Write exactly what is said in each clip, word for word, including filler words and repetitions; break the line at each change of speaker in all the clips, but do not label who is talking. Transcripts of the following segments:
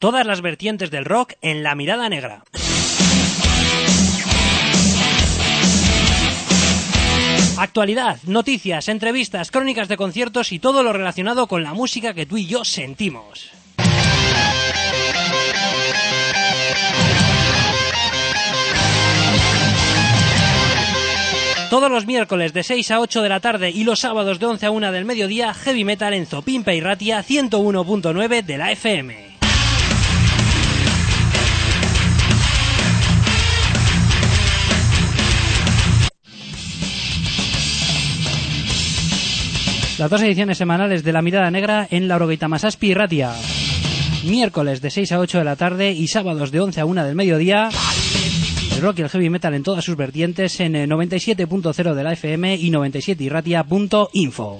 Todas las vertientes del rock en La Mirada Negra. Actualidad, noticias, entrevistas, crónicas de conciertos y todo lo relacionado con la música que tú y yo sentimos. Todos los miércoles de seis a ocho de la tarde y los sábados de once a una del mediodía, Heavy Metal en Zopimpa y Ratia ciento uno punto nueve de la F M. Las dos ediciones semanales de La Mirada Negra en la Orogeita Masaspi y Ratia. Miércoles de seis a ocho de la tarde y sábados de once a una del mediodía. El rock y el heavy metal en todas sus vertientes en noventa y siete punto cero de la F M y noventa y siete irratia punto info.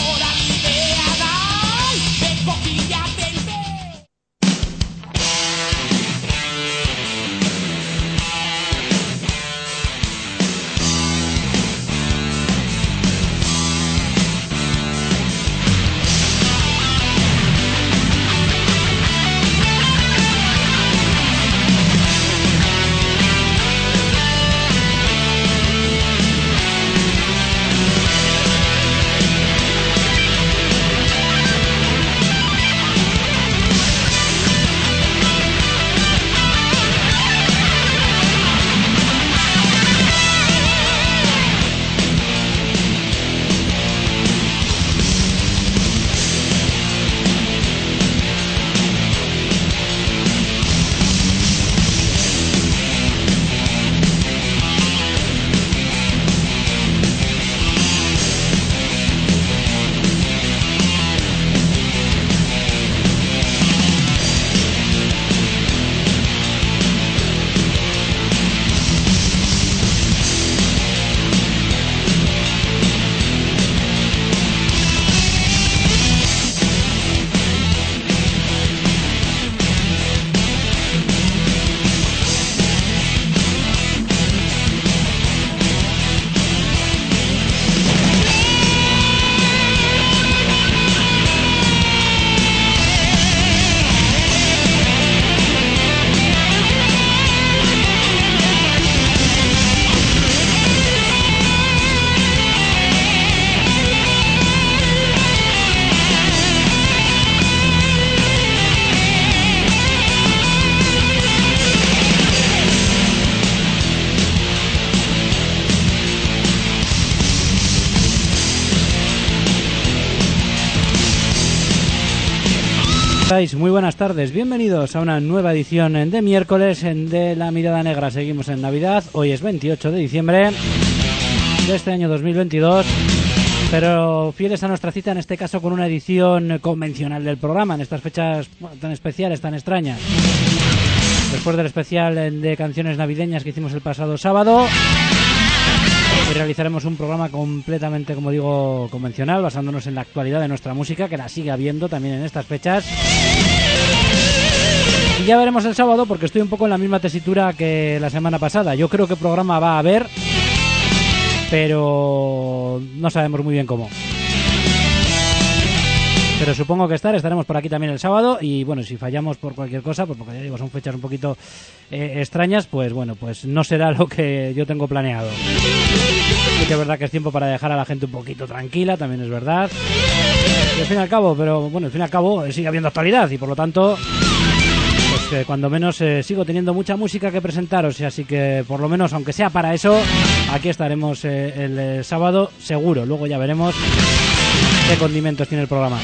Muy buenas tardes, bienvenidos a una nueva edición de miércoles de La Mirada Negra. Seguimos en Navidad, hoy es veintiocho de diciembre de este año dos mil veintidós, pero fieles a nuestra cita, en este caso con una edición convencional del programa, en estas fechas tan especiales, tan extrañas. Después del especial de canciones navideñas que hicimos el pasado sábado, y realizaremos un programa completamente, como digo, convencional, basándonos en la actualidad de nuestra música, que la sigue habiendo también en estas fechas. Y ya veremos el sábado, porque estoy un poco en la misma tesitura que la semana pasada. Yo creo que programa va a haber, pero no sabemos muy bien cómo. Pero supongo que estar, estaremos por aquí también el sábado. Y bueno, si fallamos por cualquier cosa, pues porque ya digo, son fechas un poquito eh, extrañas, pues bueno, pues no será lo que yo tengo planeado. Sí que es verdad que es tiempo para dejar a la gente un poquito tranquila, también es verdad. Y al fin y al cabo, pero bueno, al fin y al cabo eh, sigue habiendo actualidad y por lo tanto, pues eh, cuando menos eh, sigo teniendo mucha música que presentaros, y así que por lo menos, aunque sea para eso, aquí estaremos eh, el eh, sábado seguro. Luego ya veremos qué condimentos tiene el programa.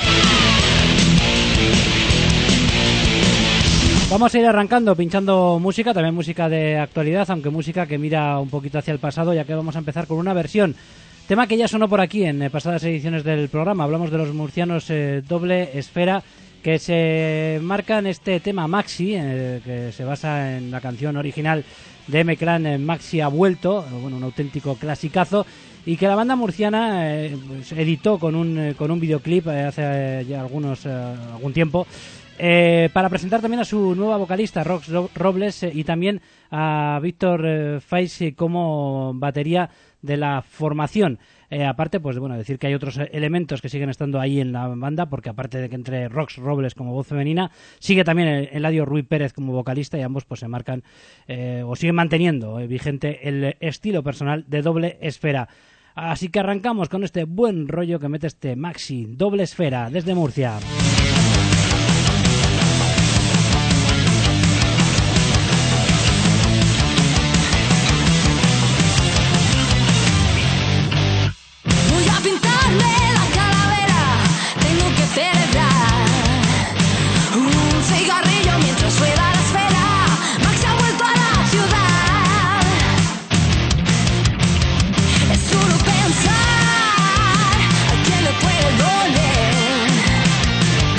Vamos a ir arrancando, pinchando música, también música de actualidad, aunque música que mira un poquito hacia el pasado, ya que vamos a empezar con una versión. Tema que ya sonó por aquí en eh, pasadas ediciones del programa. Hablamos de los murcianos eh, Doble Esfera, que se marcan este tema Maxi, eh, que se basa en la canción original de M-Clan, eh, Maxi ha vuelto, bueno, un auténtico clasicazo, y que la banda murciana eh, pues, editó con un, eh, con un videoclip eh, hace eh, ya algunos, eh, algún tiempo, Eh, para presentar también a su nueva vocalista, Rox Robles, eh, y también a Víctor eh, Fais como batería de la formación. Eh, aparte, pues bueno, decir que hay otros elementos que siguen estando ahí en la banda, porque aparte de que entre Rox Robles como voz femenina, sigue también el Eladio Ruiz Pérez como vocalista, y ambos pues se marcan eh, o siguen manteniendo eh, vigente el estilo personal de Doble Esfera. Así que arrancamos con este buen rollo que mete este maxi Doble Esfera desde Murcia.
Pensar a quién le puede doler.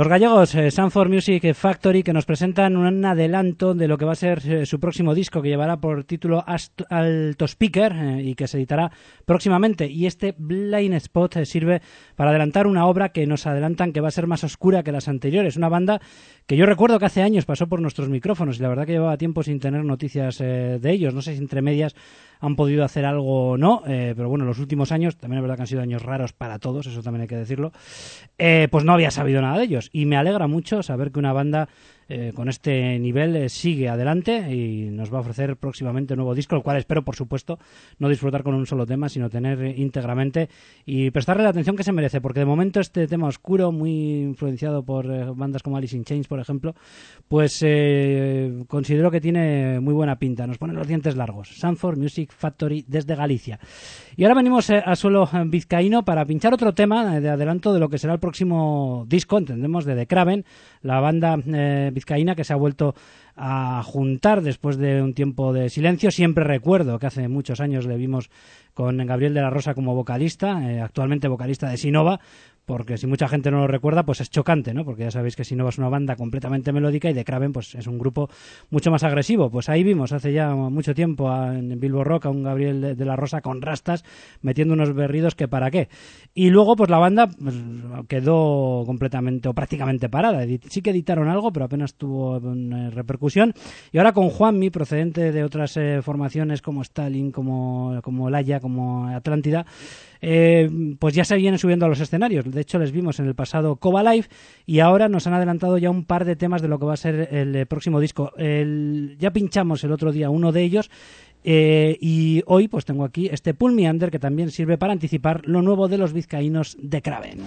los gallegos eh, Sanford Music Factory, que nos presentan un adelanto de lo que va a ser eh, su próximo disco, que llevará por título Ast- Alto Speaker eh, y que se editará próximamente. Y este Blind Spot eh, sirve para adelantar una obra que nos adelantan que va a ser más oscura que las anteriores. Una banda que yo recuerdo que hace años pasó por nuestros micrófonos y la verdad que llevaba tiempo sin tener noticias eh, de ellos. No sé si entre medias han podido hacer algo o no, eh, pero bueno, los últimos años, también es verdad que han sido años raros para todos, eso también hay que decirlo, eh, pues no había sabido nada de ellos. Y me alegra mucho saber que una banda eh, con este nivel eh, sigue adelante y nos va a ofrecer próximamente un nuevo disco, el cual espero, por supuesto, no disfrutar con un solo tema, sino tener eh, íntegramente y prestarle la atención que se merece, porque de momento este tema oscuro, muy influenciado por eh, bandas como Alice in Chains, por ejemplo, pues eh, considero que tiene muy buena pinta. Nos pone los dientes largos. Sanford Music Factory desde Galicia. Y ahora venimos eh, a suelo vizcaíno para pinchar otro tema eh, de adelanto de lo que será el próximo disco, entendemos, de The Craven, la banda eh, vizcaína que se ha vuelto a juntar después de un tiempo de silencio. Siempre recuerdo que hace muchos años le vimos con Gabriel de la Rosa como vocalista, eh, actualmente vocalista de Sinova, porque si mucha gente no lo recuerda, pues es chocante, ¿no? Porque ya sabéis que Sinova es una banda completamente melódica y The Craven pues es un grupo mucho más agresivo. Pues ahí vimos hace ya mucho tiempo a, en Bilbo Rock a un Gabriel de, de la Rosa con rastas metiendo unos berridos que para qué. Y luego pues la banda pues, quedó completamente o prácticamente parada. Sí que editaron algo, pero apenas tuvo eh, repercusión. Y ahora con Juanmi, procedente de otras eh, formaciones como Stalin, como, como Laia, como Atlántida, Eh, pues ya se vienen subiendo a los escenarios. De hecho les vimos en el pasado Cova Live y ahora nos han adelantado ya un par de temas de lo que va a ser el, el próximo disco. El, ya pinchamos el otro día uno de ellos eh, y hoy pues tengo aquí este Pull Me Under, que también sirve para anticipar lo nuevo de los vizcaínos de Craven.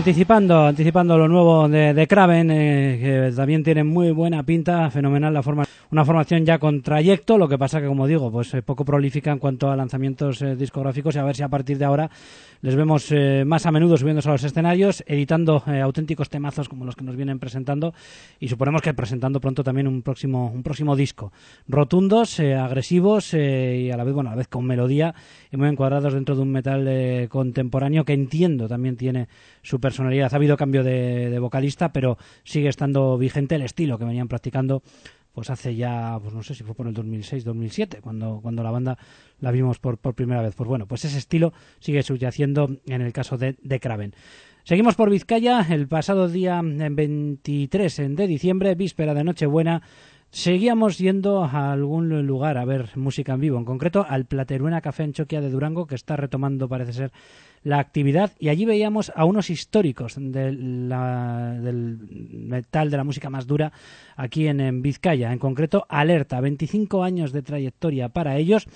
anticipando, anticipando lo nuevo de, de Craven, eh, que también tiene muy buena pinta, fenomenal la forma, una formación ya con trayecto, lo que pasa que, como digo, pues eh, poco prolífica en cuanto a lanzamientos eh, discográficos, y a ver si a partir de ahora les vemos eh, más a menudo subiéndose a los escenarios, editando eh, auténticos temazos como los que nos vienen presentando, y suponemos que presentando pronto también un próximo un próximo disco. Rotundos, eh, agresivos eh, y a la vez, bueno, a la vez con melodía y muy encuadrados dentro de un metal eh, contemporáneo que entiendo también tiene su personalidad. Ha habido cambio de, de vocalista, pero sigue estando vigente el estilo que venían practicando pues hace ya, pues no sé si fue por el dos mil seis, dos mil siete, cuando, cuando la banda la vimos por, por primera vez. Pues bueno, pues ese estilo sigue subyaciendo en el caso de, de Craven. Seguimos por Vizcaya. El pasado día veintitrés de diciembre, víspera de Nochebuena, seguíamos yendo a algún lugar a ver música en vivo, en concreto al Plateruena Café Anchoquia de Durango, que está retomando, parece ser, la actividad, y allí veíamos a unos históricos de la, del metal, de la música más dura aquí en, en Vizcaya, en concreto Alerta, veinticinco años de trayectoria para ellos.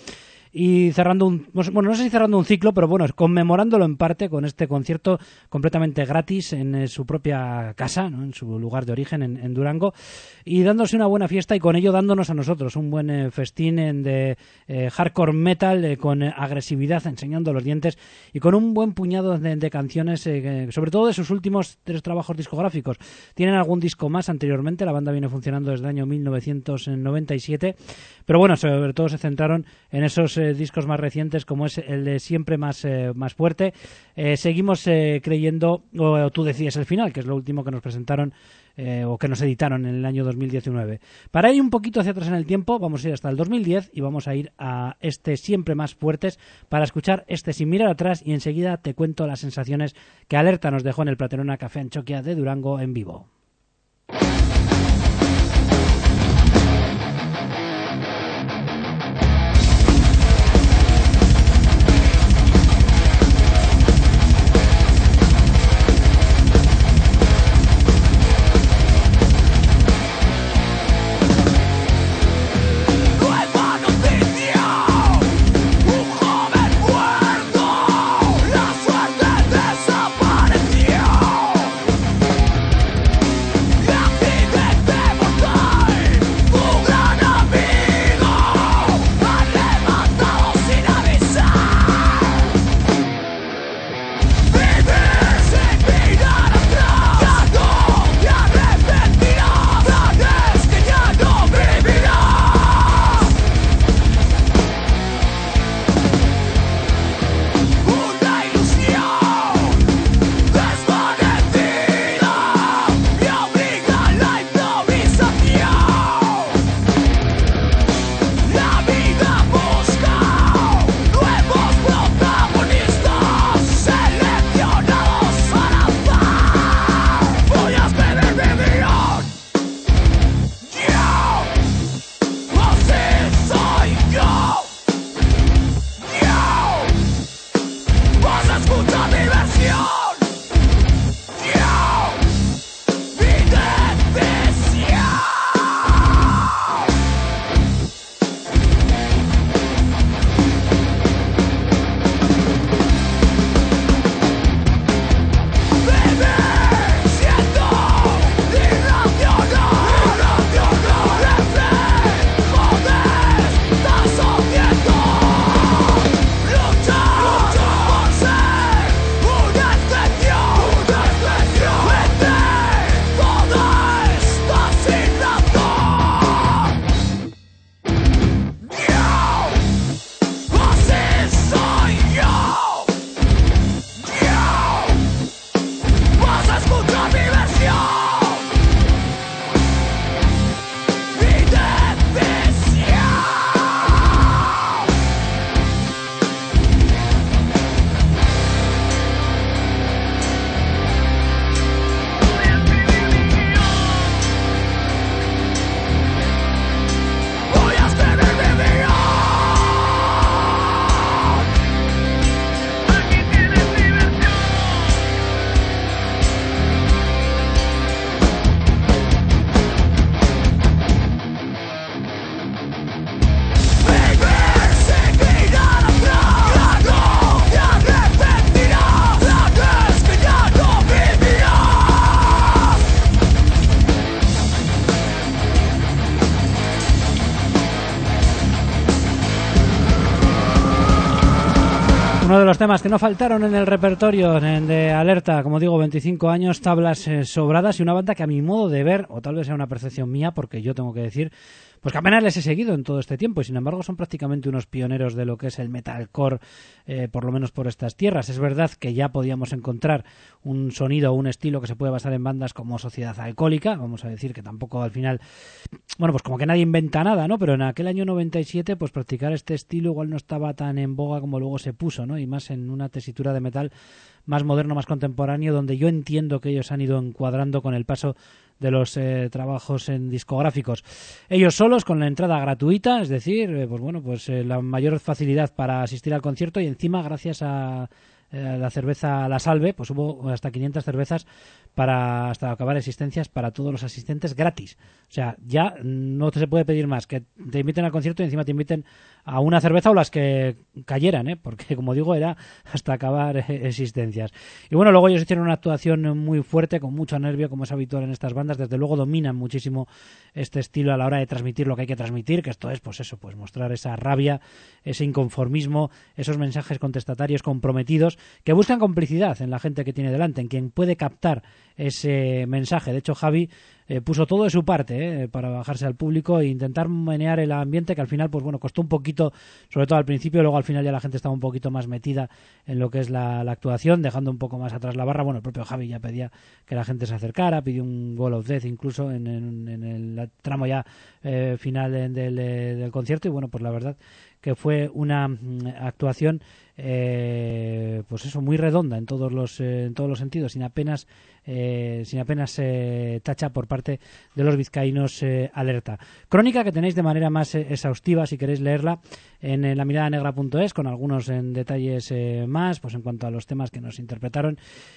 Y cerrando un, bueno, no sé si cerrando un ciclo, pero bueno, conmemorándolo en parte con este concierto completamente gratis en eh, su propia casa, ¿no? En su lugar de origen, en, en Durango, y dándose una buena fiesta, y con ello dándonos a nosotros un buen eh, festín en de eh, hardcore metal eh, con eh, agresividad, enseñando los dientes, y con un buen puñado de, de canciones, eh, sobre todo de sus últimos tres trabajos discográficos. Tienen algún disco más anteriormente, la banda viene funcionando desde el año mil novecientos noventa y siete, pero bueno, sobre todo se centraron en esos eh, discos más recientes, como es el de Siempre Más, eh, más Fuerte. Eh, seguimos eh, creyendo, o, o Tú Decides el Final, que es lo último que nos presentaron eh, o que nos editaron en el año dos mil diecinueve. Para ir un poquito hacia atrás en el tiempo, vamos a ir hasta el dos mil diez y vamos a ir a este Siempre Más Fuertes para escuchar este Sin Mirar Atrás, y enseguida te cuento las sensaciones que Alerta nos dejó en el Plateruena Café Anchoquia de Durango en vivo.
La suerte desapareció.
Uno de los temas que no faltaron en el repertorio de Alerta, como digo, veinticinco años, tablas eh, sobradas y una banda que a mi modo de ver, o tal vez sea una percepción mía, porque yo tengo que decir, pues que apenas les he seguido en todo este tiempo y sin embargo son prácticamente unos pioneros de lo que es el metalcore, eh, por lo menos por estas tierras. Es verdad que ya podíamos encontrar un sonido o un estilo que se puede basar en bandas como Sociedad Alcohólica, vamos a decir que tampoco al final, bueno, pues como que nadie inventa nada, ¿no? Pero en aquel año noventa y siete, pues practicar este estilo igual no estaba tan en boga como luego se puso, ¿no? Y más en una tesitura de metal más moderno, más contemporáneo, donde yo entiendo que ellos han ido encuadrando con el paso de los eh, trabajos en discográficos. Ellos solos, con la entrada gratuita, es decir, eh, pues bueno, pues eh, la mayor facilidad para asistir al concierto y encima gracias a eh, la cerveza La Salve, pues hubo hasta quinientas cervezas para hasta acabar existencias para todos los asistentes gratis. O sea, ya no se puede pedir más, que te inviten al concierto y encima te inviten a una cerveza o las que cayeran, ¿eh? Porque como digo, era hasta acabar eh, existencias. Y bueno, luego ellos hicieron una actuación muy fuerte, con mucho nervio, como es habitual en estas bandas. Desde luego dominan muchísimo este estilo a la hora de transmitir lo que hay que transmitir, que esto es, pues eso, pues mostrar esa rabia, ese inconformismo, esos mensajes contestatarios comprometidos, que buscan complicidad en la gente que tiene delante, en quien puede captar ese mensaje. De hecho, Javi eh, puso todo de su parte eh, para bajarse al público e intentar menear el ambiente, que al final, pues bueno, costó un poquito, sobre todo al principio, luego al final ya la gente estaba un poquito más metida en lo que es la, la actuación, dejando un poco más atrás la barra. Bueno, el propio Javi ya pedía que la gente se acercara, pidió un Wall of Death incluso en, en, en el tramo ya eh, final del, del concierto, y bueno, pues la verdad que fue una mm, actuación eh, pues eso, muy redonda en todos los eh, en todos los sentidos, sin apenas eh, sin apenas eh, tacha por parte de los vizcaínos eh, Alerta. Crónica que tenéis de manera más eh, exhaustiva si queréis leerla en, en la mirada negra punto es, con algunos en detalles eh, más, pues en cuanto a los temas que nos interpretaron,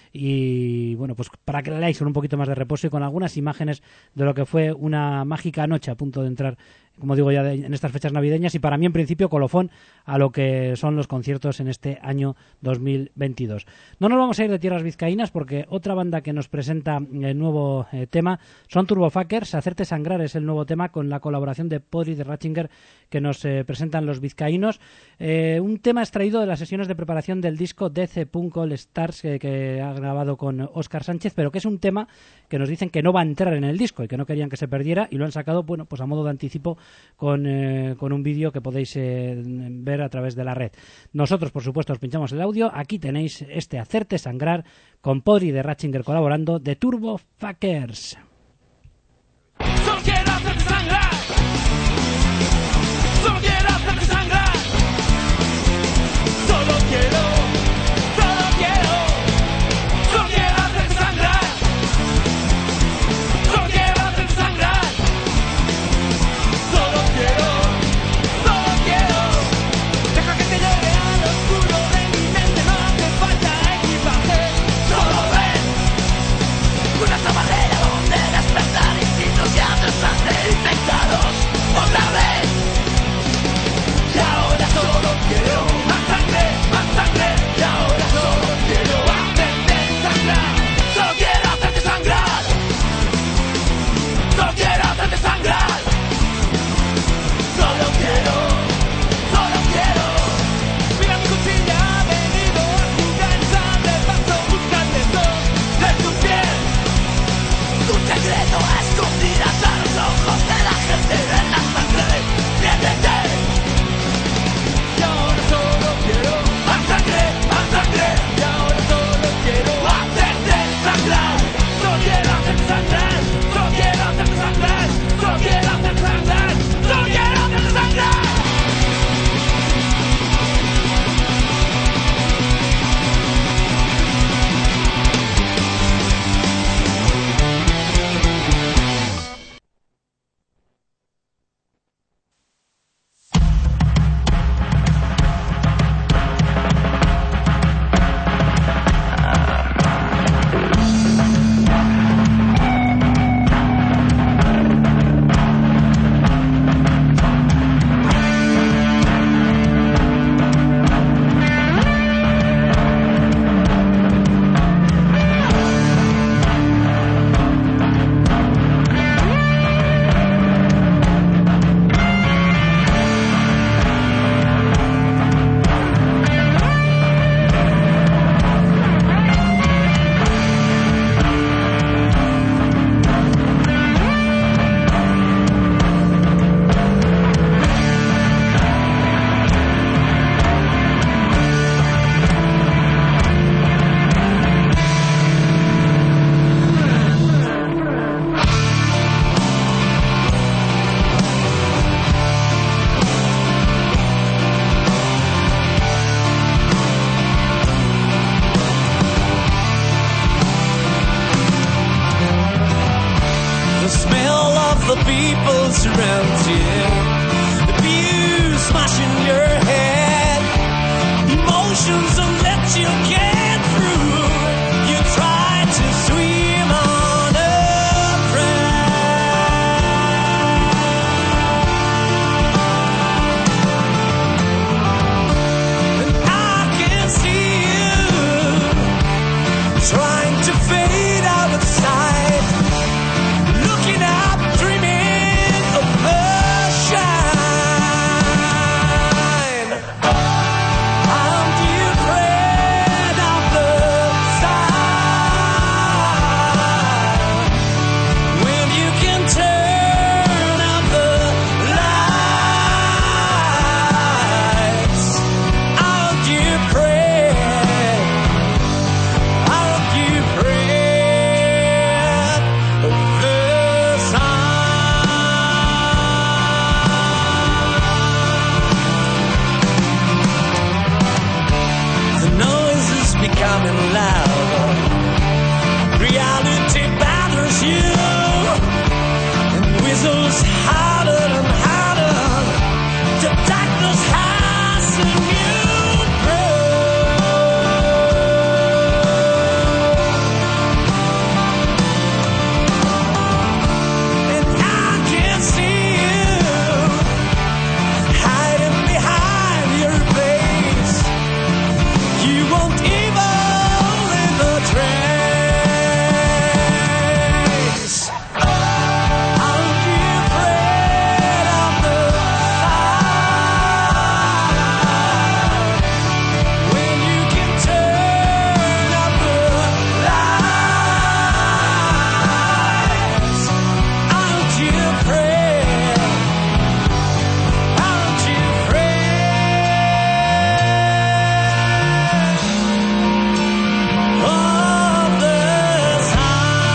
y bueno, pues para que la leáis con un poquito más de reposo y con algunas imágenes de lo que fue una mágica noche a punto de entrar, como digo, ya de, en estas fechas navideñas, y para mí en principio colofón a lo que son los conciertos en este año dos mil veintidós. No nos vamos a ir de tierras vizcaínas, porque otra banda que nos presenta el nuevo eh, tema son Turbofuckers. Hacerte sangrar es el nuevo tema, con la colaboración de Podri de Ratzinger, que nos eh, presentan los vizcaínos. Eh, un tema extraído de las sesiones de preparación del disco D C Punk All Stars que, que ha grabado con Óscar Sánchez, pero que es un tema que nos dicen que no va a entrar en el disco y que no querían que se perdiera, y lo han sacado, bueno, pues a modo de anticipo con, eh, con un vídeo que podéis eh, ver a través de la red. Nosotros, por supuesto, os pinchamos el audio. Aquí tenéis este Hacerte Sangrar con Podri de Ratzinger colaborando, de Turbofuckers.
Solo quiero hacerte sangrar. Solo quiero hacerte sangrar. Solo quiero, solo quiero, solo quiero hacerte sangrar. Solo quiero hacerte sangrar. Solo quiero, solo quiero. Deja que te lleve al oscuro de mi mente, no hace falta equipaje. Solo ven una barrera donde smell of the people surrounds you. The view smashing your head. Emotions don't let you get through. You try to swim on a thread. And I can see you trying to fade out of sight, looking up, dreaming of the shine. Aren't you afraid of the sun when you can turn out the lights? Aren't you afraid? Aren't you afraid of the sun? The noise is becoming louder. Reality bothers you and whistles harder and harder. The darkness has a new and I can see you hiding behind your face. You won't even leave a trace. Aren't you afraid of the sun when you can turn up the lights? Aren't you afraid? Aren't you afraid of the sun?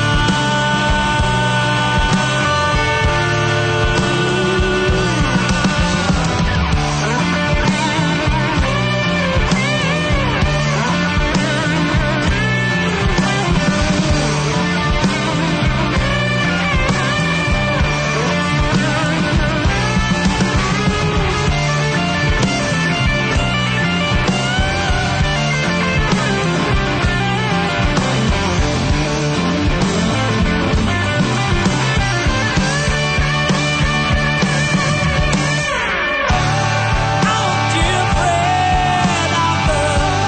Aren't you afraid of the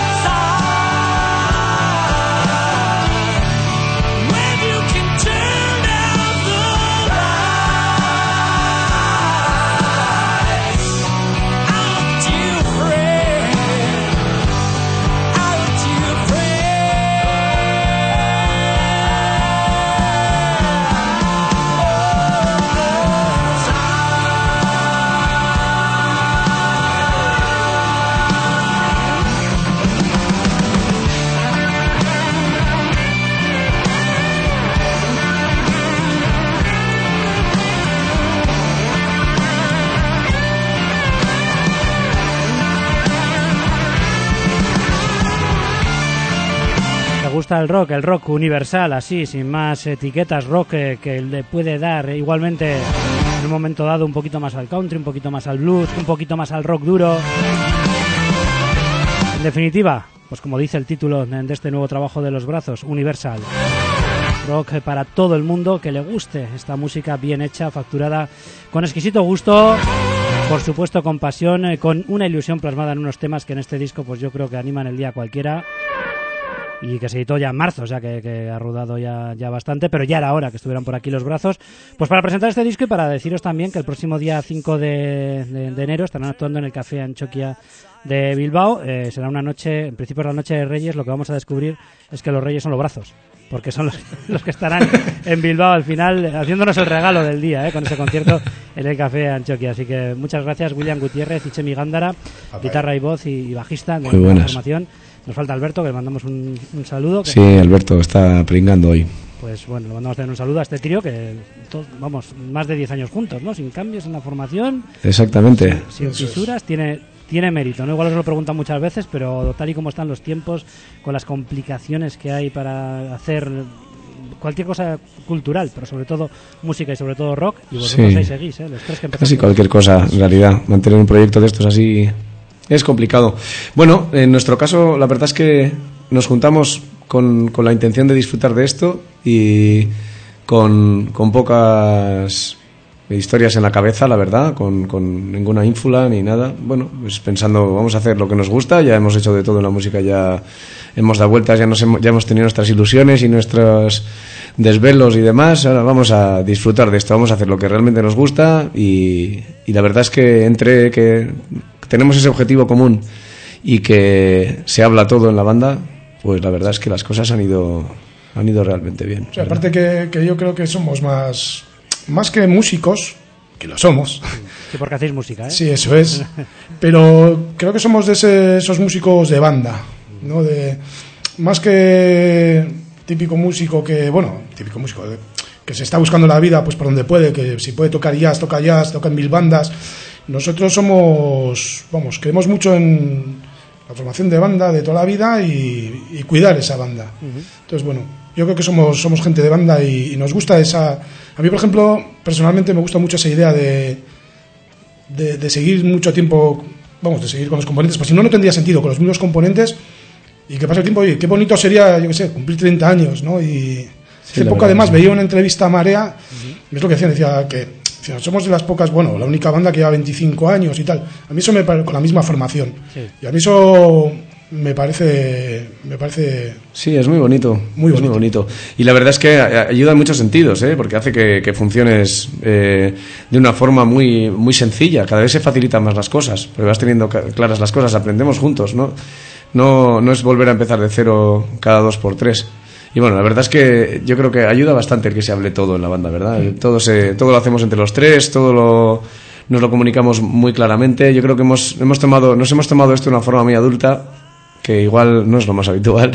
sun when you can turn out the lights? Aren't you afraid? Aren't you
¿Te gusta el rock? El rock universal, así, sin más etiquetas, rock eh, que le puede dar eh, igualmente en un momento dado un poquito más al country, un poquito más al blues, un poquito más al rock duro. En definitiva, pues como dice el título de este nuevo trabajo de Los Brazos, universal. Rock eh, para todo el mundo que le guste esta música bien hecha, facturada con exquisito gusto, por supuesto con pasión, eh, con una ilusión plasmada en unos temas que en este disco pues yo creo que animan el día a cualquiera. Y que se editó ya en marzo, o sea que, que ha rodado ya, ya bastante, pero ya era hora que estuvieran por aquí Los Brazos, pues para presentar este disco y para deciros también que el próximo día cinco de, de, de enero estarán actuando en el Café Antxokia de Bilbao. Eh, será una noche, en principio es la noche de Reyes. Lo que vamos a descubrir es que los Reyes son los brazos, porque son los, los que estarán en Bilbao al final haciéndonos el regalo del día, ¿eh? Con ese concierto en el Café Antxokia. Así que muchas gracias, William Gutiérrez y Chemi Gándara, guitarra y voz y, y bajista de la formación. Nos falta Alberto, que le mandamos un, un saludo. Que,
sí, Alberto está pringando hoy.
Pues bueno, le mandamos también un saludo a este trío que, todo, vamos, más de diez años juntos, ¿no? Sin cambios en la formación.
Exactamente.
Sin, sin fisuras, tiene, tiene mérito, ¿no? Igual os lo preguntan muchas veces, pero tal y como están los tiempos, con las complicaciones que hay para hacer cualquier cosa cultural, pero sobre todo música y sobre todo rock, y vosotros
Sí.
ahí seguís, ¿eh? Los tres que empezasteis.
Casi cualquier cosa, en realidad. Mantener un proyecto de estos así es complicado. Bueno, en nuestro caso, la verdad es que nos juntamos con, con la intención de disfrutar de esto y con, con pocas historias en la cabeza, la verdad, con, con ninguna ínfula ni nada. Bueno, pues pensando, vamos a hacer lo que nos gusta, ya hemos hecho de todo en la música, ya hemos dado vueltas, ya, nos hemos, ya hemos tenido nuestras ilusiones y nuestros desvelos y demás. Ahora vamos a disfrutar de esto, vamos a hacer lo que realmente nos gusta y, y la verdad es que entre que tenemos ese objetivo común y que se habla todo en la banda, pues la verdad es que las cosas han ido han ido realmente bien.
O sea, aparte que, que yo creo que somos más más que músicos, que lo somos.
Sí, porque hacéis música, ¿eh?
Sí, eso es. Pero creo que somos de ese, esos músicos de banda, ¿no? De más que típico músico que, bueno, típico músico de, que se está buscando la vida pues por donde puede, que si puede tocar jazz, toca jazz, toca en mil bandas. Nosotros somos, vamos, creemos mucho en la formación de banda de toda la vida y, y cuidar esa banda. Uh-huh. Entonces, bueno, yo creo que somos somos gente de banda y, y nos gusta esa... A mí, por ejemplo, personalmente me gusta mucho esa idea de, de, de seguir mucho tiempo, vamos, de seguir con los componentes, pues si no, no tendría sentido con los mismos componentes y que pase el tiempo, oye, qué bonito sería, yo qué sé, cumplir treinta años, ¿no? Y hace poco, además, sí. Veía una entrevista a Marea, uh-huh. Es lo que decían, decía que decía, somos de las pocas, bueno, la única banda que lleva veinticinco años y tal. A mí eso me parece, con la misma formación. Sí. Y a mí eso... me parece me parece
sí, es muy bonito,
muy bonito.
Es muy bonito y la verdad es que ayuda en muchos sentidos, ¿eh? Porque hace que, que funciones eh, de una forma muy muy sencilla. Cada vez se facilitan más las cosas porque vas teniendo claras las cosas, aprendemos juntos, no no no es volver a empezar de cero cada dos por tres. Y bueno, la verdad es que yo creo que ayuda bastante el que se hable todo en la banda, ¿verdad? Sí. Todo se todo lo hacemos entre los tres, todo lo nos lo comunicamos muy claramente. Yo creo que hemos hemos tomado nos hemos tomado esto de una forma muy adulta, que igual no es lo más habitual.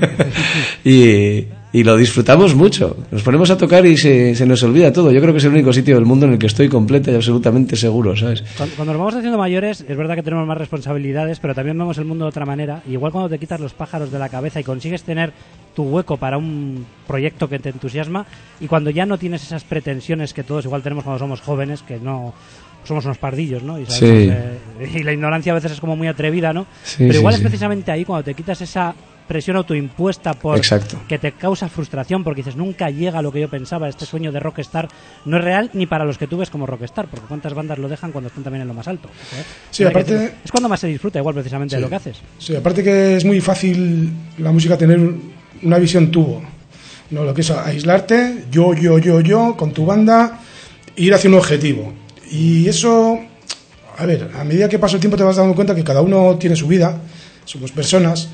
y, y lo disfrutamos mucho. Nos ponemos a tocar y se, se nos olvida todo. Yo creo que es el único sitio del mundo en el que estoy completa y absolutamente seguro, ¿sabes?
Cuando, cuando nos vamos haciendo mayores, es verdad que tenemos más responsabilidades, pero también vemos el mundo de otra manera. Y igual cuando te quitas los pájaros de la cabeza y consigues tener tu hueco para un proyecto que te entusiasma, y cuando ya no tienes esas pretensiones que todos igual tenemos cuando somos jóvenes, que no... somos unos pardillos, ¿no? Y, sabemos,
sí.
eh, y la ignorancia a veces es como muy atrevida, ¿no?
Sí,
pero igual
sí,
es precisamente ahí cuando te quitas esa presión autoimpuesta por
Exacto.
que te causa frustración porque dices, nunca llega a lo que yo pensaba, este sueño de rockstar no es real ni para los que tú ves como rockstar, porque cuántas bandas lo dejan cuando están también en lo más alto, ¿eh?
Sí, aparte...
es cuando más se disfruta igual precisamente sí. de lo que haces.
Sí, aparte que es muy fácil la música tener una visión tubo, ¿no? Lo que es aislarte, yo, yo, yo, yo, con tu banda, ir hacia un objetivo. Y eso, a ver, a medida que pasa el tiempo te vas dando cuenta que cada uno tiene su vida, somos personas,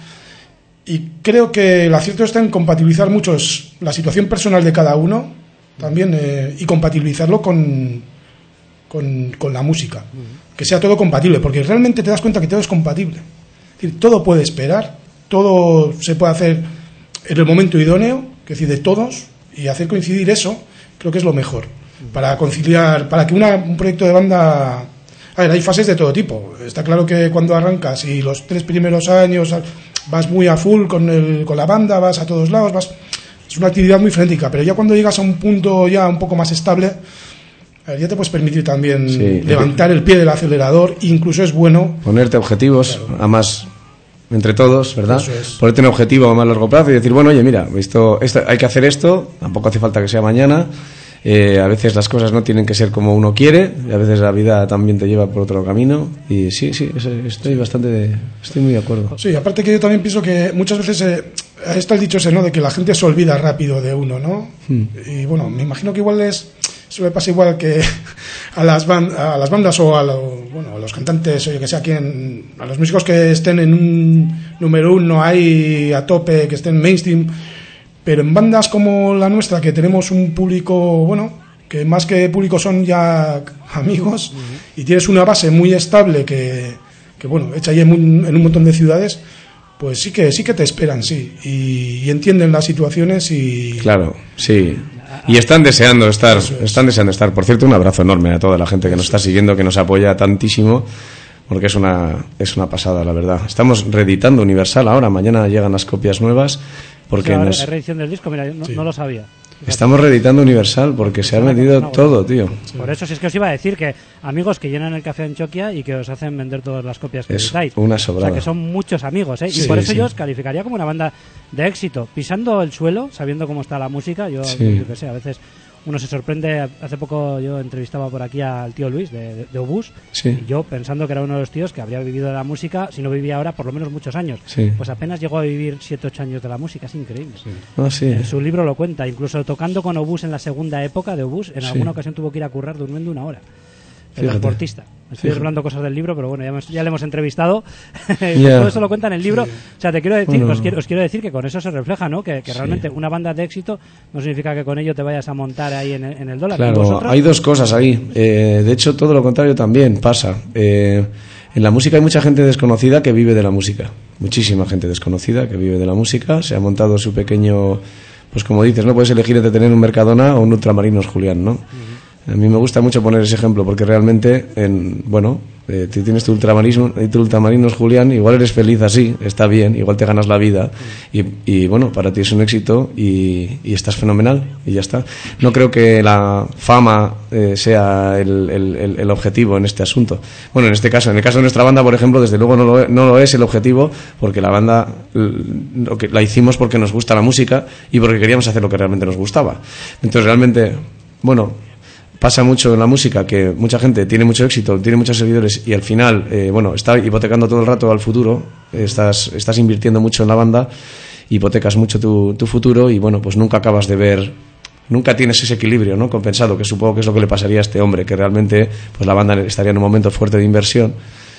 y creo que el acierto está en compatibilizar mucho la situación personal de cada uno también eh, y compatibilizarlo con, con, con la música, que sea todo compatible, porque realmente te das cuenta que todo es compatible. Es decir, todo puede esperar, todo se puede hacer en el momento idóneo, que es decir, de todos, y hacer coincidir eso, creo que es lo mejor. Para conciliar, para que una, un proyecto de banda... A ver, hay fases de todo tipo. Está claro que cuando arrancas y los tres primeros años vas muy a full con, el, con la banda, vas a todos lados, vas... es una actividad muy frenética, pero ya cuando llegas a un punto ya un poco más estable, a ver, ya te puedes permitir también sí, levantar el pie del acelerador, incluso es bueno...
Ponerte objetivos, claro. Además... entre todos, ¿verdad?
Eso es.
Ponerte un objetivo a más largo plazo y decir, bueno, oye, mira, esto, esto, hay que hacer esto, tampoco hace falta que sea mañana. Eh, a veces las cosas no tienen que ser como uno quiere, y a veces la vida también te lleva por otro camino, y sí, sí, estoy bastante de, estoy muy de acuerdo.
Sí, aparte que yo también pienso que muchas veces eh, está el dicho ese, ¿no?, de que la gente se olvida rápido de uno, ¿no? Hmm. Y bueno, me imagino que igual es, eso le pasa igual que a las, band, a las bandas o a, lo, bueno, a los cantantes, o yo que sé, a, quien, a los músicos que estén en un número uno ahí a tope, que estén mainstream. Pero en bandas como la nuestra, que tenemos un público, bueno, que más que público son ya amigos, uh-huh. y tienes una base muy estable que, que bueno, hecha ahí en un, en un montón de ciudades, pues sí que sí que te esperan, sí, y, y entienden las situaciones y...
Claro, sí, y están deseando estar, es. están deseando estar. Por cierto, un abrazo enorme a toda la gente que nos está siguiendo, que nos apoya tantísimo, porque es una, es una pasada, la verdad. Estamos reeditando Universal ahora, mañana llegan las copias nuevas. Porque
o sea,
nos...
reedición del disco, mira, no, sí. no lo sabía.
Estamos reeditando Universal porque se ha vendido todo, tío.
Por eso, si es que os iba a decir que amigos que llenan el café Anchoquia y que os hacen vender todas las copias que
Es
editáis.
una sobrada.
O sea, que son muchos amigos, ¿eh?
Sí,
y por eso
sí.
yo os calificaría como una banda de éxito. Pisando el suelo, sabiendo cómo está la música, yo,
Sí.
yo qué sé, a veces uno se sorprende. Hace poco yo entrevistaba por aquí al tío Luis de, de, de Obús,
Sí.
y yo pensando que era uno de los tíos que habría vivido de la música, si no vivía ahora, por lo menos muchos años.
Sí.
Pues apenas llegó a vivir siete ocho años de la música, es increíble.
Ah, sí.
En su libro lo cuenta, incluso tocando con Obús en la segunda época de Obús, en
Sí.
alguna ocasión tuvo que ir a currar durmiendo una hora. El
Fíjate.
transportista. Estoy
Fíjate.
hablando cosas del libro, pero bueno, ya, hemos- ya le hemos entrevistado.
Ya.
Todo eso lo cuenta en el libro. O sea, te quiero decir,
Bueno.
os, quiero, os quiero decir que con eso se refleja, ¿no? Que, que
Sí.
realmente una banda de éxito no significa que con ello te vayas a montar ahí en, el- en el dólar. ¿Y
Claro,
vosotros?
hay dos cosas ahí. Eh, de hecho, todo lo contrario también pasa. Eh, en la música hay mucha gente desconocida que vive de la música. Muchísima gente desconocida que vive de la música. Se ha montado su pequeño... Pues como dices, no puedes elegir entre tener un Mercadona o un Ultramarinos Julián, ¿no? A mí me gusta mucho poner ese ejemplo porque realmente, en, bueno, eh, tú tienes tu ultramarinos, tu ultramarinos Julián, igual eres feliz así, está bien, igual te ganas la vida y, y bueno, para ti es un éxito y, y estás fenomenal y ya está. No creo que la fama eh, sea el, el, el, el objetivo en este asunto. Bueno, en este caso, en el caso de nuestra banda, por ejemplo, desde luego no lo, no lo es el objetivo porque la banda lo que, la hicimos porque nos gusta la música y porque queríamos hacer lo que realmente nos gustaba. Entonces realmente, bueno... Pasa mucho en la música que mucha gente tiene mucho éxito, tiene muchos seguidores y al final, eh, bueno, está hipotecando todo el rato al futuro, estás, estás invirtiendo mucho en la banda, hipotecas mucho tu, tu futuro y bueno, pues nunca acabas de ver, nunca tienes ese equilibrio, ¿no? Compensado, que supongo que es lo que le pasaría a este hombre, que realmente pues la banda estaría en un momento fuerte de inversión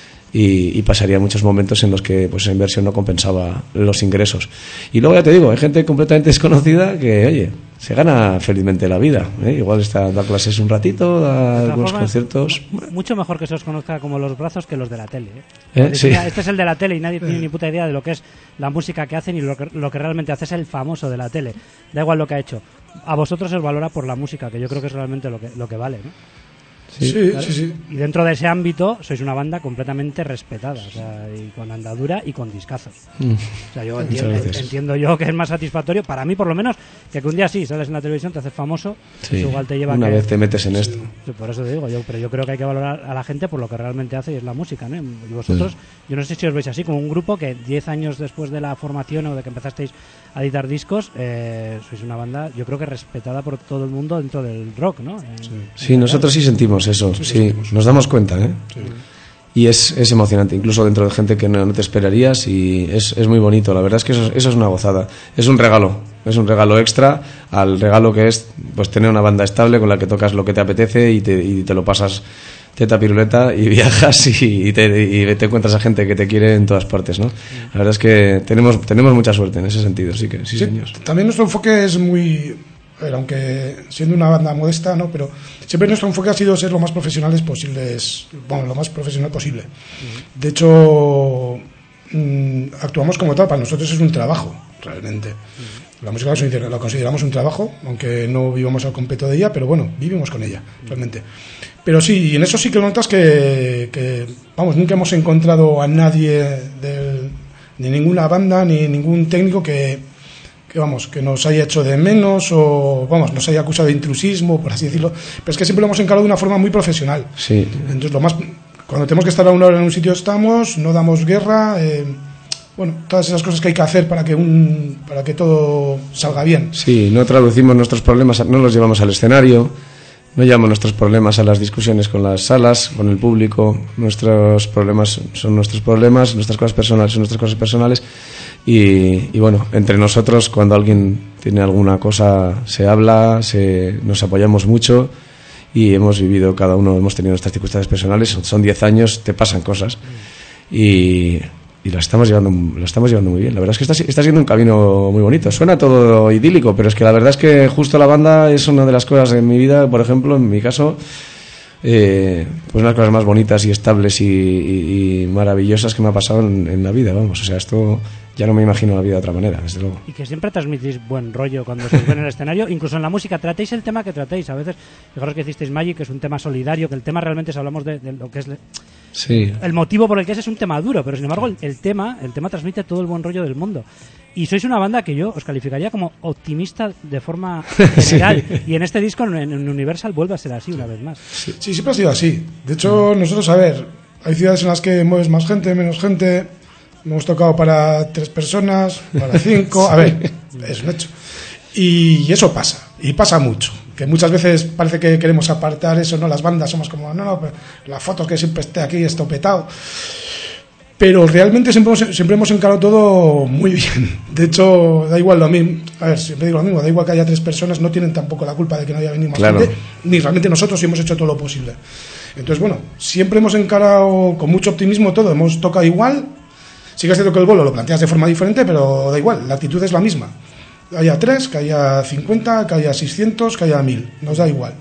y, y pasaría muchos momentos en los que pues esa inversión no compensaba los ingresos. Y luego ya te digo, hay gente completamente desconocida que, oye, se gana felizmente la vida, ¿eh? Igual está da clases un ratito, da
De todas
algunos
formas,
conciertos.
Mucho mejor que se os conozca como los brazos que los de la tele. ¿eh?
¿Eh?
Dice,
Sí.
"Mira, este es el de la tele y nadie tiene ni puta idea de lo que es la música que hacen y lo que, lo que realmente hace es el famoso de la tele. Da igual lo que ha hecho. A vosotros os valora por la música, que yo creo que es realmente lo que, lo que vale, ¿no?
Sí, sí, sí, sí.
Y dentro de ese ámbito sois una banda completamente respetada, o sea, y con andadura y con discazos.
Mm.
O sea, yo
Muchas
entiendo,
gracias.
entiendo yo que es más satisfactorio, para mí por lo menos, que, que un día sí sales en la televisión, te haces famoso,
Sí.
eso igual te lleva a
Una
que-
vez te metes en esto.
Sí, por eso te digo, yo, pero yo creo que hay que valorar a la gente por lo que realmente hace y es la música, ¿no? Y vosotros, yo no sé si os veis así, como un grupo que diez años después de la formación o de que empezasteis a editar discos, eh, sois una banda, yo creo que respetada por todo el mundo dentro del rock, ¿no? En-
Sí, nosotros sí sentimos eso,
Sí,
sí,
sentimos.
nos damos cuenta, ¿eh?
Sí.
Y es, es emocionante, incluso dentro de gente que no, no te esperarías y es, es muy bonito, la verdad es que eso, eso es una gozada, es un regalo, es un regalo extra al regalo que es pues tener una banda estable con la que tocas lo que te apetece y te, y te lo pasas teta piruleta y viajas y, y, te, y te encuentras a gente que te quiere en todas partes, ¿no? La verdad es que tenemos, tenemos mucha suerte en ese sentido, sí que sí,
Sí,
señor.
también nuestro enfoque es muy, a ver, aunque siendo una banda modesta, ¿no? Pero siempre nuestro enfoque ha sido ser lo más profesionales posibles, bueno, lo más profesional posible. De hecho, mm, actuamos como tal, para nosotros es un trabajo, realmente. La música la consider- la consideramos un trabajo, aunque no vivamos al completo de ella, pero bueno, vivimos con ella, realmente. Pero sí, y en eso sí que notas que, que vamos, nunca hemos encontrado a nadie del- ni ninguna banda, ni ningún técnico que que vamos, que nos haya hecho de menos o vamos, nos haya acusado de intrusismo, por así decirlo, pero es que siempre lo hemos encarado de una forma muy profesional.
Sí,
Entonces, lo más cuando tenemos que estar a una hora en un sitio estamos, no damos guerra, eh, bueno, todas esas cosas que hay que hacer para que un para que todo salga bien.
sí, no traducimos nuestros problemas, no los llevamos al escenario, no llevamos nuestros problemas a las discusiones con las salas, con el público. Nuestros problemas son nuestros problemas, nuestras cosas personales son nuestras cosas personales. Y, y bueno, entre nosotros, cuando alguien tiene alguna cosa, se habla, se, nos apoyamos mucho y hemos vivido, cada uno hemos tenido nuestras circunstancias personales. Son- Son diez años, te pasan cosas y, y lo estamos llevando, lo estamos llevando muy bien. La verdad es que está, si- está siendo un camino muy bonito. Suena todo idílico, pero es que la verdad es que justo la banda es una de las cosas en mi vida, por ejemplo, en mi caso, eh, pues unas cosas más bonitas y estables y, y- y maravillosas que me ha pasado en, en la vida, vamos. O sea, esto ya no me imagino la vida de otra manera, desde luego.
Y que siempre transmitís buen rollo cuando se os ve en el escenario, incluso en la música, tratéis el tema que tratéis. A veces, fijaros que hicisteis Magic, que es un tema solidario, que el tema realmente, si hablamos de, de lo que es le-
Sí.
el motivo por el que es es un tema duro, pero sin embargo el, el tema el tema transmite todo el buen rollo del mundo. Y sois una banda que yo os calificaría como optimista de forma general. Sí. Y en este disco, en, en Universal, vuelve a ser así una vez más.
Sí, sí, siempre ha sido así. De hecho, nosotros, a ver, hay ciudades en las que mueves más gente, menos gente. Hemos tocado para tres personas, para cinco. A ver, es un hecho. Y eso pasa, y pasa mucho. Que muchas veces parece que queremos apartar eso, ¿no? Las bandas somos como, no, no, las fotos que siempre esté aquí, estopetado. Pero realmente siempre hemos, siempre hemos encarado todo muy bien. De hecho, da igual lo mismo. A ver, siempre digo lo mismo, da igual que haya tres personas, no tienen tampoco la culpa de que no haya venido más
claro.
gente, ni realmente nosotros sí hemos hecho todo lo posible. Entonces, bueno, siempre hemos encarado con mucho optimismo todo, hemos tocado igual. Sí que es cierto que el bolo lo planteas de forma diferente, pero da igual, la actitud es la misma. Que haya tres, que haya cincuenta, que haya seiscientos, que haya mil, nos da igual.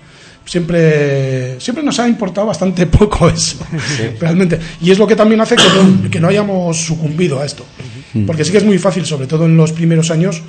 Siempre siempre nos ha importado bastante poco eso, sí. realmente. Y es lo que también hace que no, que no hayamos sucumbido a esto. Porque sí que es muy fácil, sobre todo en los primeros años,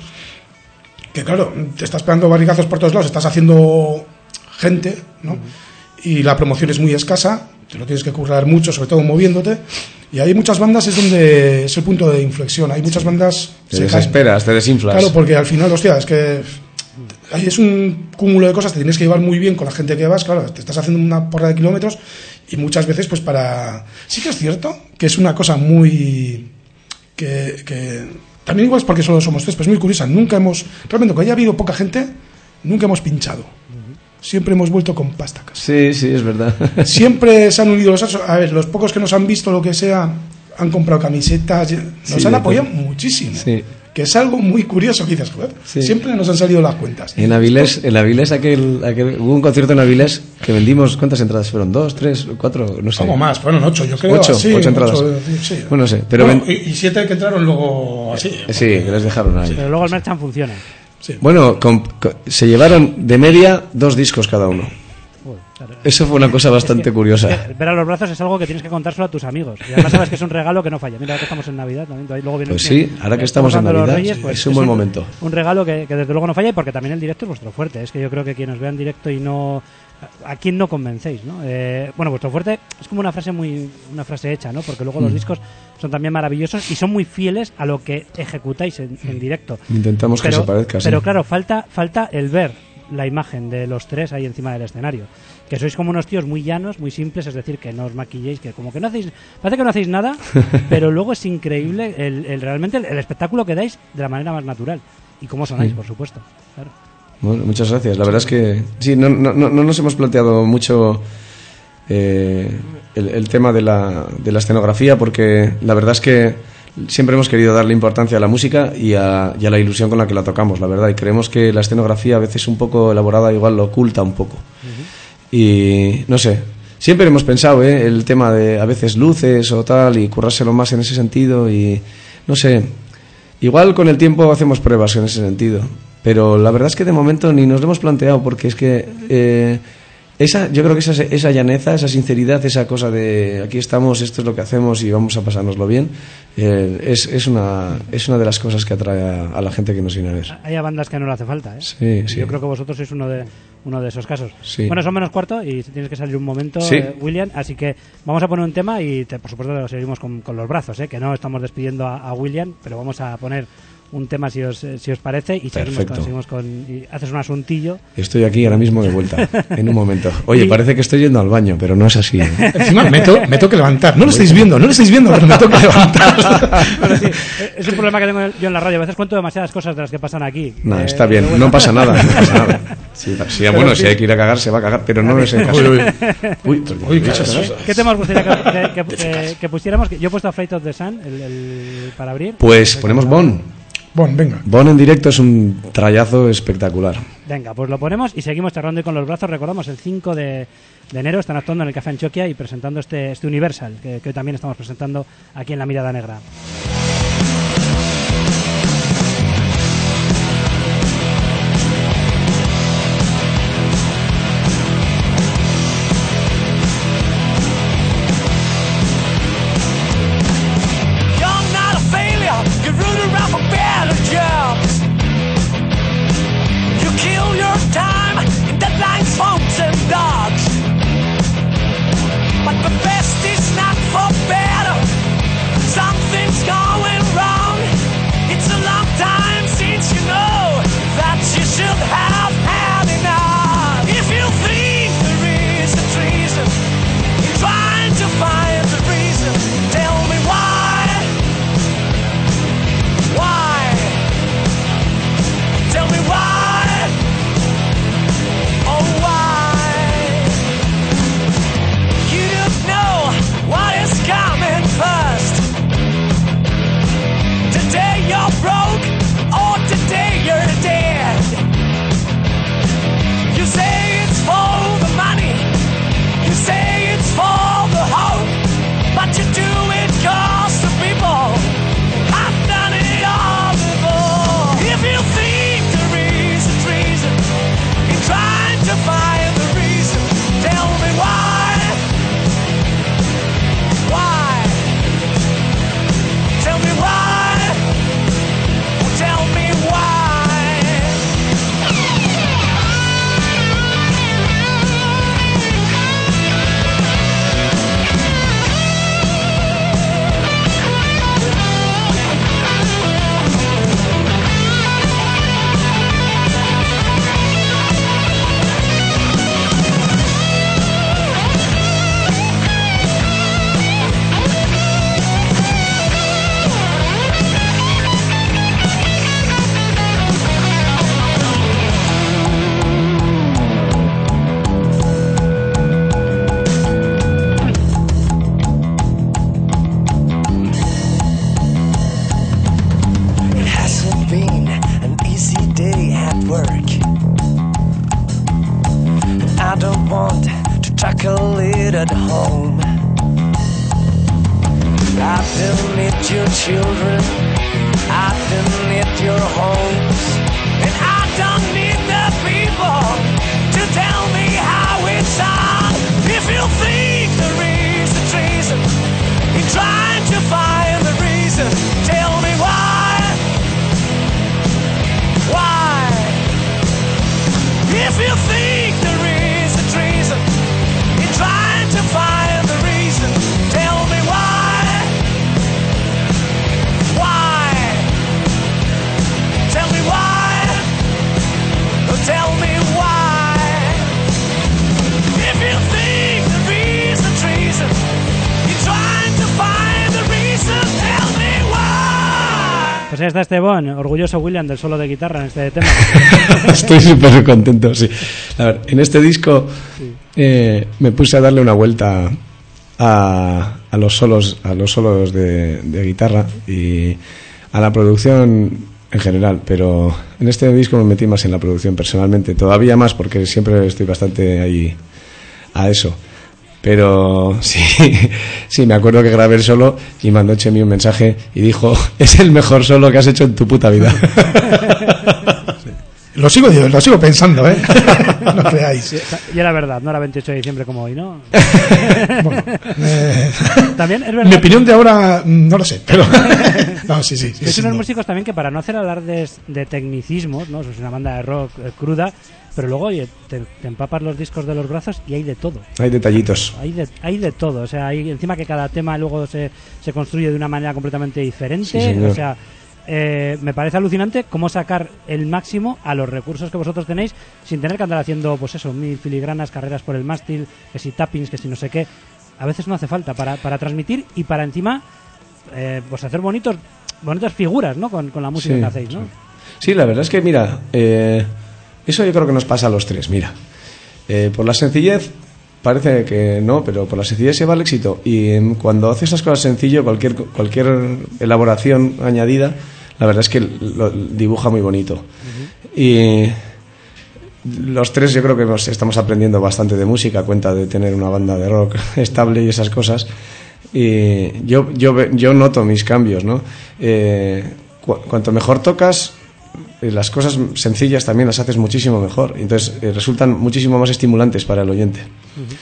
que claro, te estás pegando barrigazos por todos lados, estás haciendo gente, ¿no? Y la promoción es muy escasa, te lo tienes que currar mucho, sobre todo moviéndote. Y hay muchas bandas, es donde es el punto de inflexión. Hay muchas bandas...
Te desesperas, te desinflas.
Claro, porque al final, hostia, es que... Ahí es un cúmulo de cosas, te tienes que llevar muy bien con la gente que vas, claro, te estás haciendo una porra de kilómetros y muchas veces pues para... Sí que es cierto que es una cosa muy... que, que... también igual es porque solo somos tres, pero es muy curiosa, nunca hemos... Realmente, cuando haya habido poca gente, nunca hemos pinchado. Siempre hemos vuelto con pasta casi.
Sí, sí, es verdad.
Siempre se han unido los... A ver, los pocos que nos han visto, lo que sea, han comprado camisetas, nos sí, han apoyado todo. Muchísimo. Sí. Que es algo muy curioso que dices, joder, sí. Siempre nos han salido las cuentas.
En Avilés, en Avilés aquel, aquel, hubo un concierto en Avilés que vendimos, ¿cuántas entradas fueron? ¿Dos, tres, cuatro? No sé.
Como más, fueron ocho, yo creo.
Ocho,
así,
ocho entradas.
Ocho, sí.
Bueno, no sé. Pero
bueno,
ven...
y, y siete que entraron luego así.
Porque... Sí, que les dejaron ahí.
Sí, pero luego el merchant funciona.
Sí.
Bueno, con, con, se llevaron de media dos discos cada uno. Eso fue una cosa bastante
es que,
curiosa.
Es que ver a los brazos es algo que tienes que contárselo a tus amigos. Y además sabes que es un regalo que no falla. Mira, ahora que estamos en Navidad también. Luego viene,
pues sí, ahora que estamos en Navidad Reyes, pues es un buen
un,
momento.
Un regalo que, que desde luego no falla, y porque también el directo es vuestro fuerte. Es que yo creo que quien os vea en directo y no... ¿A quién no convencéis, no? Eh, bueno, vuestro fuerte es como una frase muy una frase hecha, ¿no? Porque luego mm. los discos son también maravillosos y son muy fieles a lo que ejecutáis en, en directo.
Intentamos
pero,
que se parezca,
Pero
sí.
claro, falta falta el ver la imagen de los tres ahí encima del escenario. Que sois como unos tíos muy llanos, muy simples, es decir, que no os maquilléis, que como que no hacéis... Parece que no hacéis nada, pero luego es increíble el, el realmente el, el espectáculo que dais de la manera más natural. Y cómo sonáis, sí. por supuesto. Claro.
Bueno, muchas gracias. La verdad es que sí, no, no, no nos hemos planteado mucho eh, el, el tema de la, de la escenografía, porque la verdad es que siempre hemos querido darle importancia a la música y a, y a la ilusión con la que la tocamos, la verdad. Y creemos que la escenografía, a veces un poco elaborada, igual lo oculta un poco. Uh-huh. Y no sé, siempre hemos pensado ¿eh? el tema de a veces luces o tal, y currárselo más en ese sentido. Y no sé, igual con el tiempo hacemos pruebas en ese sentido. Pero la verdad es que de momento ni nos lo hemos planteado, porque es que eh, esa, yo creo que esa, esa llaneza, esa sinceridad, esa cosa de aquí estamos, esto es lo que hacemos y vamos a pasárnoslo bien, eh, es, es, una, es una de las cosas que atrae a, a la gente que nos viene a ver.
Hay bandas que no le hace falta, ¿eh?
Sí, sí.
Yo creo que vosotros sois uno de uno de esos casos.
Sí.
Bueno, son menos cuarto y tienes que salir un momento,
sí.
eh, William, así que vamos a poner un tema y te, por supuesto lo seguimos con, con los brazos, ¿eh? Que no estamos despidiendo a, a William, pero vamos a poner un tema si os, si os parece y seguimos con, seguimos con y haces un asuntillo.
Estoy aquí ahora mismo de vuelta en un momento. Oye, y... parece que estoy yendo al baño, pero no es así, ¿eh?
Encima me, to- me tengo que levantar. No lo estáis viendo, no lo estáis viendo, pero me tengo que levantar.
Bueno, sí, es un problema que tengo yo en la radio. A veces cuento demasiadas cosas de las que pasan aquí.
No,
eh,
está bien, bueno. no pasa nada, no pasa nada. Sí, sí, bueno, sí. Si hay que ir a cagar, se va a cagar, pero no es en caso. Uy, uy, uy, uy, ¿qué,
¿Qué tema os gustaría que, que, que, que, que pusiéramos? Yo he puesto a Flight of the Sun el, el, para abrir.
Pues ponemos Bon.
Bon, venga.
Bon en directo es un trayazo espectacular.
Venga, pues lo ponemos y seguimos charlando y con los brazos. Recordamos, el cinco de, de enero están actuando en el Café Antioquia y presentando este, este Universal, que, que hoy también estamos presentando aquí en La Mirada Negra.
But the best is not want to tackle it at home. I've been at your children, I've been at your homes, and I don't need the people to tell me how it's on. If you think there is a treason in trying to find the reason, tell me why. Why? If you think there is a treason in trying to find the reason, tell me why. Why? Tell me why. Oh, tell me why. If you think there is a treason in trying to find the reason, tell me why.
Pues ahí está Esteban, orgulloso William del solo de guitarra en este tema.
Estoy súper contento, sí. A ver, en este disco sí. eh, me puse a darle una vuelta a, a los solos, a los solos de, de guitarra y a la producción en general, pero en este disco me metí más en la producción personalmente, todavía más porque siempre estoy bastante ahí a eso. Pero sí, sí, me acuerdo que grabé el solo y mandó Chemi un mensaje y dijo: es el mejor solo que has hecho en tu puta vida.
Lo sigo, lo sigo pensando, ¿eh? No creáis.
Y era verdad, no era veintiocho de diciembre como hoy, ¿no?
Bueno, eh,
también es verdad.
Mi opinión de ahora no lo sé, pero no, sí, sí. sí
es
sí,
unos
no.
músicos también que, para no hacer alardes de tecnicismos, ¿no? Es una banda de rock eh, cruda, pero luego, oye, te, te empapas los discos de los brazos y hay de todo.
Hay detallitos.
Hay de, hay de todo, o sea, hay encima que cada tema luego se, se construye de una manera completamente diferente,
Sí,
o sea. Eh, me parece alucinante cómo sacar el máximo a los recursos que vosotros tenéis sin tener que andar haciendo, pues eso, mil filigranas, carreras por el mástil, que si tappings, que si no sé qué. A veces no hace falta para, para transmitir y para encima eh, pues hacer bonitos bonitas figuras, ¿no? Con, con la música
sí,
que hacéis, ¿no?
Sí. Sí, la verdad es que, mira, eh, eso yo creo que nos pasa a los tres. Mira, eh, por la sencillez parece que no, pero por la sencillez se va el éxito. Y eh, cuando haces las cosas sencillo, cualquier cualquier elaboración añadida, la verdad es que lo dibuja muy bonito. Uh-huh. Y los tres yo creo que nos estamos aprendiendo bastante de música a cuenta de tener una banda de rock estable y esas cosas. Y yo yo yo noto mis cambios, ¿no? Eh, cu- cuanto mejor tocas, eh, las cosas sencillas también las haces muchísimo mejor. Entonces eh, resultan muchísimo más estimulantes para el oyente. Uh-huh.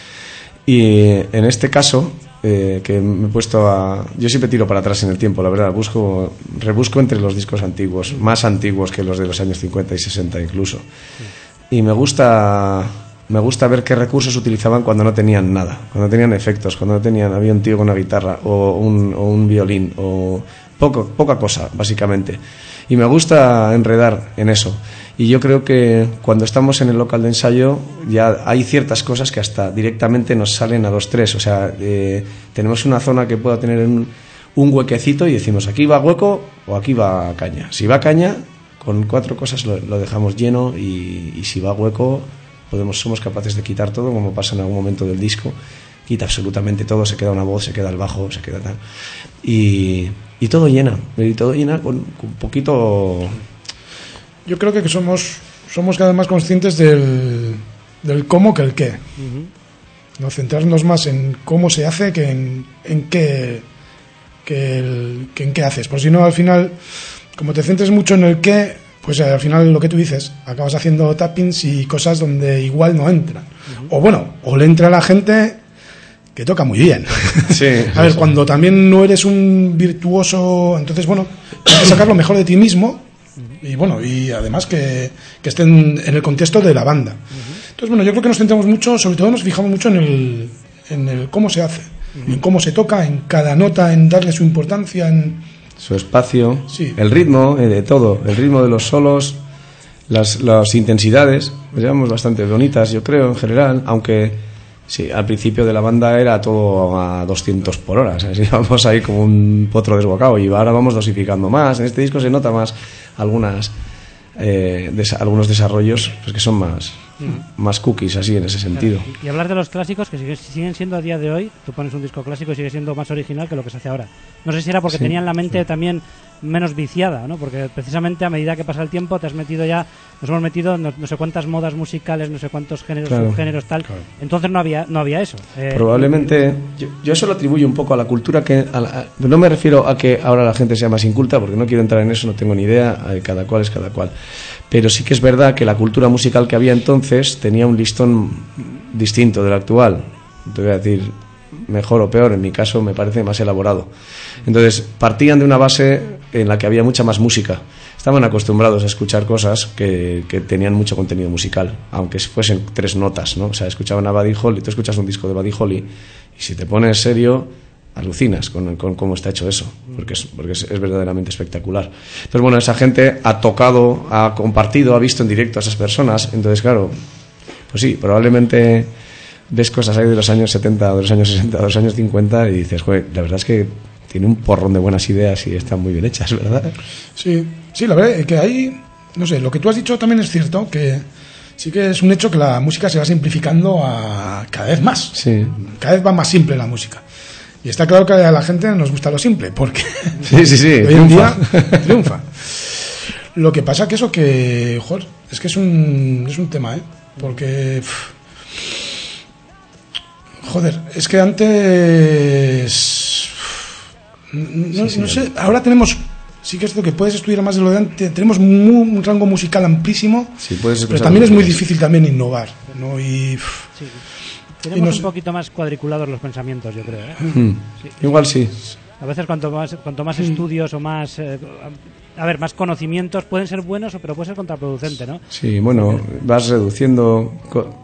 Y en este caso, eh, que me he puesto a... Yo siempre tiro para atrás en el tiempo, la verdad. Busco, rebusco entre los discos antiguos, más antiguos que los de los años cincuenta y sesenta incluso. Sí. Y me gusta... Me gusta ver qué recursos utilizaban cuando no tenían nada, cuando no tenían efectos, cuando no tenían... Había un tío con una guitarra o un, o un violín o poco, poca cosa, básicamente. Y me gusta enredar en eso. Y yo creo que cuando estamos en el local de ensayo ya hay ciertas cosas que hasta directamente nos salen a los tres. O sea, eh, tenemos una zona que pueda tener un, un huequecito y decimos aquí va hueco o aquí va caña. Si va caña, con cuatro cosas lo, lo dejamos lleno y, y si va hueco, podemos, somos capaces de quitar todo, como pasa en algún momento del disco. Quita absolutamente todo, se queda una voz, se queda el bajo, se queda tal. Y, y todo llena, y todo llena con, con un poquito...
Yo creo que somos somos cada vez más conscientes del, del cómo que el qué. Uh-huh. No centrarnos más en cómo se hace que en, en qué que, el, que en qué haces. Por si no, al final, como te centres mucho en el qué, pues al final lo que tú dices, acabas haciendo tappings y cosas donde igual no entran. Uh-huh. O bueno, o le entra a la gente que toca muy bien.
Sí,
a ver,
sí.
Cuando también no eres un virtuoso, entonces bueno, hay que sacar lo mejor de ti mismo. Y bueno, y además que, que estén en el contexto de la banda. Uh-huh. Entonces, bueno, yo creo que nos centramos mucho, sobre todo nos fijamos mucho en el, en el cómo se hace, uh-huh. en cómo se toca, en cada nota, en darle su importancia, en
su espacio,
sí.
el ritmo, eh, de todo, el ritmo de los solos, las, las intensidades, las llevamos bastante bonitas, yo creo, en general, aunque sí, al principio de la banda era todo a doscientos por hora, o sea, íbamos ahí como un potro desbocado y ahora vamos dosificando más. En este disco se nota más algunas eh, des- algunos desarrollos pues que son más mm. más cookies así en ese sentido.
Claro. Y hablar de los clásicos que siguen, siguen siendo a día de hoy, tú pones un disco clásico y sigue siendo más original que lo que se hace ahora. No sé si era porque
sí,
tenía en la mente
sí.
también menos viciada, ¿no? Porque precisamente a medida que pasa el tiempo te has metido ya, nos hemos metido no, no sé cuántas modas musicales, no sé cuántos géneros,
claro,
subgéneros, tal.
Claro.
Entonces no había no había eso. Eh,
Probablemente, yo, yo eso lo atribuyo un poco a la cultura que... A la, a, no me refiero a que ahora la gente sea más inculta, porque no quiero entrar en eso, no tengo ni idea, cada cual es cada cual. Pero sí que es verdad que la cultura musical que había entonces tenía un listón distinto del actual. Te voy a decir, mejor o peor, en mi caso me parece más elaborado. Entonces, partían de una base en la que había mucha más música. Estaban acostumbrados a escuchar cosas que, que tenían mucho contenido musical, aunque fuesen tres notas, ¿no? O sea, escuchaban a Buddy Holly, tú escuchas un disco de Buddy Holly y si te pones serio, alucinas con, con cómo está hecho eso, porque es, porque es, es verdaderamente espectacular. Entonces, bueno, esa gente ha tocado, ha compartido, ha visto en directo a esas personas. Entonces, claro, pues sí, probablemente ves cosas ahí de los años setenta, de los años sesenta, de los años cincuenta y dices, joder, la verdad es que tiene un porrón de buenas ideas y están muy bien hechas, ¿verdad?
Sí, sí, la verdad es que ahí, no sé, lo que tú has dicho también es cierto, que sí que es un hecho que la música se va simplificando a cada vez más.
Sí.
Cada vez va más simple la música. Y está claro que a la gente nos gusta lo simple, porque
sí, sí, sí,
hoy en
triunfa.
día triunfa. Lo que pasa que eso que, joder, es que es un, es un tema, ¿eh? Porque, pff, joder, es que antes, no,
sí, sí,
no sé, ahora tenemos, sí que es cierto que puedes estudiar más de lo de antes, tenemos muy, un rango musical amplísimo,
sí, puedes
pero también es muy difícil también innovar, ¿no? Y, pff,
sí. Tenemos
no sé.
un poquito más cuadriculados los pensamientos, yo creo, ¿eh?
Hmm.
Sí.
Igual sí.
A veces cuanto más cuanto más estudios o más eh, a ver, más conocimientos pueden ser buenos, pero puede ser contraproducente, ¿no?
Sí, bueno, vas reduciendo.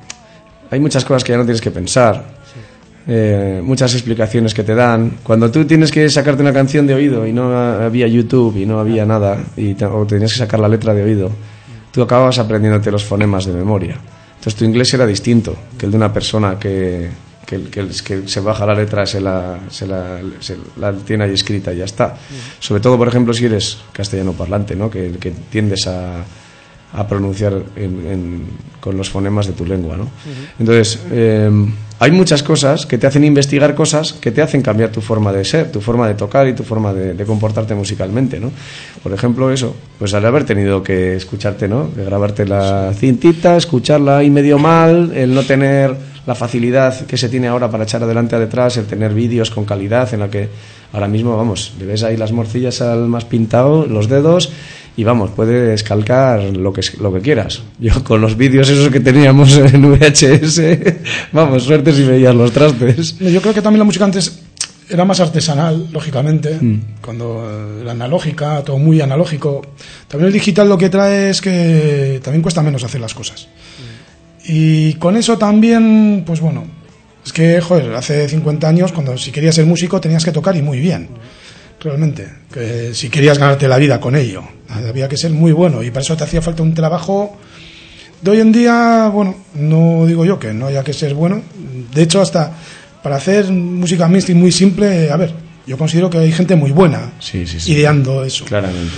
Hay muchas cosas que ya no tienes que pensar.
Sí.
Eh, muchas explicaciones que te dan. Cuando tú tienes que sacarte una canción de oído y no había YouTube y no había nada, y te, o tenías que sacar la letra de oído, tú acababas aprendiéndote los fonemas de memoria. Entonces tu inglés era distinto que el de una persona que, que, que, que se baja la letra, se la, se, la, se la tiene ahí escrita y ya está. Sobre todo, por ejemplo, si eres castellano parlante, ¿no? que, que tiendes a, a pronunciar en, en, con los fonemas de tu lengua, ¿no? Entonces, eh, hay muchas cosas que te hacen investigar cosas que te hacen cambiar tu forma de ser, tu forma de tocar y tu forma de, de comportarte musicalmente, ¿no? Por ejemplo, eso, pues al haber tenido que escucharte, ¿no? De grabarte la cintita, escucharla ahí medio mal, el no tener la facilidad que se tiene ahora para echar adelante a detrás, el tener vídeos con calidad en la que ahora mismo, vamos, le ves ahí las morcillas al más pintado, los dedos, y vamos, puedes calcar lo que, lo que quieras. Yo con los vídeos esos que teníamos en V H S, vamos, suerte si veías los trastes.
Yo creo que también la música antes era más artesanal, lógicamente,
Mm.
cuando la analógica, todo muy analógico. También el digital lo que trae es que también cuesta menos hacer las cosas. Mm. Y con eso también, pues bueno, es que, joder, hace cincuenta años, cuando si querías ser músico tenías que tocar y muy bien. Realmente, que si querías ganarte la vida con ello, había que ser muy bueno y para eso te hacía falta un trabajo. De hoy en día, bueno, no digo yo que no haya que ser bueno, de hecho hasta para hacer música mainstream muy simple, a ver, yo considero que hay gente muy buena
Sí, sí, sí.
ideando eso.
Claramente.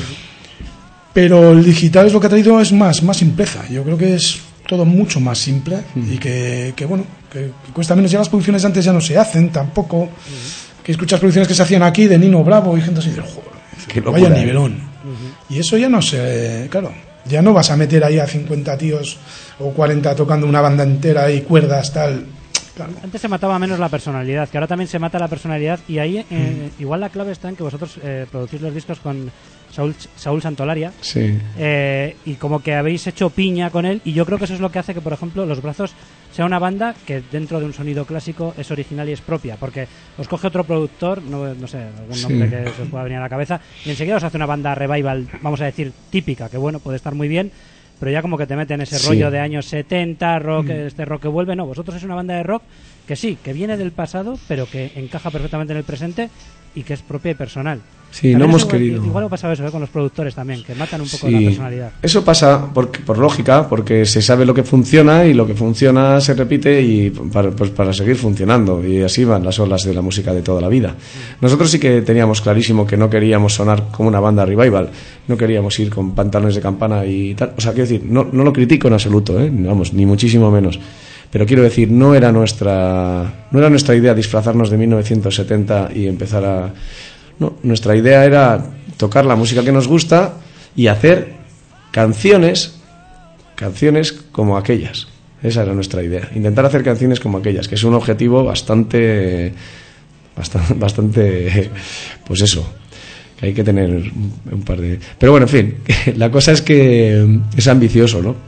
Pero el digital es lo que ha traído es más, más simpleza, yo creo que es todo mucho más simple y que, que bueno, que, que cuesta menos, ya las producciones de antes ya no se hacen tampoco. Que escuchas producciones que se hacían aquí de Nino Bravo y gente así de joder,
Qué locura,
vaya
¿eh?
nivelón. Uh-huh. Y eso ya no se, claro, ya no vas a meter ahí a cincuenta tíos o cuarenta tocando una banda entera y cuerdas tal. Claro.
Antes se mataba menos la personalidad, que ahora también se mata la personalidad y ahí eh, mm. igual la clave está en que vosotros eh, producís los discos con Saúl, Saúl Santolaria
Sí.
eh, y como que habéis hecho piña con él y yo creo que eso es lo que hace que, por ejemplo, Los Brazos sea una banda que dentro de un sonido clásico es original y es propia, porque os coge otro productor, no, no sé, algún nombre
Sí.
que se os pueda venir a la cabeza y enseguida os hace una banda revival, vamos a decir, típica, que bueno, puede estar muy bien, pero ya como que te meten ese
Sí.
rollo de años setenta, rock, mm. este rock que vuelve. No, vosotros es una banda de rock que sí, que viene del pasado, pero que encaja perfectamente en el presente y que es propia y personal.
Sí,
También
no hemos
igual,
querido.
Igual ha pasado eso ¿eh? con los productores también, que matan un poco
Sí.
la personalidad.
Eso pasa por, por lógica, porque se sabe lo que funciona y lo que funciona se repite y para, pues para seguir funcionando. Y así van las olas de la música de toda la vida. Nosotros sí que teníamos clarísimo que no queríamos sonar como una banda revival, no queríamos ir con pantalones de campana y tal. O sea, quiero decir, no, no lo critico en absoluto, ¿eh? Vamos, ni muchísimo menos. Pero quiero decir, no era nuestra, no era nuestra idea disfrazarnos de mil novecientos setenta y empezar a... No, nuestra idea era tocar la música que nos gusta y hacer canciones, canciones como aquellas. Esa era nuestra idea, intentar hacer canciones como aquellas, que es un objetivo bastante, bastante, bastante pues eso, que hay que tener un par de... Pero bueno, en fin, la cosa es que es ambicioso, ¿no?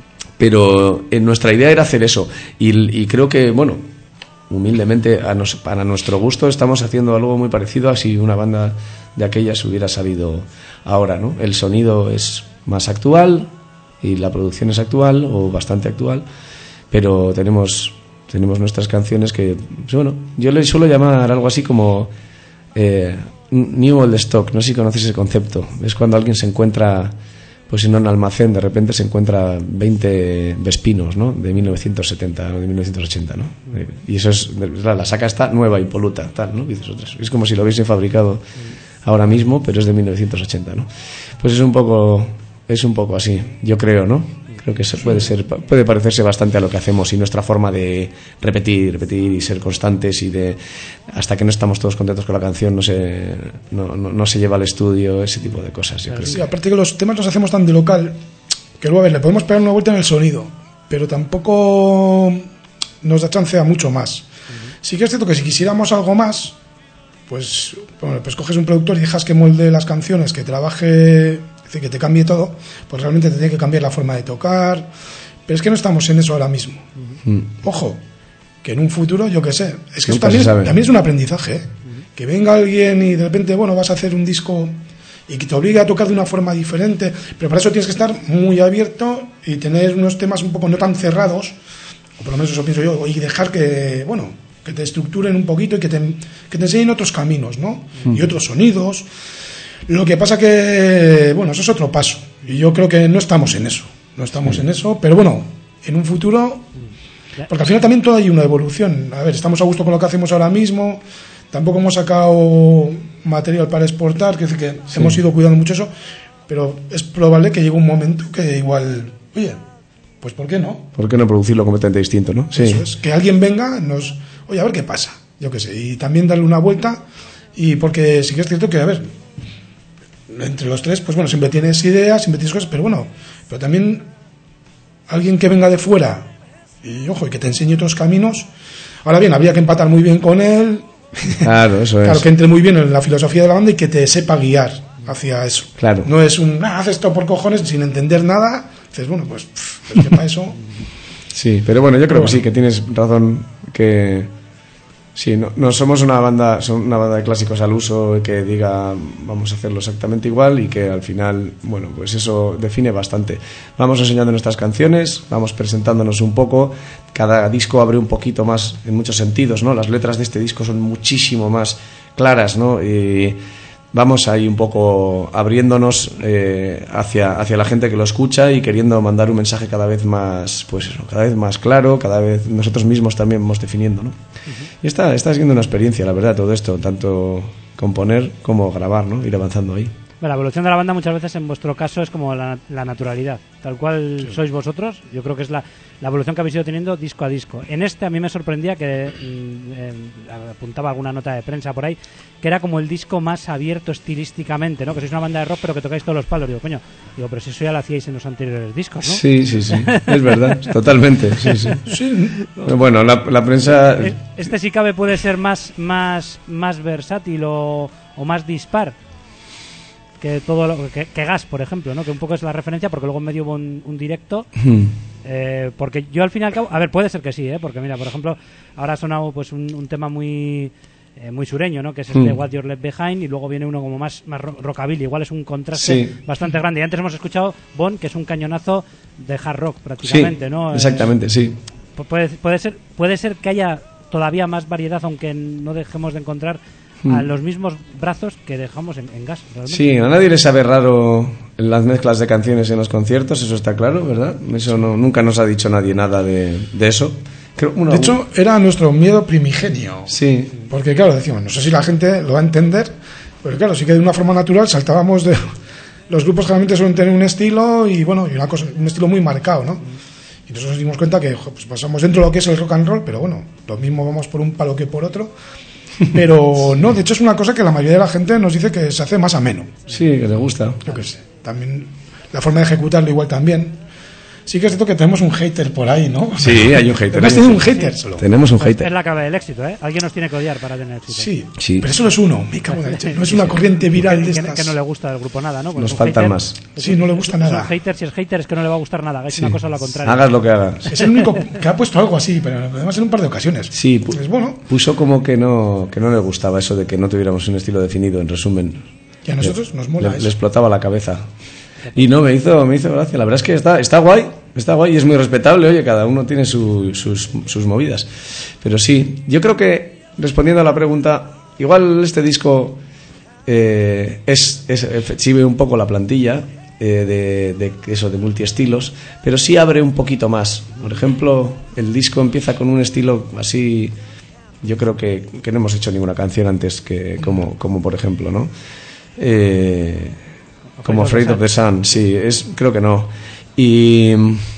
Pero en nuestra idea era hacer eso, y, y creo que, bueno, humildemente, a nos, para nuestro gusto, estamos haciendo algo muy parecido a si una banda de aquellas hubiera salido ahora, ¿no? El sonido es más actual y la producción es actual o bastante actual, pero tenemos tenemos nuestras canciones que, bueno, yo les suelo llamar algo así como eh, New Old Stock. No sé si conoces ese concepto. Es cuando alguien se encuentra, pues en un almacén, de repente se encuentra veinte Vespinos, ¿no? De mil novecientos setenta o de mil novecientos ochenta, ¿no? Y eso es, la saca está nueva, impoluta, tal, ¿no? Dices otras. Es como si lo hubiese fabricado ahora mismo, pero es de mil novecientos ochenta, ¿no? Pues es un poco, es un poco así, yo creo, ¿no? Creo que eso puede ser, puede parecerse bastante a lo que hacemos y nuestra forma de repetir, repetir y ser constantes, y de hasta que no estamos todos contentos con la canción no se, no, no, no se lleva al estudio, ese tipo de cosas. Yo creo
sí,
que...
aparte que los temas los hacemos tan de local que luego, a ver, le podemos pegar una vuelta en el sonido, pero tampoco nos da chance a mucho más. Uh-huh. Sí que es cierto que si quisiéramos algo más, pues, bueno, pues coges un productor y dejas que molde las canciones, que trabaje, es decir, que te cambie todo, pues realmente te tiene que cambiar la forma de tocar, pero es que no estamos en eso ahora mismo. Uh-huh. Ojo, que en un futuro, yo qué sé, es que eso también, también es un aprendizaje, ¿eh? Uh-huh. Que venga alguien y de repente, bueno, vas a hacer un disco y que te obligue a tocar de una forma diferente, pero para eso tienes que estar muy abierto y tener unos temas un poco no tan cerrados, o por lo menos eso pienso yo, y dejar que, bueno, que te estructuren un poquito y que te, que te enseñen otros caminos, ¿no? Mm. Y otros sonidos. Lo que pasa que, bueno, eso es otro paso, y yo creo que no estamos en eso, no estamos sí. en eso, pero bueno, en un futuro, porque al final también todo hay una evolución. A ver, estamos a gusto con lo que hacemos ahora mismo, tampoco hemos sacado material para exportar, que, que sí. hemos ido cuidando mucho eso, pero es probable que llegue un momento que igual, oye, pues ¿por qué no?
¿Por qué no producirlo completamente distinto, no? Sí.
Eso es, que alguien venga, nos, oye, a ver qué pasa, yo qué sé, y también darle una vuelta, y porque sí que es cierto que, a ver, entre los tres, pues bueno, siempre tienes ideas, siempre tienes cosas, pero bueno, pero también alguien que venga de fuera, y ojo, y que te enseñe otros caminos. Ahora bien, habría que empatar muy bien con él.
Claro, eso
claro,
es.
que entre muy bien en la filosofía de la banda y que te sepa guiar hacia eso.
Claro.
No es un, ah, haz esto por cojones sin entender nada. Dices, bueno, pues, pff, es que para eso...
Sí, pero bueno, yo creo
pero
que
bueno.
sí, que tienes razón, que... Sí, no, no somos una banda, son una banda de clásicos al uso que diga vamos a hacerlo exactamente igual, y que al final, bueno, pues eso define bastante. Vamos enseñando nuestras canciones, vamos presentándonos un poco, cada disco abre un poquito más en muchos sentidos, ¿no? Las letras de este disco son muchísimo más claras, ¿no? Y vamos ahí un poco abriéndonos eh, hacia, hacia la gente que lo escucha y queriendo mandar un mensaje cada vez más, pues eso, cada vez más claro, cada vez nosotros mismos también vamos definiendo, ¿no? Uh-huh. Y está, está siendo una experiencia, la verdad, todo esto, tanto componer como grabar, ¿no? Ir avanzando ahí.
Bueno, la evolución de la banda muchas veces en vuestro caso es como la, la naturalidad, tal cual sí. sois vosotros. Yo creo que es la, la evolución que habéis ido teniendo disco a disco. En este a mí me sorprendía que eh, apuntaba alguna nota de prensa por ahí, que era como el disco más abierto estilísticamente, ¿no? Que sois una banda de rock pero que tocáis todos los palos. Digo, coño, digo, pero si eso ya lo hacíais en los anteriores discos, ¿no?
Sí, sí, sí, es verdad, totalmente, sí, sí. sí. Bueno, la, la prensa...
Este si cabe puede ser más, más, más versátil o, o más dispar que todo lo, que, que Gas, por ejemplo, ¿no? Que un poco es la referencia, porque luego en medio hubo un, un directo hmm. eh, porque yo al fin y al cabo, a ver, puede ser que sí, ¿eh? Porque mira, por ejemplo, ahora ha sonado pues un, un tema muy eh, muy sureño, ¿no? Que es este hmm. What You're Left Behind, y luego viene uno como más, más rockabilly, igual es un contraste sí. bastante grande. Y antes hemos escuchado Bon, que es un cañonazo de hard rock prácticamente,
sí,
¿no?
Exactamente, eh, sí.
Puede, puede ser puede ser que haya todavía más variedad, aunque no dejemos de encontrar a los mismos brazos que dejamos en, en Gas, realmente. Sí,
a nadie le sabe raro las mezclas de canciones en los conciertos, eso está claro, ¿verdad? Eso no, nunca nos ha dicho nadie nada de, de eso. Creo, una,
de hecho, era nuestro miedo primigenio.
Sí.
Porque claro, decíamos, no sé si la gente lo va a entender, pero claro, sí que de una forma natural saltábamos de... Los grupos generalmente suelen tener un estilo y bueno, y una cosa, un estilo muy marcado, ¿no? Y nosotros nos dimos cuenta que pues pasamos dentro de lo que es el rock and roll, pero bueno, lo mismo vamos por un palo que por otro. Pero no, de hecho es una cosa que la mayoría de la gente nos dice que se hace más ameno.
Sí, que le gusta.
Yo qué sé. También la forma de ejecutarlo igual también. Sí que es cierto que tenemos un hater por ahí, ¿no?
Sí, hay un hater.
Además tiene un hater solo.
Tenemos un
Pues
hater.
es la clave del éxito, ¿eh? Alguien nos tiene que odiar para tener éxito.
Sí,
Sí.
pero eso no es uno, me cago en la leche. No es una corriente viral de
que,
estas.
que no le gusta del grupo nada, ¿no? Porque
Nos
es un
faltan
hater,
más.
es
Sí,
un-
no le gusta
es
nada.
un hater, si es hater es que no le va a gustar nada. Es
Sí.
una cosa a lo contrario.
Hagas lo que hagas.
Es el único que ha puesto algo así, pero además en un par de ocasiones.
Sí, pu-
Es bueno.
puso como que no, que no le gustaba eso de que no tuviéramos un estilo definido, en resumen.
Y a nosotros nos mola
Le,
eso.
le explotaba la cabeza. Y no, me hizo, me hizo gracia. La verdad es que está, está guay, está guay y es muy respetable. Oye, cada uno tiene su- sus, sus movidas. Pero sí, yo creo que, respondiendo a la pregunta, igual este disco eh, es, es exhibe un poco la plantilla eh, de, de eso, de multiestilos, pero sí abre un poquito más. Por ejemplo, el disco empieza con un estilo así. Yo creo que, que no hemos hecho ninguna canción antes que como, como por ejemplo, ¿no? Eh, como Afraid of the Sun, sí, es, creo que no. Y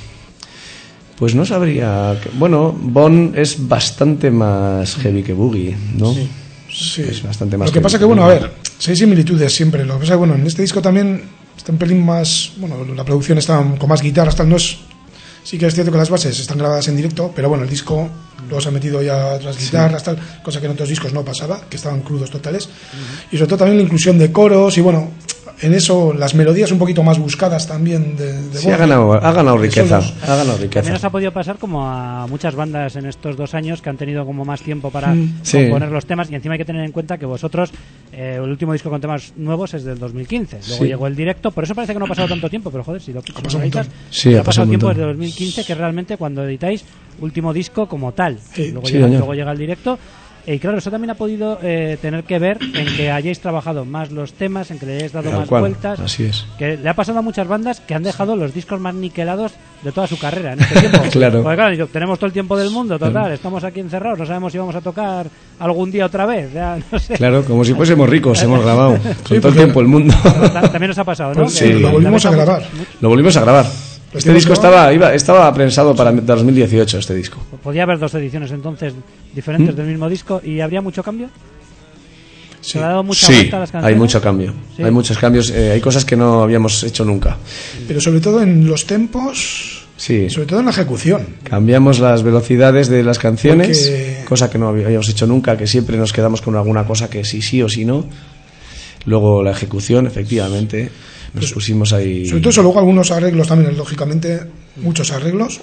pues no sabría. Que, bueno, Bon es bastante más heavy que Boogie, ¿no?
Sí. Sí.
Es bastante más
Lo que
heavy
pasa que, bueno, a ver, si hay similitudes siempre. Lo que pasa que, bueno, en este disco también está un pelín más. Bueno, la producción está con más guitarras, tal. No es. Sí que es cierto que las bases están grabadas en directo, pero bueno, el disco luego se ha metido ya otras guitarras, tal, cosa que en otros discos no pasaba, que estaban crudos totales. Uh-huh. Y sobre todo también la inclusión de coros y, bueno, en eso las melodías un poquito más buscadas también de, de
sí, ha ganado, ha ganado riqueza,
solos.
ha ganado riqueza.
También nos ha podido pasar como a muchas bandas en estos dos años que han tenido como más tiempo para
Mm, sí.
componer los temas, y encima hay que tener en cuenta que vosotros eh, el último disco con temas nuevos es del dos mil quince, luego
Sí.
llegó el directo, por eso parece que no ha pasado tanto tiempo, pero joder, si lo, si
pasado
lo
un
analizas,
montón.
Sí,
ha
ha pasado
pasado
un
tiempo
montón.
desde dos mil quince, que es realmente cuando editáis último disco como tal.
Sí.
Luego,
Sí,
llega,
señor.
luego llega el directo. Y claro, eso también ha podido eh, tener que ver en que hayáis trabajado más los temas, en que le hayáis dado
Tal
más
cual,
vueltas.
así es.
Que le ha pasado a muchas bandas que han dejado los discos más niquelados de toda su carrera en este tiempo.
Claro.
Porque claro, digo, tenemos todo el tiempo del mundo, total, estamos aquí encerrados, no sabemos si vamos a tocar algún día otra vez, ya no sé.
Claro, como si fuésemos ricos, hemos grabado con todo el
porque-
tiempo el mundo.
Ta- También nos ha pasado, ¿no?
Pues
sí,
Que-
lo
que
volvimos
habéis
a grabar.
mucho-
Lo volvimos a grabar.
Lo
Este
hicimos
disco
grabar.
estaba, iba, estaba prensado para dos mil dieciocho, este disco.
Podía haber dos ediciones entonces diferentes
¿Mm?
del mismo disco, y habría mucho cambio.
Sí.
¿Se le ha dado mucha
Sí,
vuelta a las canciones?
hay mucho cambio.
Sí.
Hay muchos cambios. eh, hay cosas que no habíamos hecho nunca.
Pero sobre todo en los tempos,
Sí.
y sobre todo en la ejecución.
Cambiamos las velocidades de las canciones,
Porque-
cosa que no habíamos hecho nunca, que siempre nos quedamos con alguna cosa que sí, sí o sí no. Luego la ejecución, efectivamente, nos pusimos ahí.
Sobre todo eso, luego algunos arreglos también, lógicamente, muchos arreglos.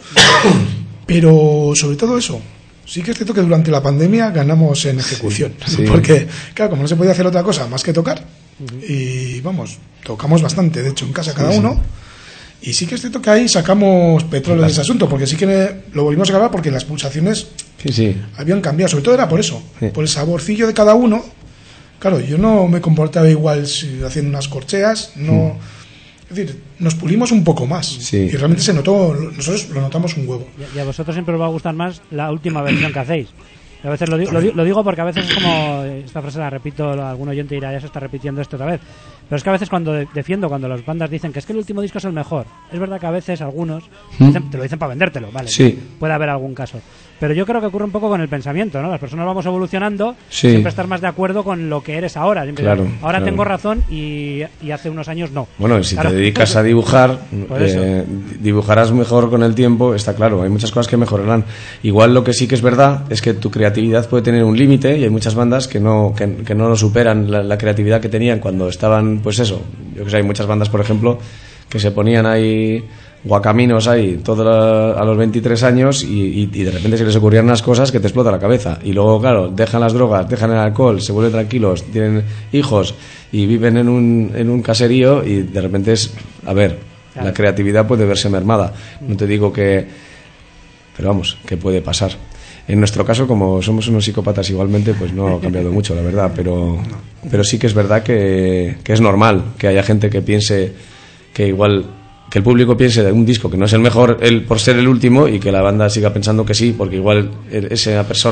Pero sobre todo eso, sí que es cierto que durante la pandemia ganamos en ejecución.
sí.
Porque, claro, como no se podía hacer otra cosa más que tocar, y vamos, tocamos bastante, de hecho, en casa cada
sí.
uno. Y sí que es cierto que ahí sacamos petróleo de ese asunto, porque sí que lo volvimos a grabar porque las pulsaciones
Sí, sí.
habían cambiado. Sobre todo era por eso,
Sí.
por el saborcillo de cada uno. Claro, yo no me comportaba igual si haciendo unas corcheas, no. Es decir, nos pulimos un poco más.
Sí.
Y realmente se notó, nosotros lo notamos un huevo.
Y a vosotros siempre os va a gustar más la última versión que hacéis. Y a veces lo, di- lo di- lo digo porque a veces es como, esta frase la repito, algún oyente dirá, ya se está repitiendo esto otra vez. Pero es que a veces cuando de- defiendo, cuando las bandas dicen que es que el último disco es el mejor, es verdad que a veces algunos
¿Mm?
dicen- te lo dicen para vendértelo, vale,
Sí.
puede haber algún caso. Pero yo creo que ocurre un poco con el pensamiento, ¿no? Las personas vamos evolucionando,
Sí.
siempre estar más de acuerdo con lo que eres ahora. Siempre
Claro,
dices, ahora
claro.
tengo razón y, y hace unos años no.
Bueno, si
Claro.
te dedicas a dibujar,
Por eso.
eh, dibujarás mejor con el tiempo, está claro, hay muchas cosas que mejorarán. Igual lo que sí que es verdad es que tu creatividad puede tener un límite y hay muchas bandas que no, que, que no lo superan la, la creatividad que tenían cuando estaban, pues eso, yo que sé, hay muchas bandas, por ejemplo, que se ponían ahí guacaminos ahí todo la- a los veintitrés años y, y- y de repente se les ocurrían unas cosas que te explota la cabeza y luego claro, dejan las drogas, dejan el alcohol, se vuelven tranquilos, tienen hijos y viven en un, en un caserío y de repente es, a ver,
Claro.
la creatividad puede verse mermada, no te digo que, pero vamos, que puede pasar. En nuestro caso, como somos unos psicópatas igualmente, pues no ha cambiado mucho, la verdad, pero, pero sí que es verdad que, que es normal que haya gente que piense que igual, que el público piense de un disco que no es el mejor el, por ser el último y que la banda siga pensando que sí, porque igual esa persona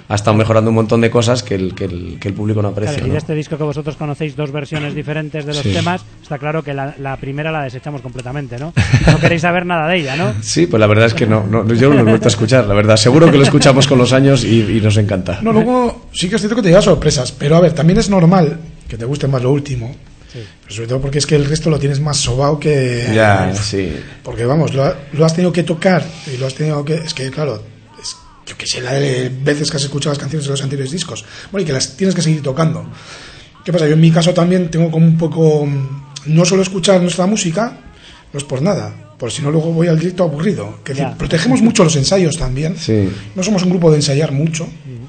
ha estado mejorando un montón de cosas que el, que el, que el público no aprecia.
Claro, y
¿no?
de este disco que vosotros conocéis dos versiones diferentes de los
Sí.
temas, está claro que la, la primera la desechamos completamente, ¿no? No queréis saber nada de ella, ¿no?
Sí, pues la verdad es que no, no yo no lo he vuelto a escuchar, la verdad. Seguro que lo escuchamos con los años y, y nos encanta.
No, luego sí que es cierto que te lleva sorpresas, pero a ver, también es normal que te guste más lo último.
Sí.
Pero sobre todo porque es que el resto lo tienes más sobao que...
Ya, sí.
Porque vamos, lo, ha- lo has tenido que tocar y lo has tenido que... Es que, claro, es, yo que sé, la de veces que has escuchado las canciones de los anteriores discos. Bueno, y que las tienes que seguir tocando. ¿Qué pasa? Yo en mi caso también tengo como un poco... No solo escuchar nuestra música, no es por nada, por si no luego voy al directo aburrido. Que
Ya.
decir, protegemos mucho los ensayos también.
Sí.
No somos un grupo de ensayar mucho.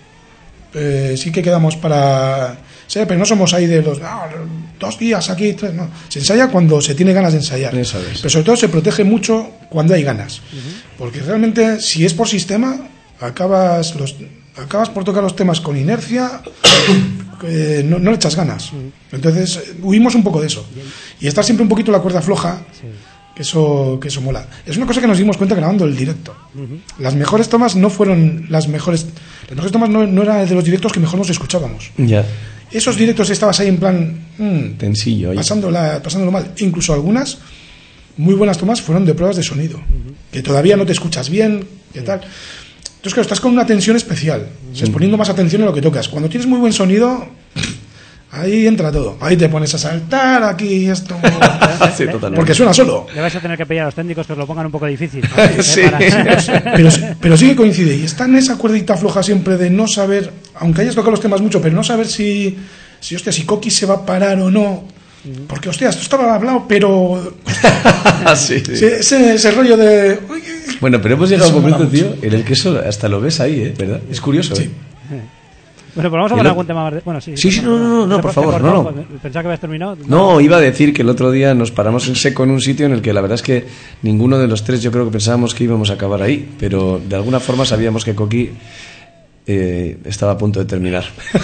Eh, sí que quedamos para... Sí, pero no somos ahí de los ah, dos días aquí, tres, no. Se ensaya cuando se tiene ganas de ensayar.
Eso es.
Pero sobre todo se protege mucho cuando hay ganas. Porque realmente, si es por sistema, acabas los acabas por tocar los temas con inercia, eh, no, no le echas ganas. Entonces, eh, huimos un poco de eso. Y estar siempre un poquito la cuerda floja,
Sí.
que eso, que eso mola. Es una cosa que nos dimos cuenta grabando el directo. Las mejores tomas no fueron las mejores... Las mejores tomas no, no eran de los directos que mejor nos escuchábamos.
Ya.
Esos directos estabas ahí en plan... mm,
Tensillo. ahí.
pasándola, pasándolo mal. Incluso algunas muy buenas tomas fueron de pruebas de sonido. Que todavía no te escuchas bien, que tal. Entonces, claro, estás con una tensión especial. Estás poniendo más atención en lo que tocas. Cuando tienes muy buen sonido... Ahí entra todo. Ahí te pones a saltar, aquí esto...
Sí, totalmente.
Porque suena solo.
Le vais a tener que pedir a los técnicos que os lo pongan un poco difícil.
Sí.
¿eh? Para-
Pero, pero sí que coincide. Y está en esa cuerdita floja siempre de no saber, aunque hayas tocado los temas mucho, pero no saber si, si hostia, si Coqui se va a parar o no. Porque, hostia, esto estaba hablado, pero...
Sí, sí.
Sí, ese, ese rollo de... uy,
Bueno, pero hemos llegado a
Eso
un momento,
mola
tío,
mucho.
en el que eso hasta lo ves ahí, ¿eh? ¿Verdad? Es curioso,
Sí.
¿eh?
Bueno, pues vamos a
Y
poner
lo-
algún tema más de... Bueno, sí.
Sí, sí, no, no, no, no,
¿Te-
por
te he
favor,
cortado?
no, no.
Pensaba que habías terminado.
No, iba a decir que el otro día nos paramos en seco en un sitio en el que la verdad es que ninguno de los tres yo creo que pensábamos que íbamos a acabar ahí, pero de alguna forma sabíamos que Coqui eh, estaba a punto de terminar.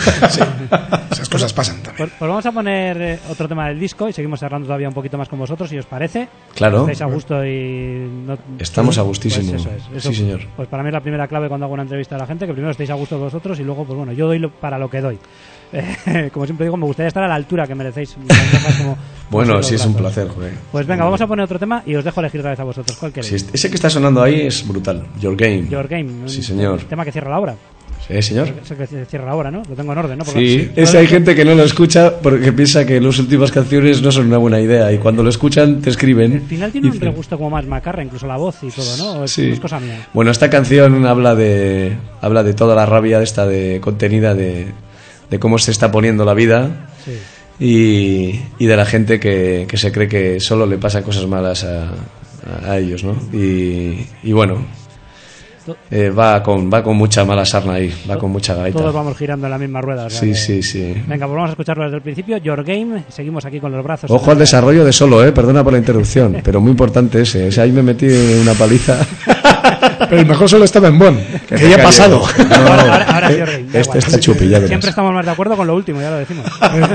Esas cosas pasan también.
Pues, pues vamos a poner eh, otro tema del disco y seguimos cerrando todavía un poquito más con vosotros, si os parece.
Claro.
Estáis a gusto y... No...
Estamos a gustísimo.
Pues eso es, eso-
Sí, señor.
Pues para mí es la primera clave cuando hago una entrevista a la gente, que primero estéis a gusto vosotros y luego, pues bueno, yo doy lo- para lo que doy. Eh, como siempre digo, me gustaría estar a la altura que merecéis. Como,
Bueno,
como
sí, es
los
un
brazos.
placer, joder.
Pues venga, vamos a poner otro tema y os dejo elegir otra vez a vosotros. ¿Cuál queréis?
Sí, este- ese que está sonando ahí es brutal. Your Game.
Your Game.
Sí,
un
señor.
Tema que cierra la obra.
Sí, señor.
Es el que cierra la obra, ¿no? Lo tengo en orden, ¿no? Porque-
Sí,
Pero
ese hay
es que-
gente que no lo escucha porque piensa que las últimas canciones no son una buena idea y cuando lo escuchan te escriben.
El final tiene
y
un
dicen-
regusto como más macarra, incluso la voz y todo, ¿no? ¿O es,
Sí.
es cosa mía?
Bueno, esta canción habla de habla de toda la rabia de esta de contenida de, de cómo se está poniendo la vida
Sí.
y, y de la gente que, que se cree que solo le pasan cosas malas a, a ellos, ¿no? Y, y bueno, eh, va con va con mucha mala sarna ahí, va con mucha gaita.
Todos vamos girando en la misma rueda. o sea
Sí,
que-
sí, sí.
Venga, pues vamos a escucharlo desde el principio. Your Game. Seguimos aquí con los brazos.
Ojo al desarrollo de solo, eh, perdona por la interrupción, pero muy importante ese. O sea, ahí me metí una paliza.
Pero el mejor solo estaba en Bonn, que,
te
ya ha
cayó.
pasado.
No,
Ahora, ahora, ahora es Your Game. da
este
igual.
está chupi, ya verás.
Siempre estamos más de acuerdo con lo último, ya lo decimos.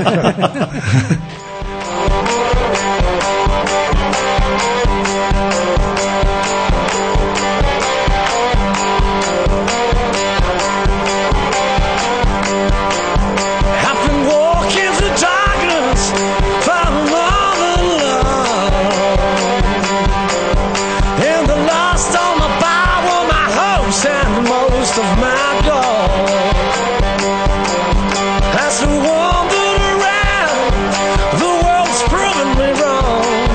I've been walking through darkness, finding all the love. And the lost on the bar were my hopes and most of my gold. As I wandered around, the world's proven me wrong.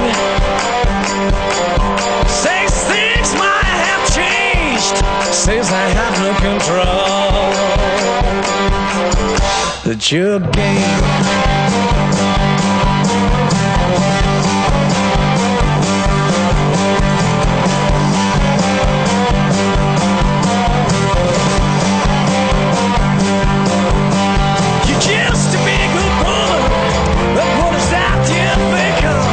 Says things might have changed, says I have no control. It's your game. You used to be a good woman, but what is that you become?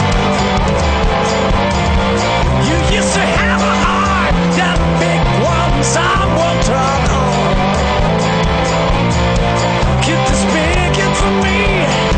You used to have a heart, that big one someone turned on. Keep the speaking for me.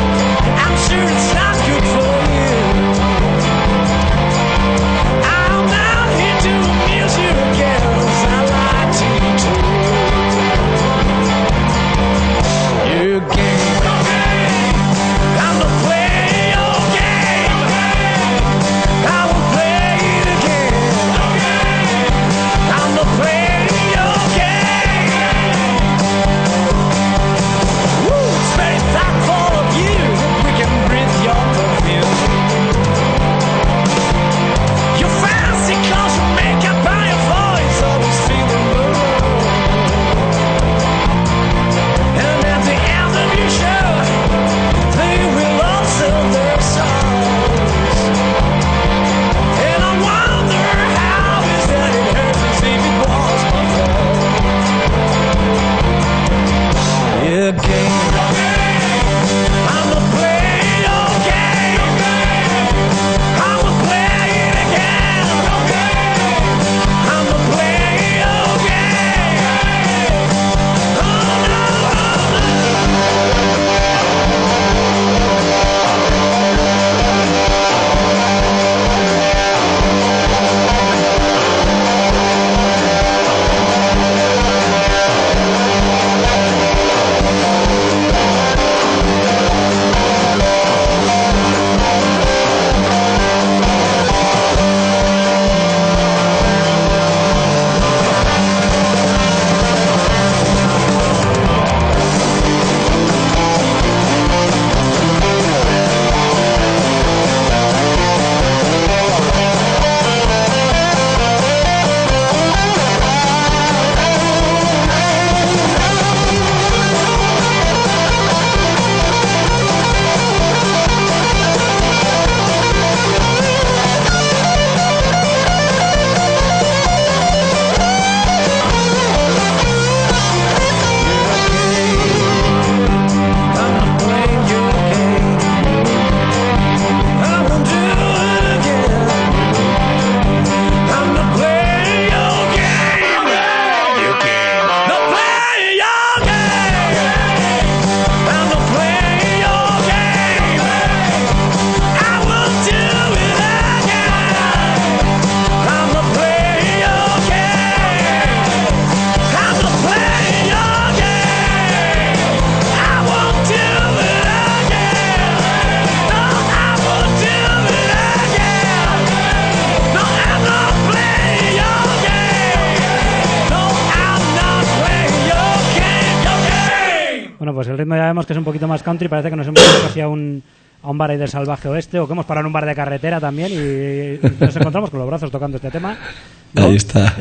Pues el ritmo ya vemos que es un poquito más country, parece que nos hemos ido hacia un, a un bar ahí del salvaje oeste, o que hemos parado en un bar de carretera también y nos encontramos con los brazos tocando este tema, ¿no?
Ahí está.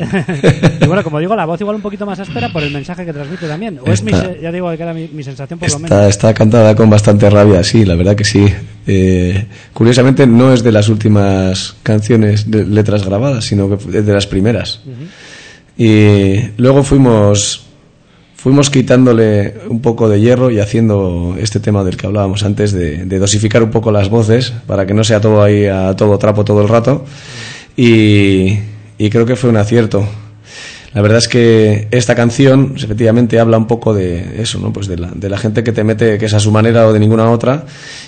Y bueno, como digo, la voz igual un poquito más áspera por el mensaje que transmite también. O es mi, ya digo que era mi, mi sensación por
está,
lo menos.
Está cantada con bastante rabia, sí, la verdad que sí. Eh, curiosamente no es de las últimas canciones de letras grabadas, sino que es de las primeras. Uh-huh. Y luego fuimos... Fuimos quitándole un poco de hierro y haciendo este tema del que hablábamos antes, de, de dosificar un poco las voces para que no sea todo ahí a todo trapo todo el rato. Y, y creo que fue un acierto. La verdad es que esta canción efectivamente habla un poco de eso, ¿no? Pues de la, de la gente que te mete, que es a su manera o de ninguna otra.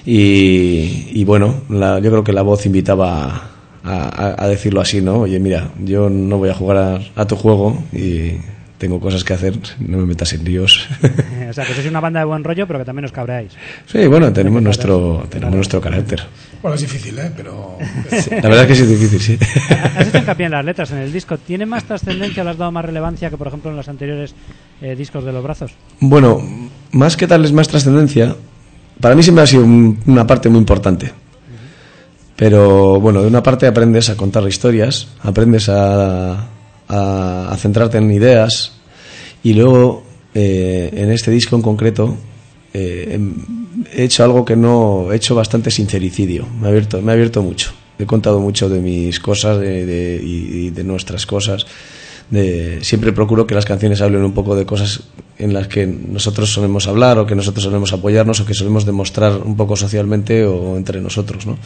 Y, y bueno, la, yo creo que la voz invitaba a, a, a decirlo así, ¿no? Oye, mira, yo no voy a jugar a, a tu juego y... tengo cosas que hacer, no me metas en líos.
O sea, que sois una banda de buen rollo, pero que también os cabreáis.
Sí, bueno, tenemos nuestro tenemos nuestro carácter.
Bueno, es difícil, ¿eh? Pero...
Sí, la verdad es que sí es difícil, sí.
Has hecho hincapié en las letras en el disco. ¿Tiene más trascendencia o le has dado más relevancia que, por ejemplo, en los anteriores eh, discos de Los Brazos?
Bueno, más que darles más trascendencia, para mí siempre ha sido un, una parte muy importante. Uh-huh. Pero, bueno, de una parte aprendes a contar historias, aprendes a... A, a centrarte en ideas y luego eh, en este disco en concreto eh, he hecho algo que no he hecho bastante sincericidio, me ha abierto, me ha abierto mucho, he contado mucho de mis cosas de, de, y, y de nuestras cosas, de, siempre procuro que las canciones hablen un poco de cosas en las que nosotros solemos hablar o que nosotros solemos apoyarnos o que solemos demostrar un poco socialmente o entre nosotros, ¿no?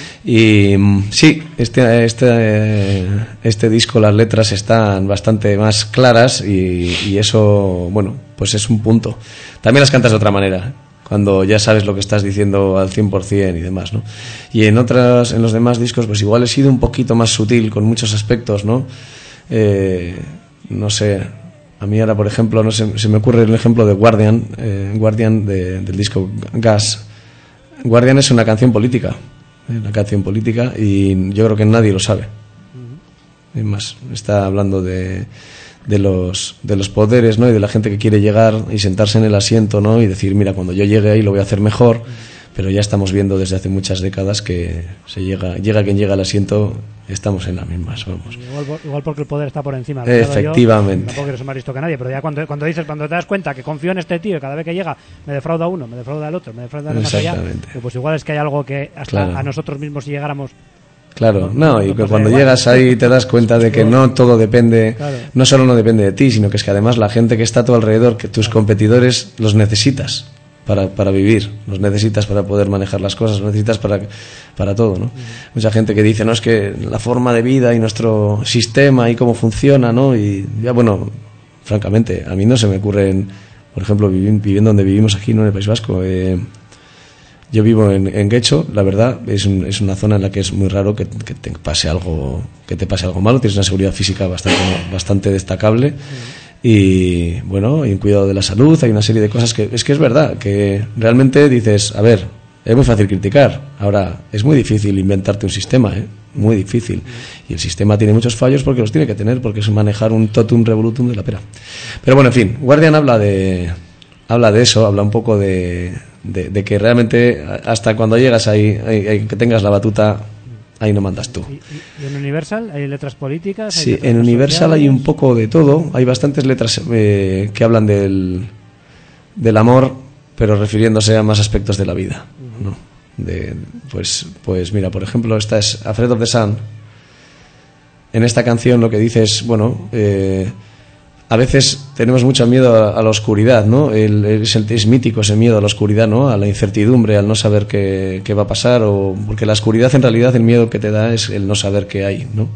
Y sí, este, este, este disco, las letras están bastante más claras y, y eso, bueno, pues es un punto. También las cantas de otra manera, cuando ya sabes lo que estás diciendo al cien por ciento y demás, ¿no? Y en otras, en los demás discos, pues igual he sido un poquito más sutil con muchos aspectos, ¿no? Eh, no sé, a mí ahora, por ejemplo, no sé, se me ocurre el ejemplo de Guardian, eh, Guardian de, del disco Gas. Guardian es una canción política. Una canción política y yo creo que nadie lo sabe. Uh-huh. Es más, está hablando de, de los de los poderes, ¿no? Y de la gente que quiere llegar y sentarse en el asiento, ¿no? Y decir, mira, cuando yo llegue ahí lo voy a hacer mejor. Uh-huh. Pero ya estamos viendo desde hace muchas décadas que se llega llega quien llega al asiento, estamos en las mismas, vamos.
Igual, igual porque el poder está por encima.
Efectivamente.
Yo, tampoco quiero ser más listo que nadie, pero ya cuando, cuando dices, cuando te das cuenta que confío en este tío y cada vez que llega me defrauda uno, me defrauda el otro, me defrauda el más allá, pues igual es que hay algo que hasta claro. A nosotros mismos si llegáramos
Claro, no, y que cuando llegas ahí te das cuenta de que no todo depende,
Claro.
no solo no depende de ti, sino que es que además la gente que está a tu alrededor, que tus competidores los necesitas para, para vivir, los necesitas para poder manejar las cosas, los necesitas para, para todo, ¿no? Mucha gente que dice, no, es que la forma de vida y nuestro sistema y cómo funciona, ¿no? Y ya, bueno, francamente, a mí no se me ocurren, por ejemplo, vivi- viviendo donde vivimos aquí, ¿no? En el País Vasco, eh, yo vivo en, en Guecho, la verdad, es, un, es una zona en la que es muy raro que, que te pase algo, que te pase algo malo. Tienes una seguridad física bastante, bastante destacable y, bueno, hay un cuidado de la salud, hay una serie de cosas que es que es verdad, que realmente dices, a ver, es muy fácil criticar. Ahora, es muy difícil inventarte un sistema, ¿eh? Muy difícil. Y el sistema tiene muchos fallos porque los tiene que tener, porque es manejar un totum revolutum de la pera. Pero bueno, en fin, Guardian habla de, habla de eso, habla un poco de... De, de que realmente hasta cuando llegas ahí, ahí, ahí que tengas la batuta, ahí no mandas tú.
¿Y, y- y en Universal hay letras políticas? ¿Hay
Sí,
letras
en
más
Universal hay
sociales?
un poco de todo. Hay bastantes letras eh, que hablan del, del amor, pero refiriéndose a más aspectos de la vida, ¿no? De, pues, pues mira, por ejemplo, esta es Afraid of the Sun. En esta canción lo que dice es, bueno, eh, a veces tenemos mucho miedo a, a la oscuridad, ¿no? El, es, el, es mítico ese miedo a la oscuridad, ¿no? A la incertidumbre, al no saber qué, qué va a pasar, o porque la oscuridad en realidad el miedo que te da es el no saber qué hay, ¿no? Uh-huh.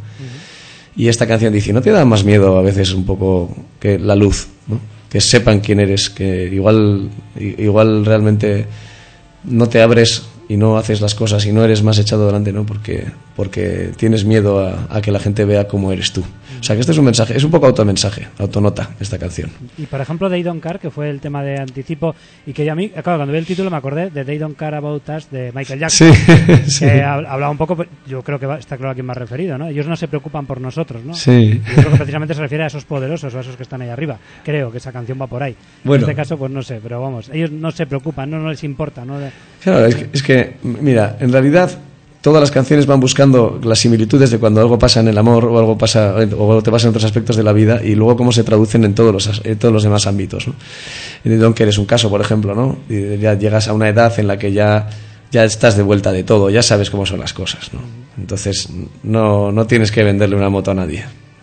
Y esta canción dice, ¿no te da más miedo a veces un poco que la luz, ¿no? Que sepan quién eres, que igual, igual realmente no te abres y no haces las cosas y no eres más echado delante, ¿no? Porque, porque tienes miedo a, a que la gente vea cómo eres tú. O sea que este es un mensaje, es un poco automensaje, autonota esta canción.
Y por ejemplo They Don't Care, que fue el tema de anticipo, y que yo a mí, claro, cuando vi el título me acordé de They Don't Care About Us de Michael Jackson.
Sí, sí.
Que hablaba un poco, yo creo que va, está claro a quién me ha referido, ¿no? Ellos no se preocupan por nosotros, ¿no?
Sí.
Yo creo que precisamente se refiere a esos poderosos o a esos que están ahí arriba. Creo que esa canción va por ahí.
Bueno.
En este caso, pues no sé, pero vamos, ellos no se preocupan, no, no les importa, ¿no?
Claro, es que, es que, mira, en realidad todas las canciones van buscando las similitudes de cuando algo pasa en el amor o algo pasa o te pasa en otros aspectos de la vida y luego cómo se traducen en todos los, en todos los demás ámbitos, ¿no? Don't Care es un caso, por ejemplo, ¿no? Y ya llegas a una edad en la que ya ya estás de vuelta de todo, ya sabes cómo son las cosas, ¿no? Entonces no, no tienes que venderle una moto a nadie.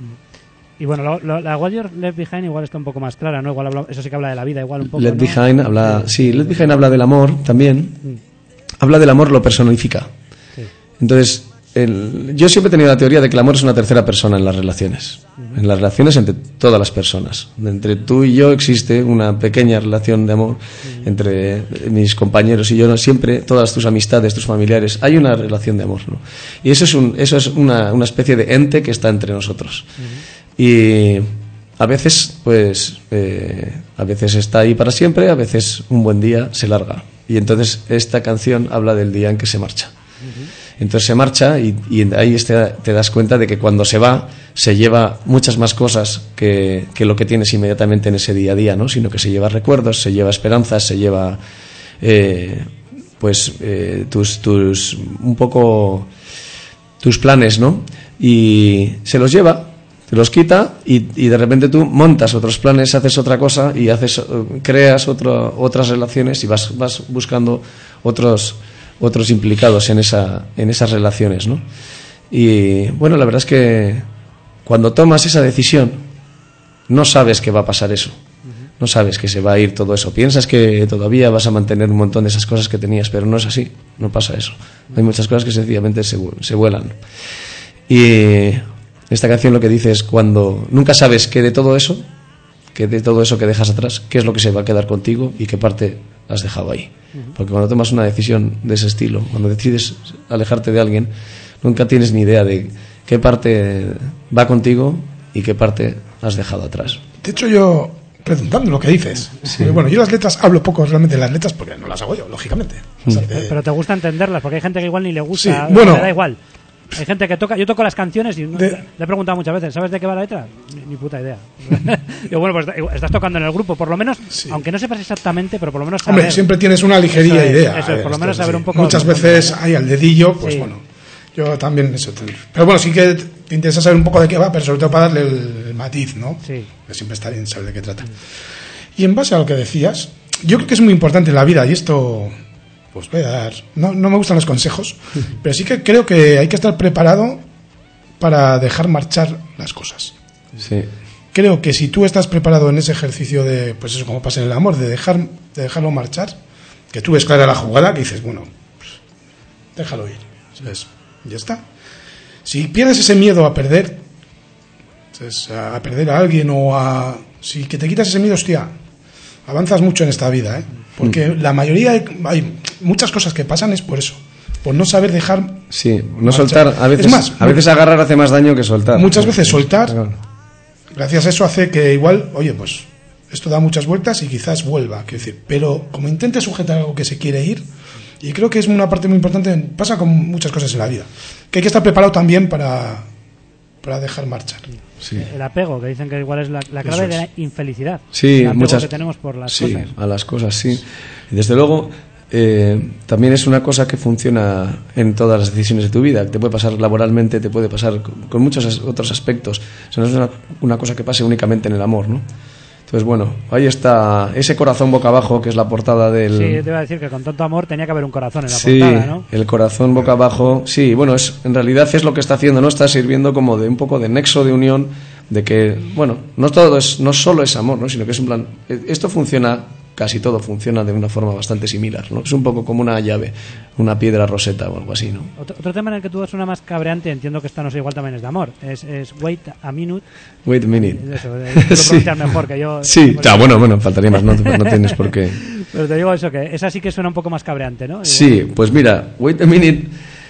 Y bueno, lo, lo, la What You're Left Behind igual está un poco más clara, ¿no? Igual habla, eso sí que habla de la vida, igual un poco,
Let
¿no?
Behind habla, sí, Let Behind habla del amor también. Mm. Habla del amor, lo personifica. Sí. Entonces, el, yo siempre he tenido la teoría de que el amor es una tercera persona en las relaciones. Uh-huh. En las relaciones entre todas las personas. Entre tú y yo existe una pequeña relación de amor. Uh-huh. Entre mis compañeros y yo, ¿no? Siempre, todas tus amistades, tus familiares, hay una relación de amor, ¿no? Y eso es, un, eso es una, una especie de ente que está entre nosotros. Uh-huh. Y a veces, pues, eh, a veces está ahí para siempre, a veces un buen día se larga. Y entonces esta canción habla del día en que se marcha. Uh-huh. Entonces se marcha y, y ahí te, te das cuenta de que cuando se va se lleva muchas más cosas que, que lo que tienes inmediatamente en ese día a día, ¿no? Sino que se lleva recuerdos, se lleva esperanzas, se lleva eh, pues eh, tus, tus un poco tus planes, ¿no? Y se los lleva, te los quita y, y de repente tú montas otros planes, haces otra cosa y haces creas otro, otras relaciones y vas, vas buscando otros otros implicados en esa en esas relaciones, ¿no? Y bueno, la verdad es que cuando tomas esa decisión no sabes que va a pasar eso, no sabes que se va a ir todo eso, piensas que todavía vas a mantener un montón de esas cosas que tenías, pero no es así, no pasa eso, hay muchas cosas que sencillamente se, se vuelan. Y esta canción lo que dice es cuando nunca sabes que de todo eso, que de todo eso que dejas atrás, qué es lo que se va a quedar contigo y qué parte has dejado ahí. Porque cuando tomas una decisión de ese estilo, cuando decides alejarte de alguien, nunca tienes ni idea de qué parte va contigo y qué parte has dejado atrás.
De hecho, yo, preguntando lo que dices, sí. Bueno, yo las letras hablo poco realmente de las letras porque no las hago yo, lógicamente.
Mm.
O sea, que...
Pero te gusta entenderlas, porque hay gente que igual ni le gusta,
sí, bueno,
le da igual. Hay gente que toca, yo toco las canciones y
de...
le he preguntado muchas veces, ¿sabes de qué va la letra? Ni, ni puta idea. Digo, bueno, pues estás tocando en el grupo, por lo menos, sí. Aunque no sepas exactamente, pero por lo menos saber.
Hombre, siempre tienes una ligería
eso es,
idea.
Eso es, por lo menos saber
sí.
un poco.
Muchas veces hay al dedillo, pues sí. Bueno, yo también eso. Pero bueno, sí que te interesa saber un poco de qué va, pero sobre todo para darle el, el matiz, ¿no?
Sí.
Que siempre está bien saber de qué trata. Sí. Y en base a lo que decías, yo creo que es muy importante en la vida, y esto pues voy a dar... No, no me gustan los consejos, pero sí que creo que hay que estar preparado para dejar marchar las cosas.
Sí.
Creo que si tú estás preparado en ese ejercicio de, pues eso, como pasa en el amor, de dejar de dejarlo marchar, que tú ves clara la jugada, que dices, bueno, pues, déjalo ir, ¿sabes? Ya está. Si pierdes ese miedo a perder, ¿sabes? A perder a alguien o a... Si que te quitas ese miedo, hostia, avanzas mucho en esta vida, ¿eh? Porque mm. la mayoría, hay, hay muchas cosas que pasan es por eso, por no saber dejar...
Sí, no marchar. Soltar, a veces,
es más,
a veces agarrar hace más daño que soltar.
Muchas veces soltar... Claro. Gracias a eso hace que igual, oye, pues esto da muchas vueltas y quizás vuelva, quiero decir, pero como intente sujetar algo que se quiere ir, y creo que es una parte muy importante, pasa con muchas cosas en la vida, que hay que estar preparado también para, para dejar marchar.
Sí. El apego, que dicen que igual es la, la clave es. de la infelicidad.
Sí,
el apego
muchas
que tenemos por las
sí,
cosas.
a las cosas, sí. Y desde luego, eh, también es una cosa que funciona en todas las decisiones de tu vida. Te puede pasar laboralmente, te puede pasar con, con muchos as- otros aspectos. O sea, no es una, una cosa que pase únicamente en el amor, ¿no? Entonces, bueno, ahí está ese corazón boca abajo, que es la portada del...
Sí, te iba a decir que con tanto amor tenía que haber un corazón en la
sí,
portada, ¿no?
El corazón boca abajo. Sí, bueno, es en realidad es lo que está haciendo, ¿no? Está sirviendo como de un poco de nexo de unión, de que, bueno, no todo es, no solo es amor, ¿no? Sino que es un plan... Esto funciona... Casi todo funciona de una forma bastante similar, ¿no? Es un poco como una llave, una piedra roseta o algo así, ¿no?
Otro, otro tema en el que tú suena más cabreante, entiendo que esta no sé, igual también es de amor, es, es Wait a Minute.
Wait a Minute.
Eso, tú lo pronuncias mejor que yo.
Sí, ah, bueno, bueno, faltaría más, no, no tienes por qué.
Pero te digo eso, que esa sí que suena un poco más cabreante, ¿no?
Sí, pues mira, Wait a Minute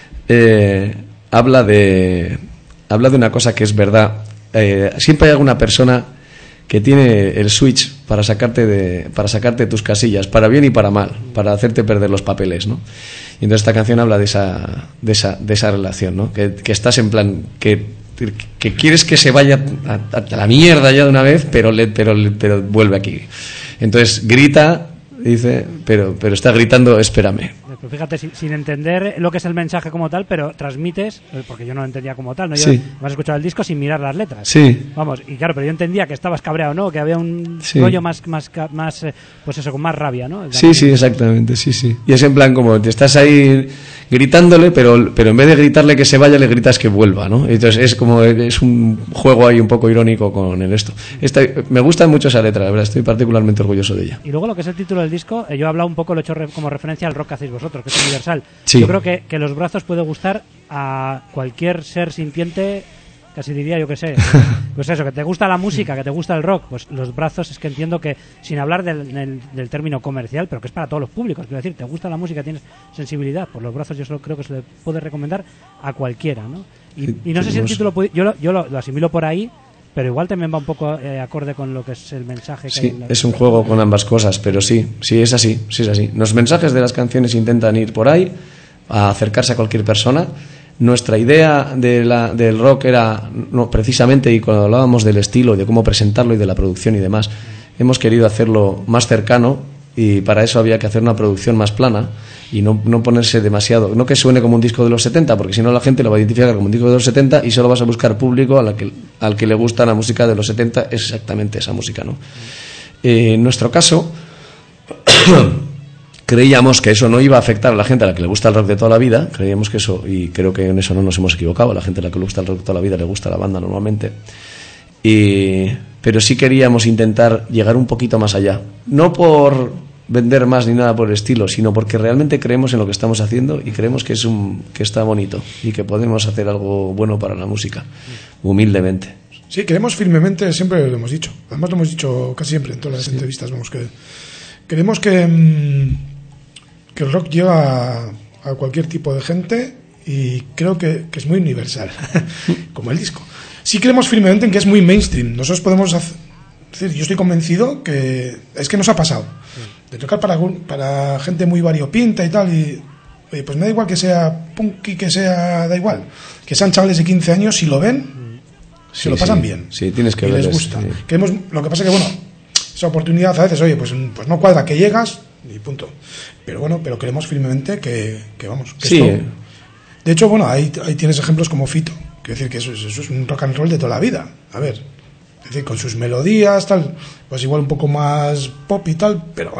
eh, habla de habla de una cosa que es verdad. Eh, siempre hay alguna persona que tiene el switch para sacarte de para sacarte tus casillas, para bien y para mal, para hacerte perder los papeles, ¿no? Y entonces esta canción habla de esa de esa de esa relación, ¿no? Que, que estás en plan que que quieres que se vaya a, a la mierda ya de una vez, pero le, pero pero vuelve aquí. Entonces grita, dice, pero pero está gritando, espérame.
Pero fíjate, sin, sin entender lo que es el mensaje como tal, pero transmites, porque yo no lo entendía como tal, ¿no? Yo
sí.
me has escuchado el disco sin mirar las letras.
Sí.
Vamos, y claro, pero yo entendía que estabas cabreado, ¿no? Que había un
sí.
rollo más, más, más, pues eso, con más rabia, ¿no?
Sí, sí, exactamente, sí, sí. Y es en plan como te estás ahí gritándole, pero, pero en vez de gritarle que se vaya, le gritas que vuelva, ¿no? Entonces es como, es un juego ahí un poco irónico con el esto. Esta, me gusta mucho esa letra, la verdad, estoy particularmente orgulloso de ella.
Y luego lo que es el título del disco, eh, yo he hablado un poco, lo he hecho re- como referencia al rock que hacéis vosotros, que es universal.
Sí.
Yo creo que, que Los Brazos puede gustar a cualquier ser sintiente, casi diría yo que sé. Pues eso, que te gusta la música, que te gusta el rock, pues Los Brazos es que entiendo que, sin hablar del, del, del término comercial, pero que es para todos los públicos, quiero decir, te gusta la música, tienes sensibilidad, pues Los Brazos yo solo creo que se le puede recomendar a cualquiera, ¿no? Y, y no sé si el título, puede, yo, lo, yo lo, lo asimilo por ahí, pero igual también va un poco eh, acorde con lo que es el mensaje que
sí,
hay en la...
es un juego con ambas cosas, pero sí, sí es así, sí es así. Los mensajes de las canciones intentan ir por ahí, a acercarse a cualquier persona. Nuestra idea de la, del rock era, no, precisamente, y cuando hablábamos del estilo, de cómo presentarlo y de la producción y demás, hemos querido hacerlo más cercano, y para eso había que hacer una producción más plana y no, no ponerse demasiado, no que suene como un disco de los setenta, porque si no la gente lo va a identificar como un disco de los setenta y solo vas a buscar público al que, al que le gusta la música de los setenta, es exactamente esa música, ¿no? Eh, en nuestro caso creíamos que eso no iba a afectar a la gente a la que le gusta el rock de toda la vida, creíamos que eso, y creo que en eso no nos hemos equivocado, a la gente a la que le gusta el rock de toda la vida le gusta la banda normalmente, y, pero sí queríamos intentar llegar un poquito más allá, no por vender más ni nada por el estilo, sino porque realmente creemos en lo que estamos haciendo y creemos que es un que está bonito y que podemos hacer algo bueno para la música, humildemente.
Sí, creemos firmemente, siempre lo hemos dicho, además lo hemos dicho casi siempre en todas las sí. entrevistas, vamos, que creemos que mmm, que el rock llega a, a cualquier tipo de gente y creo que, que es muy universal, como el disco. Sí creemos firmemente en que es muy mainstream. Nosotros podemos hacer, es decir, yo estoy convencido que es que nos ha pasado de tocar para, para gente muy variopinta y tal, y oye, pues me da igual que sea punky, que sea, da igual, que sean chavales de quince años, si lo ven, se sí, lo pasan
sí.
bien.
Sí, tienes que
y
verles,
les gusta.
Sí.
Queremos, lo que pasa que, bueno, esa oportunidad a veces, oye, pues, pues no cuadra que llegas y punto. Pero bueno, pero creemos firmemente que, que vamos. Que
sí.
esto, de hecho, bueno, ahí, ahí tienes ejemplos como Fito. Quiero decir que eso, eso es un rock and roll de toda la vida. A ver, es decir, con sus melodías, tal, pues igual un poco más pop y tal, pero bueno,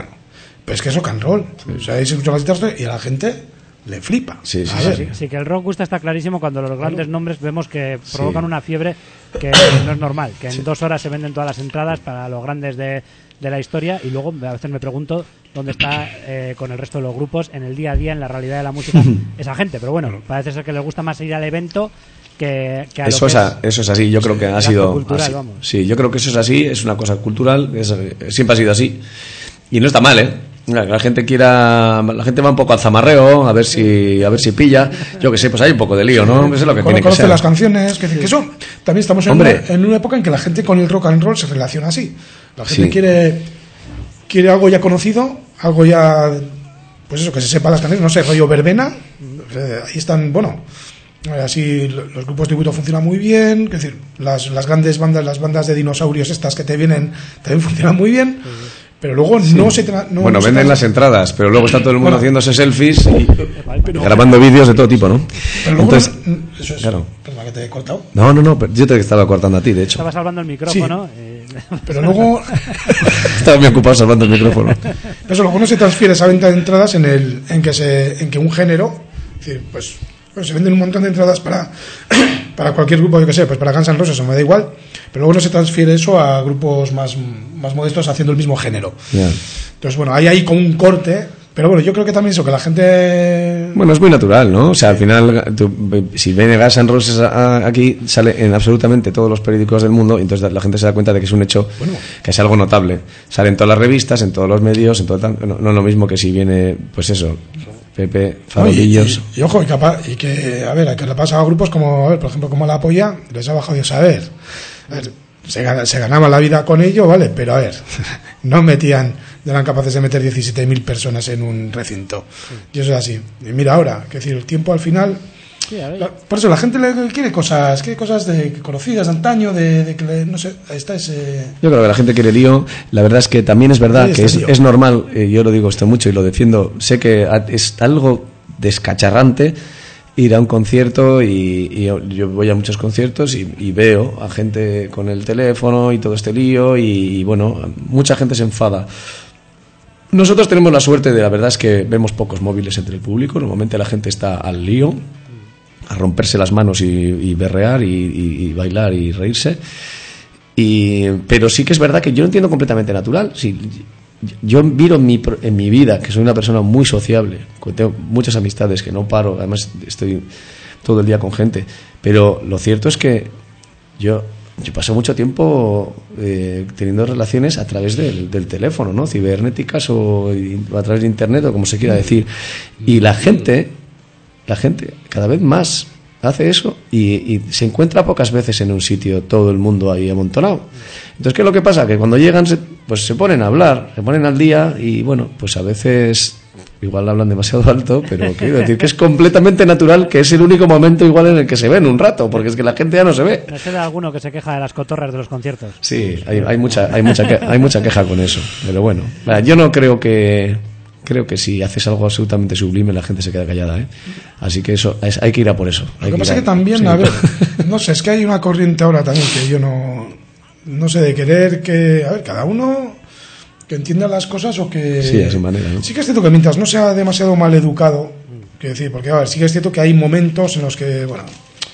Pero es que es rock and roll. O sea, ahí se escuchan las guitarras y a la gente le flipa.
Sí, sí,
A
sí,
ver,
Sí, sí, que el rock gusta está clarísimo cuando los grandes nombres vemos que provocan
Sí.
una fiebre que no es normal, que en dos horas se venden todas las entradas para los grandes de, de la historia y luego a veces me pregunto dónde está eh, con el resto de los grupos en el día a día, en la realidad de la música, esa gente. Pero bueno, parece ser que les gusta más ir al evento que, que a
Eso
lo
es,
que
a- eso es así, yo creo que ha
el
sido
acto cultural,
así.
vamos.
Sí, yo creo que eso es así, es una cosa cultural, es- siempre ha sido así. Y no está mal, ¿eh? La gente quiera, la gente va un poco al zamarreo, a ver si, a ver si pilla. Yo que sé, pues hay un poco de lío, ¿no? Eso es lo que
Cono-
tiene que
conoce
ser.
las canciones, que, que eso también estamos en
Hombre.
una, en una época en que la gente con el rock and roll se relaciona así. La gente
Sí.
quiere quiere algo ya conocido, algo ya, pues eso, que se sepa las canciones, no sé, rollo verbena. Eh, ahí están, bueno, eh, así lo- los grupos tributo funcionan muy bien, es decir, las, las grandes bandas, las bandas de dinosaurios estas que te vienen también funcionan muy bien. Pero luego no se tra- no,
Bueno,
no se
venden
tra-
las entradas, pero luego está todo el mundo
Bueno.
haciéndose selfies y grabando vídeos de todo tipo, ¿no?
pero luego
Entonces,
no- eso es,
claro.
perdona que te he cortado.
no, no, no, pero yo te estaba cortando a ti, de hecho.
estabas hablando el micrófono. eh,
Pero luego
Estaba muy ocupado salvando el micrófono.
eso luego no se transfiere esa venta de entradas en el en que se en que un género, es decir, pues, pues se venden un montón de entradas para para cualquier grupo, yo que sé, pues para Guns N' Roses, eso me da igual, pero luego no se transfiere eso a grupos más más modestos haciendo el mismo género.
Ya.
Entonces, bueno, hay ahí como un corte, pero bueno, yo creo que también eso que la gente
Bueno, es muy natural, ¿no? O sea, al final, tú, si viene Guns N' Roses a- a- aquí, sale en absolutamente todos los periódicos del mundo, y entonces la gente se da cuenta de que es un hecho,
Bueno.
que es algo notable. Sale en todas las revistas, en todos los medios, en todo tal- no, no es lo mismo que si viene, pues eso, Pepe,
¿no? y,
Farolillos.
y- y ojo, y, capaz, y que, a ver, que le pasa a grupos como, a ver, por ejemplo, como La Polla, les ha bajado Dios a ver. A ver, se, gana- se ganaba la vida con ello, ¿vale? Pero a ver, no metían, no eran capaces de meter diecisiete mil personas en un recinto. Y eso es así. Y mira ahora, que decir, el tiempo al final...
sí, a ver.
la- por eso la gente le quiere cosas, quiere cosas de conocidas de antaño, de, de que le- no sé, ahí está ese...
Yo creo que la gente quiere lío. La verdad es que también es verdad
Sí,
que
está
es,
lío.
es normal, eh, yo lo digo esto mucho y lo defiendo, sé que a- es algo descacharrante ir a un concierto y, y yo, yo voy a muchos conciertos y, y veo a gente con el teléfono y todo este lío y, y bueno, mucha gente se enfada. Nosotros tenemos la suerte de, la verdad es que vemos pocos móviles entre el público, normalmente la gente está al lío, a romperse las manos y, y berrear y, y- y bailar y reírse. Y, pero sí que es verdad que yo lo entiendo completamente natural. Sí, yo miro en mi, pro- en mi vida, que soy una persona muy sociable, que tengo muchas amistades, que no paro, además estoy todo el día con gente, pero lo cierto es que yo, yo paso mucho tiempo eh, teniendo relaciones a través del, del teléfono, ¿no? Cibernéticas o, o a través de internet o como se quiera decir. Y la gente, la gente cada vez más hace eso y, y se encuentra pocas veces en un sitio todo el mundo ahí amontonado. Entonces, ¿qué es lo que pasa? Que cuando llegan se, pues se ponen a hablar, se ponen al día y bueno, pues a veces igual hablan demasiado alto, pero quiero decir que es completamente natural, que es el único momento igual en el que se ven un rato, porque es que la gente ya no se ve.
¿No será alguno que se queja de las cotorras de los conciertos?
Sí, hay, hay mucha hay mucha que- hay mucha queja con eso, pero bueno, vaya, yo no creo que creo que si haces algo absolutamente sublime la gente se queda callada, ¿eh? Así que eso es- hay que ir a por eso. Hay
Lo que
ir
pasa
a-
es que también,
sí.
a ver, no sé, es que hay una corriente ahora también que yo no, no sé, de querer que, a ver, cada uno que entienda las cosas o que...
Sí, a su manera, ¿no?
Sí que es cierto que mientras no sea demasiado mal educado, quiero decir, porque a ver, sí que es cierto que hay momentos en los que, bueno,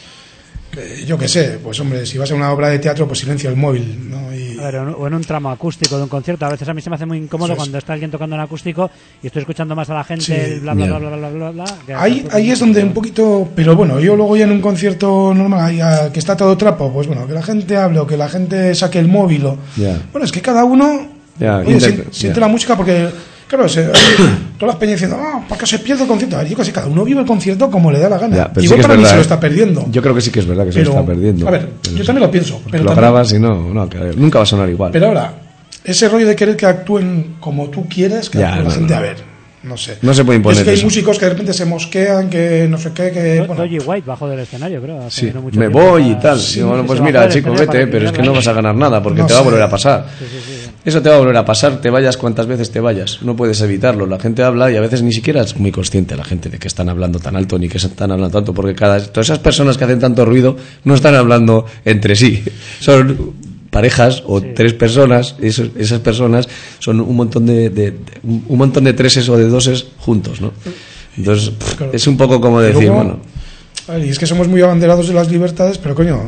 que yo qué sé, pues hombre, si vas a una obra de teatro, pues silencia el móvil, ¿no? Y,
A ver, o en- o en un tramo acústico de un concierto. A veces a mí se me hace muy incómodo
Eso es.
cuando está alguien tocando en acústico y estoy escuchando más a la gente,
Sí.
el bla, bla,
Ya.
bla, bla, bla, bla, bla, que-
Ahí, ahí es donde un poquito, pero bueno, yo luego ya en un concierto normal, ahí, ah, que está todo trapo, pues bueno, que la gente hable o que la gente saque el móvil o...
Ya.
Bueno, es que cada uno
Ya,
oye,
intenta-
si- siente
ya.
la música porque, claro, se, todas las peñas diciendo, ah, ¿para qué se pierde el concierto? A ver, yo casi cada uno vive el concierto como le da la gana.
Ya, pero sí
Igual
que es
para mí
verdad,
se lo
¿eh?
está perdiendo.
Yo creo que sí que es verdad que se
pero,
lo está perdiendo.
A ver, yo también lo pienso.
Porque
Pero
lo
también-
grabas y no, no, que nunca va a sonar igual.
Pero ahora, ese rollo de querer que actúen como tú quieres, que
Ya,
actúe la
no,
gente,
no.
a ver, no sé.
No se puede imponer
Es que hay
eso.
músicos que de repente se mosquean, que no sé qué, que...
Do-
bueno,
Dodgy White bajó del escenario, creo. hace
Sí,
no mucho
me
tiempo,
voy y
para-
tal.
Sí,
Digo, bueno,
sí,
pues
se
mira,
bajó del
chico,
escenario
vete,
para
pero es que
criticarla.
no vas a ganar nada porque
No
te va a
sé.
volver a pasar.
Sí, sí, sí.
Eso te va a volver a pasar, te vayas cuantas veces te vayas. No puedes evitarlo. La gente habla y a veces ni siquiera es muy consciente la gente de que están hablando tan alto ni que están hablando tanto, porque cada todas esas personas que hacen tanto ruido no están hablando entre sí. Son parejas o
Sí.
tres personas, esos, esas personas son un montón de, de, de un, un montón de treses o de doses juntos, ¿no? Entonces pff,
Claro.
es un poco como
Y
decir,
luego,
bueno,
a ver, y es que somos muy abanderados de las libertades, pero coño,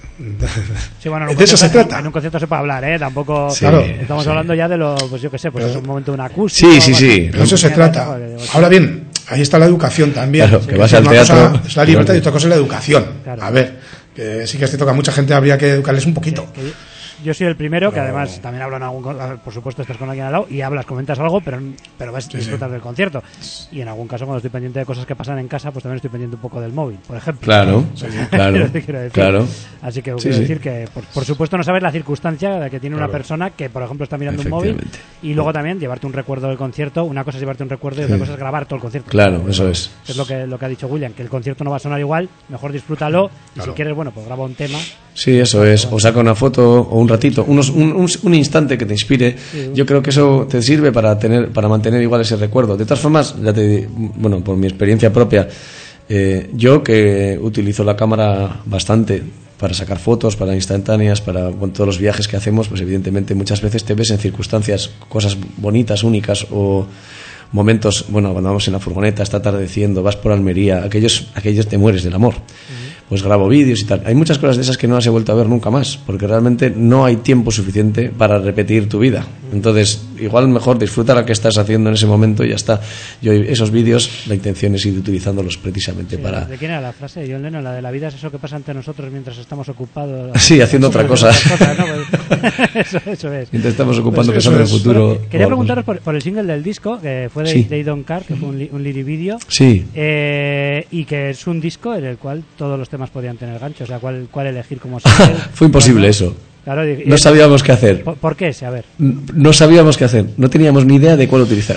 Sí, bueno, en un
de eso se
concierto-
trata.
En un concierto se puede hablar, ¿eh? Tampoco.
Sí,
Claro.
Estamos
sí.
hablando ya de lo, pues yo qué sé, pues
Pero-
es un momento de una acústica.
Sí,
o
sí,
algo
sí.
así.
de eso se
Mierda,
trata.
joder, digo,
Ahora bien, ahí está la educación también.
Claro, que vas
es
al
una
teatro,
cosa- es la libertad
igual.
y otra cosa es la educación.
Claro.
A ver, que sí que es cierto que a mucha gente habría que educarles un poquito.
que yo- Yo soy el primero que
Pero-
además también hablo en algún co- por supuesto estás con alguien al lado y hablas, comentas algo, pero pero vas a
Sí,
disfrutar
sí.
del concierto. Y en algún caso cuando estoy pendiente de cosas que pasan en casa, pues también estoy pendiente un poco del móvil, por ejemplo.
claro, claro,
Lo que quiero decir.
claro.
Así que
Sí,
quiero
sí.
decir que por, por supuesto no sabes la circunstancia de que tiene una
Claro.
persona que por ejemplo está mirando un móvil
Efectivamente.
y luego también llevarte un recuerdo del concierto. Una cosa es llevarte un recuerdo y otra cosa es grabar todo el concierto.
Claro, eso es.
Es lo que lo que ha dicho William, que el concierto no va a sonar igual, mejor disfrútalo y
Claro.
si quieres, bueno, pues graba un tema.
Sí, eso es. O saca una foto o un ratito, unos, un, un, un instante que te inspire. Yo creo que eso te sirve para tener, para mantener igual ese recuerdo. De todas formas, ya te, bueno, por mi experiencia propia, eh, yo que utilizo la cámara bastante para sacar fotos, para instantáneas, para con todos los viajes que hacemos, pues evidentemente muchas veces te ves en circunstancias, cosas bonitas, únicas o momentos, bueno, cuando vamos en la furgoneta, está atardeciendo, vas por Almería, aquellos, aquellos te mueres del amor. Pues grabo vídeos y tal. Hay muchas cosas de esas que no las he vuelto a ver nunca más, porque realmente no hay tiempo suficiente para repetir tu vida. Entonces, igual mejor disfruta lo que estás haciendo en ese momento y ya está. Yo esos vídeos, la intención es ir utilizándolos precisamente
Sí,
para...
¿de quién era la frase de John Lennon? La de la vida es eso que pasa ante nosotros mientras estamos ocupados.
Sí, haciendo otra cosa.
Otras cosas, ¿no? Pues, eso, eso es.
Mientras estamos ocupando
Pues
pensando en el
eso es.
futuro.
Bueno, quería
o algo
preguntaros por, por el single del disco, que fue de,
Sí.
de Don't Care, que fue un, li- un lyric video,
así. Sí.
eh, y que es un disco en el cual todos los temas podían tener gancho, o sea, cuál, cuál elegir como single.
Fue imposible eso.
Claro, y-
No
y-
sabíamos qué hacer.
¿Por, por qué ese? A ver.
No sabíamos qué hacer. No teníamos ni idea de cuál utilizar.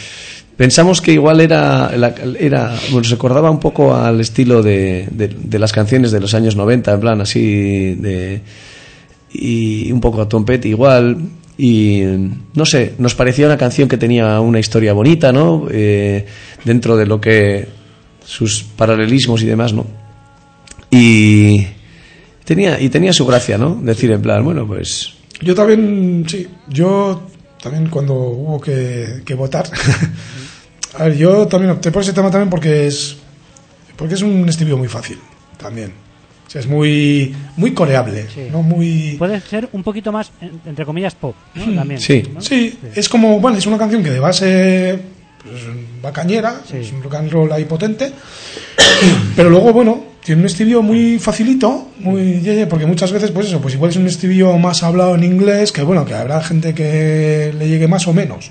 Pensamos que igual era, la- era bueno, se recordaba un poco al estilo de, de, de las canciones de los años noventa, en plan así, de, y un poco a Tom Petty igual. Y no sé, nos parecía una canción que tenía una historia bonita, ¿no? Eh, dentro de lo que sus paralelismos y demás, ¿no? Y tenía, y tenía su gracia, ¿no? Decir en plan, bueno, pues...
Yo también, sí, yo también cuando hubo que, que votar, a ver, yo también opté por ese tema también porque es porque es un estribillo muy fácil también. O sea, es muy muy coreable,
Sí.
¿no? Muy
Puede ser un poquito más, en- entre comillas, pop, ¿no? También.
Sí.
¿no?
Sí, es como, bueno, es una canción que de base pues, va cañera,
Sí.
es un rock and roll ahí potente, pero luego, bueno, tiene un estribillo muy facilito, muy yeye, porque muchas veces, pues eso, pues igual es un estribillo más hablado en inglés, que bueno, que habrá gente que le llegue más o menos.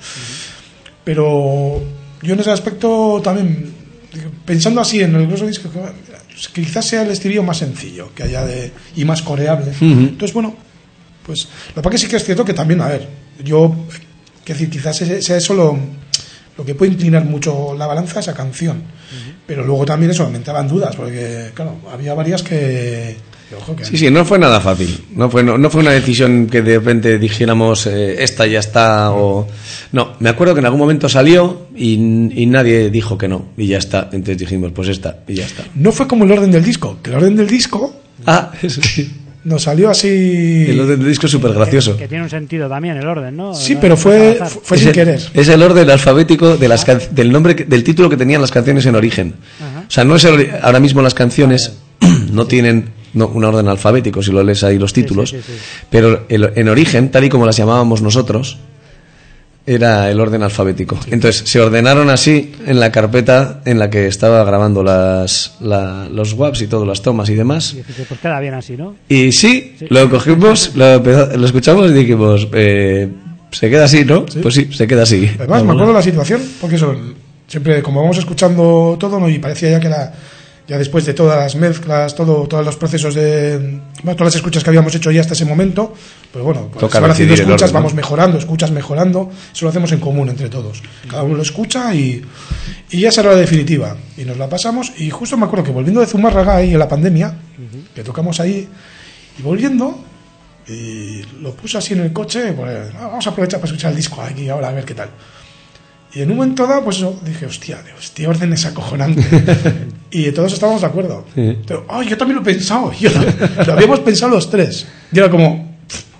Pero yo en ese aspecto también, pensando así en el grosso disco, que, que quizás sea el estribillo más sencillo que haya de, y más coreable.
Ujú.
Entonces, bueno, pues lo que pasa es que sí que es cierto que también, a ver, yo, que decir, quizás sea sea eso lo, lo que puede inclinar mucho la balanza, esa canción. Pero luego también eso aumentaban dudas, porque, claro, había varias que... que, ojo, que
Sí, sí, no fue nada fácil. No fue, no, no fue una decisión que de repente dijéramos eh, esta ya está o... No, me acuerdo que en algún momento salió y, y nadie dijo que no y ya está. Entonces dijimos, pues esta y ya está.
no fue como el orden del disco, que el orden del disco
Ah, eso sí.
nos salió así...
El orden del disco es súper gracioso.
Que, que tiene un sentido también el orden, ¿no?
Sí,
No-
pero
no
fue,
es al azar.
fue
es
sin
el,
querer.
es el orden alfabético de las can- del nombre que- del título que tenían las canciones en origen.
Ajá.
O sea, no es el ori- ahora mismo las canciones no tienen no, un orden alfabético si lo lees ahí los títulos,
sí, sí, sí.
pero el- en origen, tal y como las llamábamos nosotros, era el orden alfabético. Entonces se ordenaron así en la carpeta en la que estaba grabando las la- los W A Ps y todas las tomas y demás.
Y dices, pues queda bien así, ¿no?
Y sí,
Sí.
lo cogimos, lo, empezó- lo escuchamos y dijimos, eh, se queda así, ¿no?
Sí.
Pues sí, se queda así.
Además, me acuerdo la situación, porque eso, siempre como vamos escuchando todo, ¿no? Y parecía ya que era, ya después de todas las mezclas, todo, todos los procesos de, bueno, todas las escuchas que habíamos hecho ya hasta ese momento, pues bueno, pues
Toca
se van haciendo
decidir el
escuchas,
orden, ¿no?
vamos mejorando, escuchas mejorando, eso lo hacemos en común entre todos. Cada uno lo escucha y, y ya será la definitiva. Y nos la pasamos, y justo me acuerdo que volviendo de Zumárraga ahí en la pandemia, que tocamos ahí, y volviendo, y lo puse así en el coche, pues, ah, vamos a aprovechar para escuchar el disco aquí ahora a ver qué tal. Y en un momento dado, pues eso, dije, hostia, Dios, este orden es acojonante. Y todos estábamos de acuerdo.
Sí.
Pero, oh, yo también lo he pensado. Yo, lo habíamos pensado los tres. Y era como,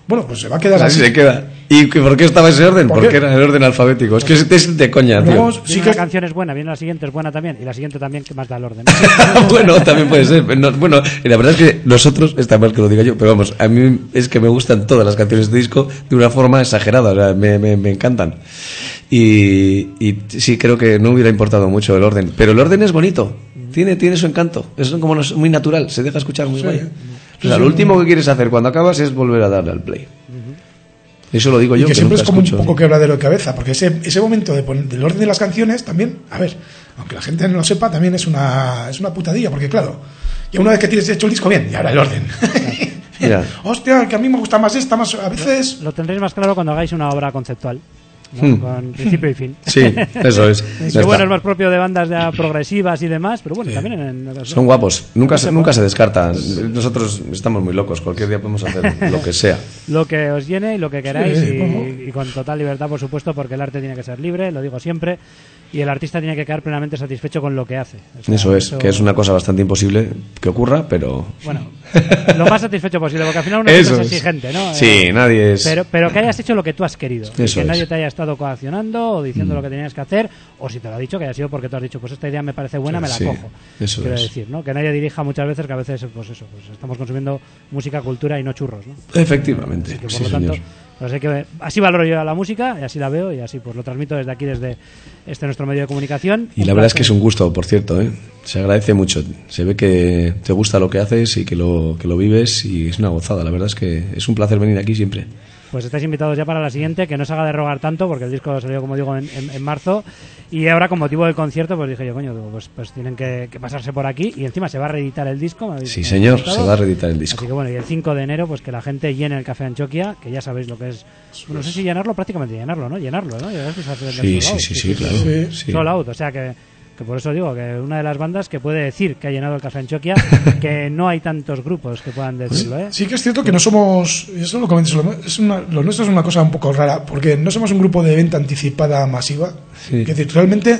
Bueno, pues se va a quedar
Así
así.
se queda. ¿Y por qué estaba ese orden?
¿Por
Porque
qué?
era el orden alfabético. Es que se te es de coña, tío.
Luego, sí
Viene
que
una canción es buena, viene la siguiente es buena también, y la siguiente también, que más da el orden.
Bueno, también puede ser. No, bueno, y la verdad es que nosotros, está mal que lo diga yo, pero vamos, a mí es que me gustan todas las canciones de disco de una forma exagerada, o sea, me, me, me encantan. Y, y sí, creo que no hubiera importado mucho el orden, pero el orden es bonito, tiene, tiene su encanto, es como no- muy natural, se deja escuchar muy
Sí.
guay. O sea, lo último que quieres hacer cuando acabas es volver a darle al play. Eso lo digo
Y
yo.
que siempre
nunca
es como
escucho.
un poco quebradero de cabeza, porque ese, ese momento de poner, del orden de las canciones también, a ver, aunque la gente no lo sepa, también es una, es una putadilla, porque claro, ya una vez que tienes hecho el disco bien, y ahora el orden.
Mira.
Hostia, que a mí me gusta más esta, más a veces.
Lo tendréis más claro cuando hagáis una obra conceptual, ¿no?
Hmm.
Con principio y fin.
Sí, eso es.
Que
Ya
bueno,
está.
es más propio de bandas ya progresivas y demás, pero bueno, también en, en-
Son guapos, nunca se,
se
nunca se descarta. Nosotros estamos muy locos, cualquier día podemos hacer lo que sea.
lo que os llene y lo que queráis,
Sí,
y,
bueno.
y con total libertad, por supuesto, porque el arte tiene que ser libre, lo digo siempre, y el artista tiene que quedar plenamente satisfecho con lo que hace. O sea,
Eso es, que es una cosa bastante imposible que ocurra, pero...
Bueno, lo más satisfecho posible, porque al final uno
Eso
siempre es
es.
exigente, ¿no?
Sí,
Eh,
nadie es...
Pero, pero que hayas hecho lo que tú has querido. Y
Eso
que nadie
es.
te haya estado coaccionando o diciendo lo que tenías que hacer, o si te lo ha dicho, que haya sido porque tú has dicho, pues esta idea me parece buena, me la
Sí,
cojo.
eso
Quiero
es.
decir, ¿no? Que nadie dirija muchas veces, que a veces, pues eso, pues estamos consumiendo música, cultura y no churros, ¿no?
Efectivamente,
Así que por
sí,
lo tanto,
señor.
pues hay que, así valoro yo la música y así la veo y así pues lo transmito desde aquí, desde este nuestro medio de comunicación.
Y la verdad es que es un gusto, por cierto, ¿eh? Se agradece mucho. Se ve que te gusta lo que haces y que lo, que lo vives y es una gozada. La verdad es que es un placer venir aquí siempre.
Pues estáis invitados ya para la siguiente, que no se haga de rogar tanto, porque el disco salió, como digo, en, en- en marzo. Y ahora, con motivo del concierto, pues dije yo, coño, digo, pues, pues tienen que, que pasarse por aquí. Y encima se va a reeditar el disco. me habéis-
Sí,
me habéis
señor,
contado.
se va a reeditar el disco.
Así que bueno, y el cinco de enero, pues que la gente llene el Café Anchoquia, que ya sabéis lo que es. No sé si llenarlo, prácticamente llenarlo, ¿no? Llenarlo, ¿no? Llegasteis a hacer el
Sí,
sold
sí,
out.
sí, sí, claro.
Sí.
Sí.
Sold out, o sea que, que por eso digo que una de las bandas que puede decir que ha llenado el Café Anchoquia, que no hay tantos grupos que puedan decirlo, ¿eh?
Sí que es cierto que no somos, y eso lo comentas, lo, es una- lo nuestro es una cosa un poco rara, porque no somos un grupo de venta anticipada masiva.
Sí.
Es decir, realmente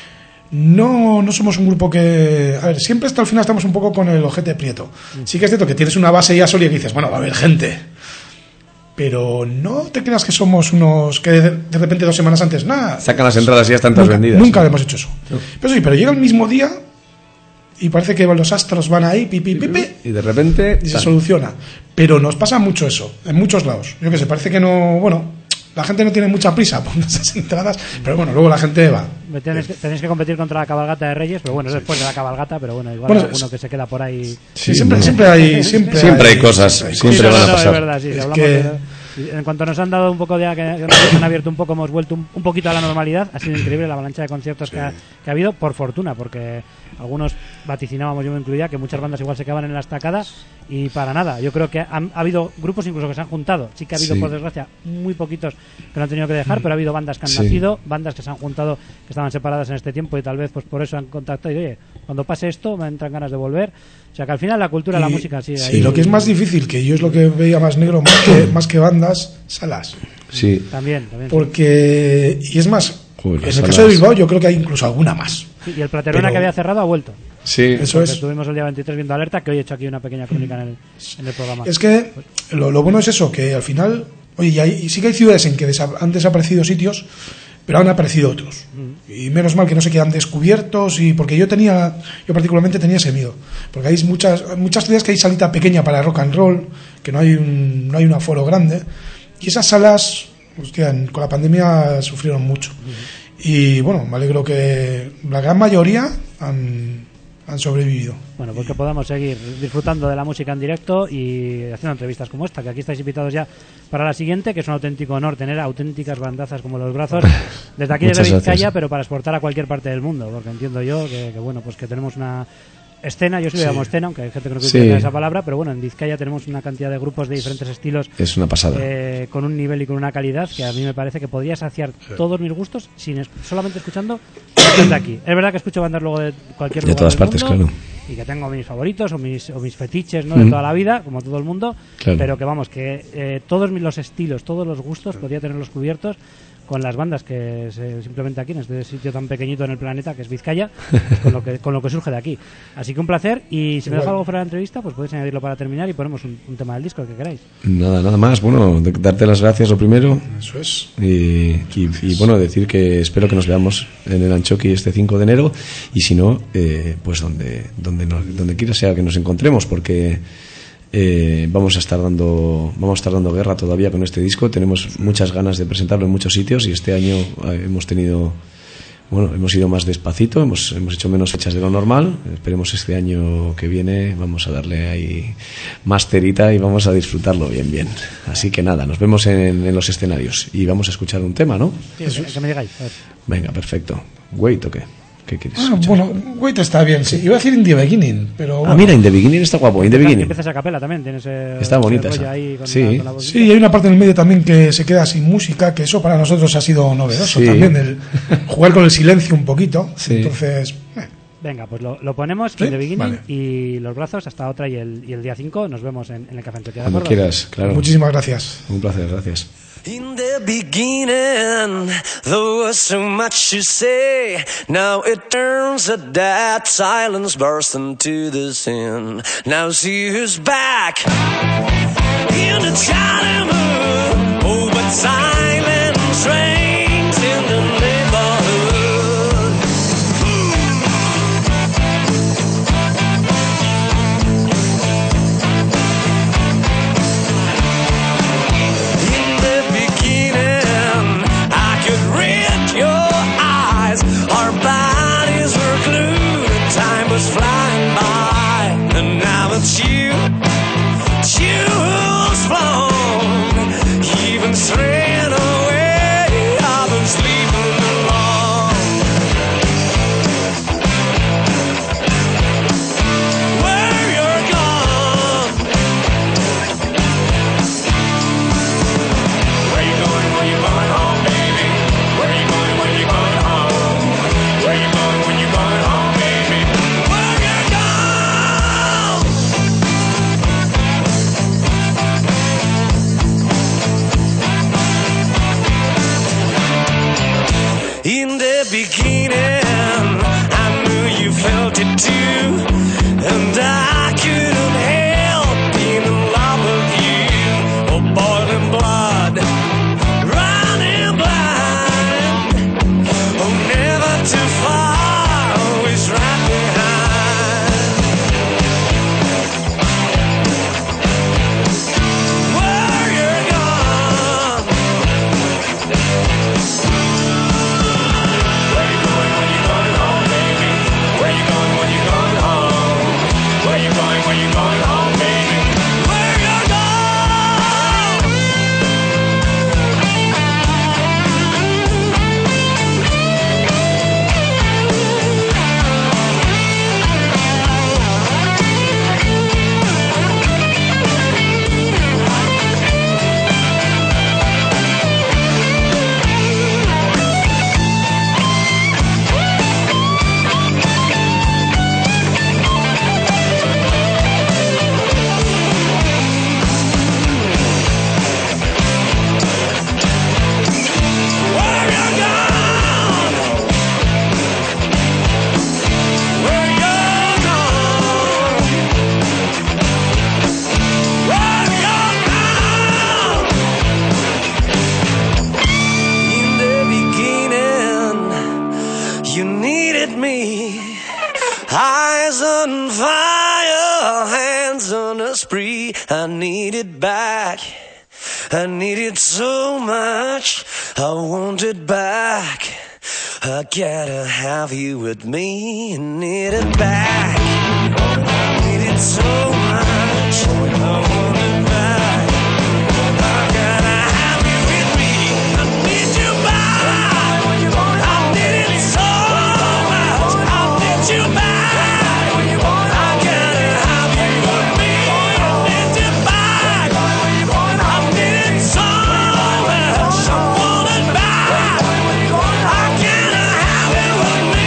no, no somos un grupo que... A ver, siempre hasta el final estamos un poco con el ojete prieto. Sí que es cierto que tienes una base ya sólida y dices, bueno, va a haber gente. Pero no te creas que somos unos que de, de repente dos semanas antes, nada.
Sacan las entradas y ya están todas
Nunca,
vendidas.
nunca hemos hecho eso. Pero sí, pero llega el mismo día y parece que los astros van ahí, pipi, pipi,
Y de repente...
y se
tal.
soluciona. Pero nos pasa mucho eso, en muchos lados. Yo que sé, parece que no, bueno, la gente no tiene mucha prisa por esas entradas, pero bueno, luego la gente va.
Tenéis que, tenéis que competir contra la cabalgata de Reyes, pero bueno, es después de la cabalgata, pero bueno, igual
Bueno,
hay alguno que se queda por ahí.
Sí, siempre,
no.
siempre hay, siempre,
Siempre hay cosas,
siempre hay
siempre
Sí, no,
van
no,
a
no,
pasar.
es verdad, sí, si
Es
hablamos
que-
de- en cuanto nos han dado un poco de que que nos han abierto un poco, hemos vuelto un, un poquito a la normalidad. Ha sido increíble la avalancha de conciertos que, ha, que ha habido, por fortuna, porque algunos vaticinábamos, yo me incluía, que muchas bandas igual se quedaban en la estacada y para nada. Yo creo que han, ha habido grupos incluso que se han juntado. Sí que ha habido,
Sí.
por desgracia, muy poquitos que lo han tenido que dejar, pero ha habido bandas que han
Sí.
nacido, bandas que se han juntado, que estaban separadas en este tiempo y tal vez pues por eso han contactado y oye, cuando pase esto me entran ganas de volver. O sea que al final la cultura, la
Y-
música sigue
sí,
ahí.
lo que es más difícil, que yo es lo que veía más negro, más que, más que bandas, salas.
Sí.
También, también.
Porque, y es más,
Joder,
en el
salas.
caso de Bilbao yo creo que hay incluso alguna más.
Sí, y el Platerona
Pero-
que había cerrado ha vuelto.
Sí.
Eso
Porque
es.
estuvimos el día veintitrés viendo Alerta, que hoy he hecho aquí una pequeña crónica en el, en el programa.
Es que lo, lo bueno es eso, que al final, oye, y, hay- y sí que hay ciudades en que desa- han desaparecido sitios, pero han aparecido otros. Y menos mal que no se quedan descubiertos, y porque yo tenía, yo particularmente tenía ese miedo. Porque hay muchas, muchas ciudades que hay salita pequeña para rock and roll, que no hay un, no hay un aforo grande, y esas salas, hostia, en- con la pandemia sufrieron mucho. Y bueno, me alegro que la gran mayoría han, han sobrevivido.
Bueno, pues que podamos seguir disfrutando de la música en directo y haciendo entrevistas como esta, que aquí estáis invitados ya para la siguiente, que es un auténtico honor tener auténticas bandazas como Los Brazos desde aquí, desde
Muchas
Vizcaya,
gracias.
pero para exportar a cualquier parte del mundo, porque entiendo yo que, que bueno, pues que tenemos una escena, yo sí le
Sí.
llamo escena, aunque hay gente que no
Sí.
quiere esa palabra, pero bueno, en Vizcaya tenemos una cantidad de grupos de diferentes estilos
Es una pasada.
eh, con un nivel y con una calidad que a mí me parece que podría saciar todos mis gustos sin es- solamente escuchando desde aquí. Es verdad que escucho bandas luego de cualquier
De
lugar
todas
del
partes,
mundo,
claro.
y que tengo mis favoritos o mis, o mis fetiches, ¿no? de
Mm.
toda la vida, como todo el mundo,
Claro.
pero que vamos, que eh, todos mis- los estilos, todos los gustos podría tenerlos cubiertos con las bandas que se, simplemente aquí en este sitio tan pequeñito en el planeta que es Vizcaya, con lo que con lo que surge de aquí. Así que un placer, y si me deja algo fuera de la entrevista, pues podéis añadirlo para terminar y ponemos un, un tema del disco, el que queráis.
Nada, nada más. Bueno, de, darte las gracias lo primero.
Eso es.
Y, y, y bueno, decir que espero que nos veamos en el Anchoqui este cinco de enero, y si no, eh, pues donde donde nos, donde quiera sea que nos encontremos, porque Eh, vamos a estar dando vamos a estar dando guerra todavía con este disco. Tenemos muchas ganas de presentarlo en muchos sitios, y este año eh, hemos tenido bueno hemos ido más despacito, hemos hemos hecho menos fechas de lo normal. Esperemos este año que viene vamos a darle ahí más terita y vamos a disfrutarlo bien bien. Así que nada, nos vemos en, en los escenarios, y vamos a escuchar un tema, ¿no?
Sí, que, que me digáis. A ver.
Venga, perfecto. Wait, ¿o qué? ¿Qué quieres
Ah,
escuchar?
bueno, Wait está bien, sí. Iba a decir In the Beginning, pero bueno.
Ah, mira, In the Beginning está guapo. In the
Empiezas-
Beginning.
Empiezas a capela también, tienes eh,
Está bonita
ese rollo
esa.
ahí con
Sí.
la- con la vocecita.
Sí, hay una parte en el medio también que se queda sin música, que eso para nosotros ha sido novedoso
Sí.
también, el jugar con el silencio un poquito.
Sí.
Entonces, eh,
Venga, pues lo, lo ponemos,
¿Sí?
In the Beginning,
Vale.
y los brazos hasta otra, y el, y el día cinco nos vemos en, en el Café Antioquia, ¿de
Cuando
acuerdo?
quieras, claro.
muchísimas gracias.
Un placer, gracias.
In the beginning, there was so much to say. Now it turns a dead silence burst into the sin. Now see who's back in the China mood. Oh, but silence reigns in the neighborhood. In the beginning, I could read your eyes. Our bodies were glued and time was flying by. And now it's you, it's you who's flown, even straying away. I've been sleeping alone. Where you're gone, where you going, where you going home, baby? Where you going, where you going home? Where you going, when you going home, baby? Where you gone? In the beginning, I knew you felt it too, and I couldn't help being in love with you. Oh, boiling blood, running blind. Oh, never too far, always right behind. Where you're gone, where you going when you going home, baby? Where you going when you going home? Where you going when you going home, baby? Where you're gone. Where you're gone, where you're gone, where you're gone. In the beginning, you needed me, eyes on fire, hands on a spree. I need it back. I need it so much, I want it back. I gotta have you with me, I need it back. I need it so much, I want it back. I gotta have you with me, I need you back. I need it so much, I need you back. I gotta have you with me, I need you back. I need it so much, I want it back. I gotta have it with me.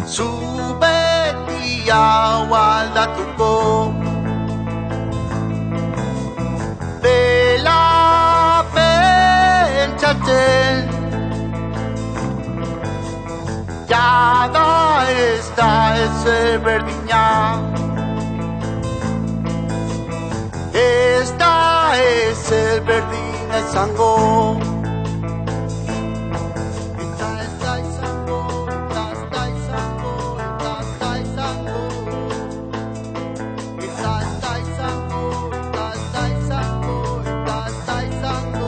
zu beti hau aldatuko. Bela pentsatzen, jada ez da ezer berdina. Ez da ezer berdina izango. Eta ez da izango, eta ez da izango, eta ez da izango. Eta ez da izango, eta ez da izango, eta ez da izango.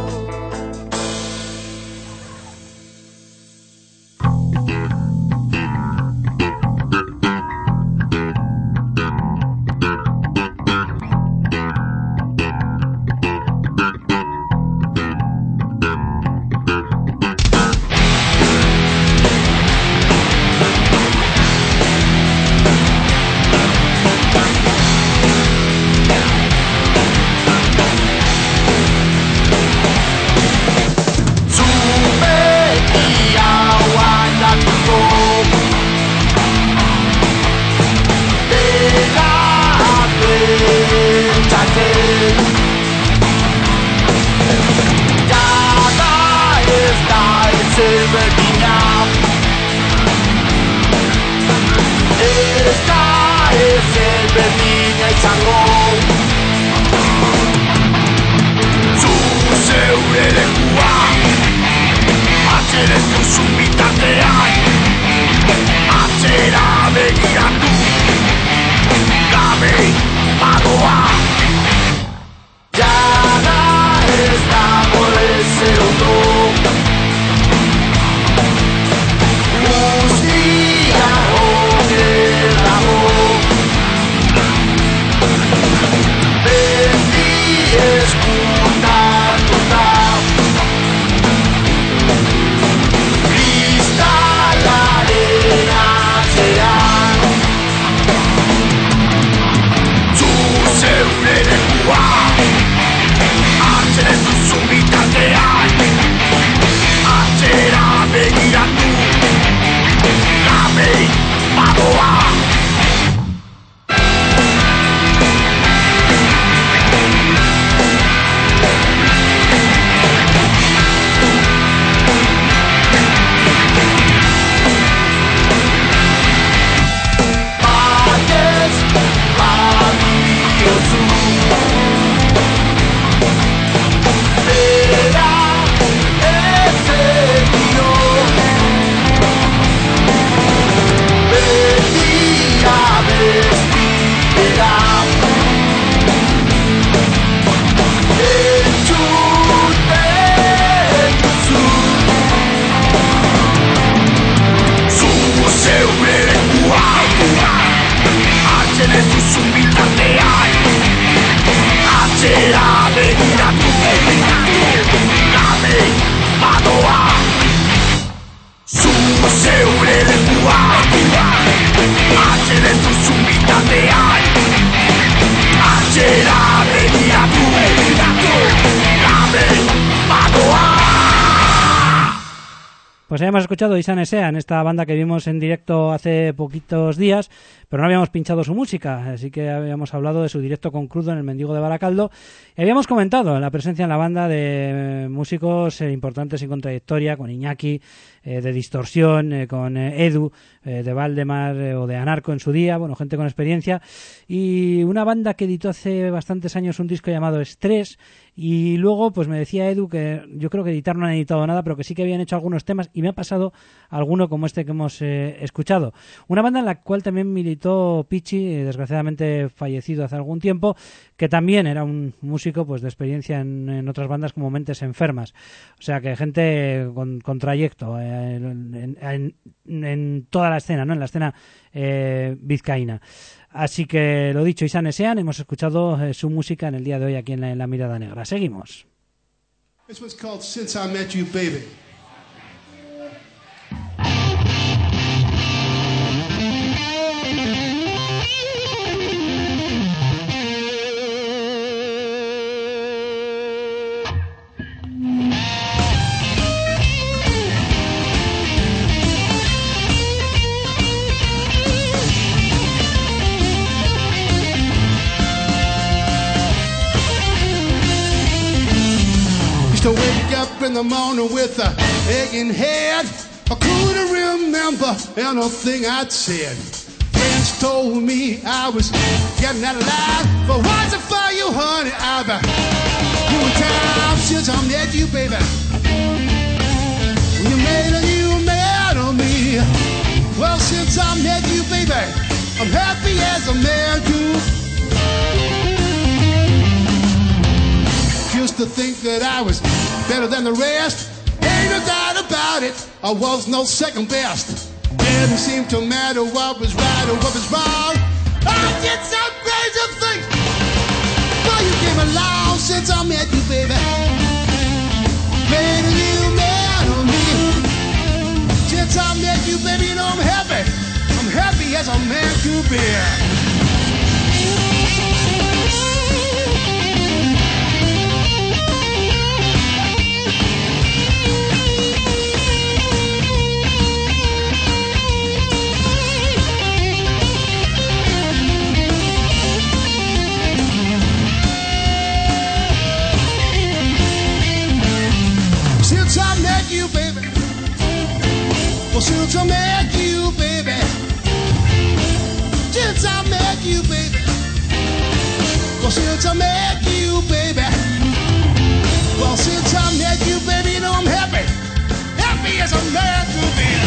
Pues habíamos escuchado Izan Ezean, esta banda que vimos en directo hace poquitos días, pero no habíamos pinchado su música, así que habíamos hablado de su directo con Crudo en el Mendigo de Baracaldo y habíamos comentado la presencia en la banda de músicos eh, importantes y con trayectoria, con Iñaki, eh, de Distorsión, eh, con eh, Edu, eh, de Valdemar eh, o de Anarco en su día, bueno, gente con experiencia, y una banda que editó hace bastantes años un disco llamado Estrés. Y luego, pues me decía Edu que yo creo que editar no han editado nada, pero que sí que habían hecho algunos temas y me ha pasado alguno como este que hemos eh, escuchado. Una banda en la cual también militó Pichi, eh, desgraciadamente fallecido hace algún tiempo, que también era un músico pues de experiencia en, en otras bandas como Mentes Enfermas. O sea que gente con, con trayecto eh, en, en, en toda la escena, ¿no? En la escena eh, vizcaína. Así que lo dicho, Izan Ezean, hemos escuchado eh, su música en el día de hoy aquí en la, en la Mirada Negra. Seguimos.
This one's called Since I Met You, Baby. the morning with a aching head. I couldn't remember anything I'd said. Friends told me I was getting out of line, but what's it for you, honey? I've been doing time since I met you, baby. You made a new man of me. Well, since I met you, baby, I'm happy as a man could. Used to think that I was better than the rest. Ain't no doubt about it, I was no second best. Didn't seem to matter what was right or what was wrong. I did some crazy things. Well, you came along since I met you, baby. Made a new man of me. Since I met you, baby, you know I'm happy. I'm happy as a man could be. Since I met you, baby. Well, since I met you, baby. Since I met you, baby. Well, since I met you, baby. Well, since I met you, baby, you know I'm happy. Happy as a man could be.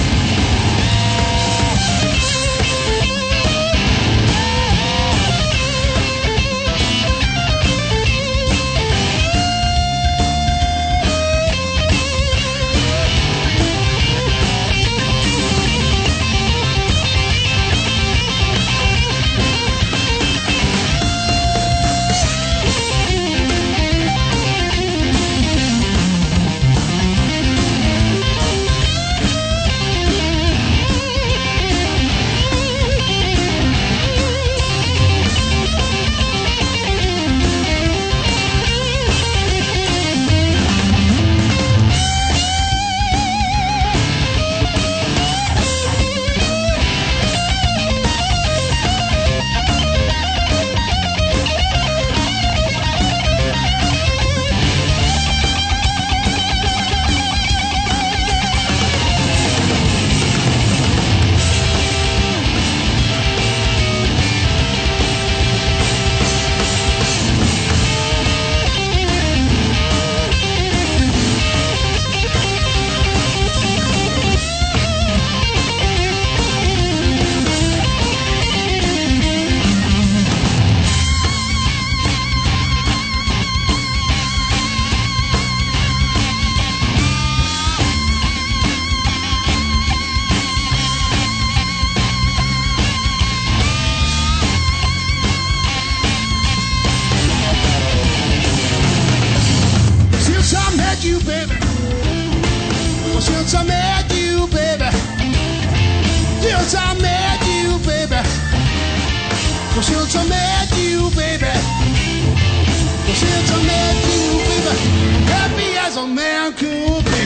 You, baby. Well, since I met you, baby. Since I met you, baby. Well, since I met you, baby. Well, since I met you, baby. Happy as a man could be.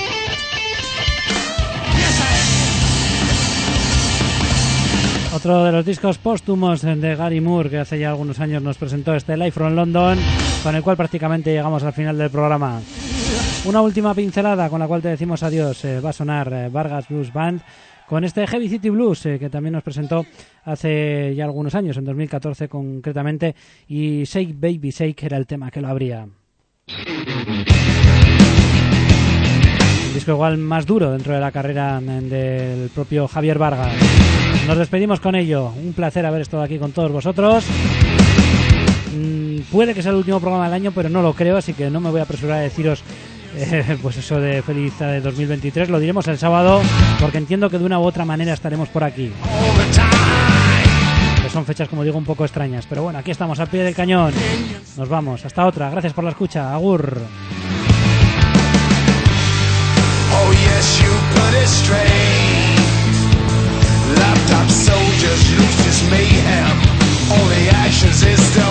Yes, I am.
Otro de los discos póstumos de Gary Moore, que hace ya algunos años nos presentó este Live from London, con el cual prácticamente llegamos al final del programa. Una última pincelada con la cual te decimos adiós. Eh, va a sonar eh, Vargas Blues Band con este Heavy City Blues eh, que también nos presentó hace ya algunos años, en dos mil catorce concretamente, y Shake Baby Shake era el tema que lo abría. El disco igual más duro dentro de la carrera del propio Javier Vargas. Nos despedimos con ello. Un placer haber estado aquí con todos vosotros. Mm, puede que sea el último programa del año, pero no lo creo, así que no me voy a apresurar a deciros Eh, pues eso de feliz de dos mil veintitrés. Lo diremos el sábado, porque entiendo que de una u otra manera estaremos por aquí, que son fechas, como digo, un poco extrañas, pero bueno, aquí estamos al pie del cañón. Nos vamos, hasta otra. Gracias por la escucha. Agur.
Oh yes, you put it straight. Laptop soldiers, loose mayhem. All the actions is done.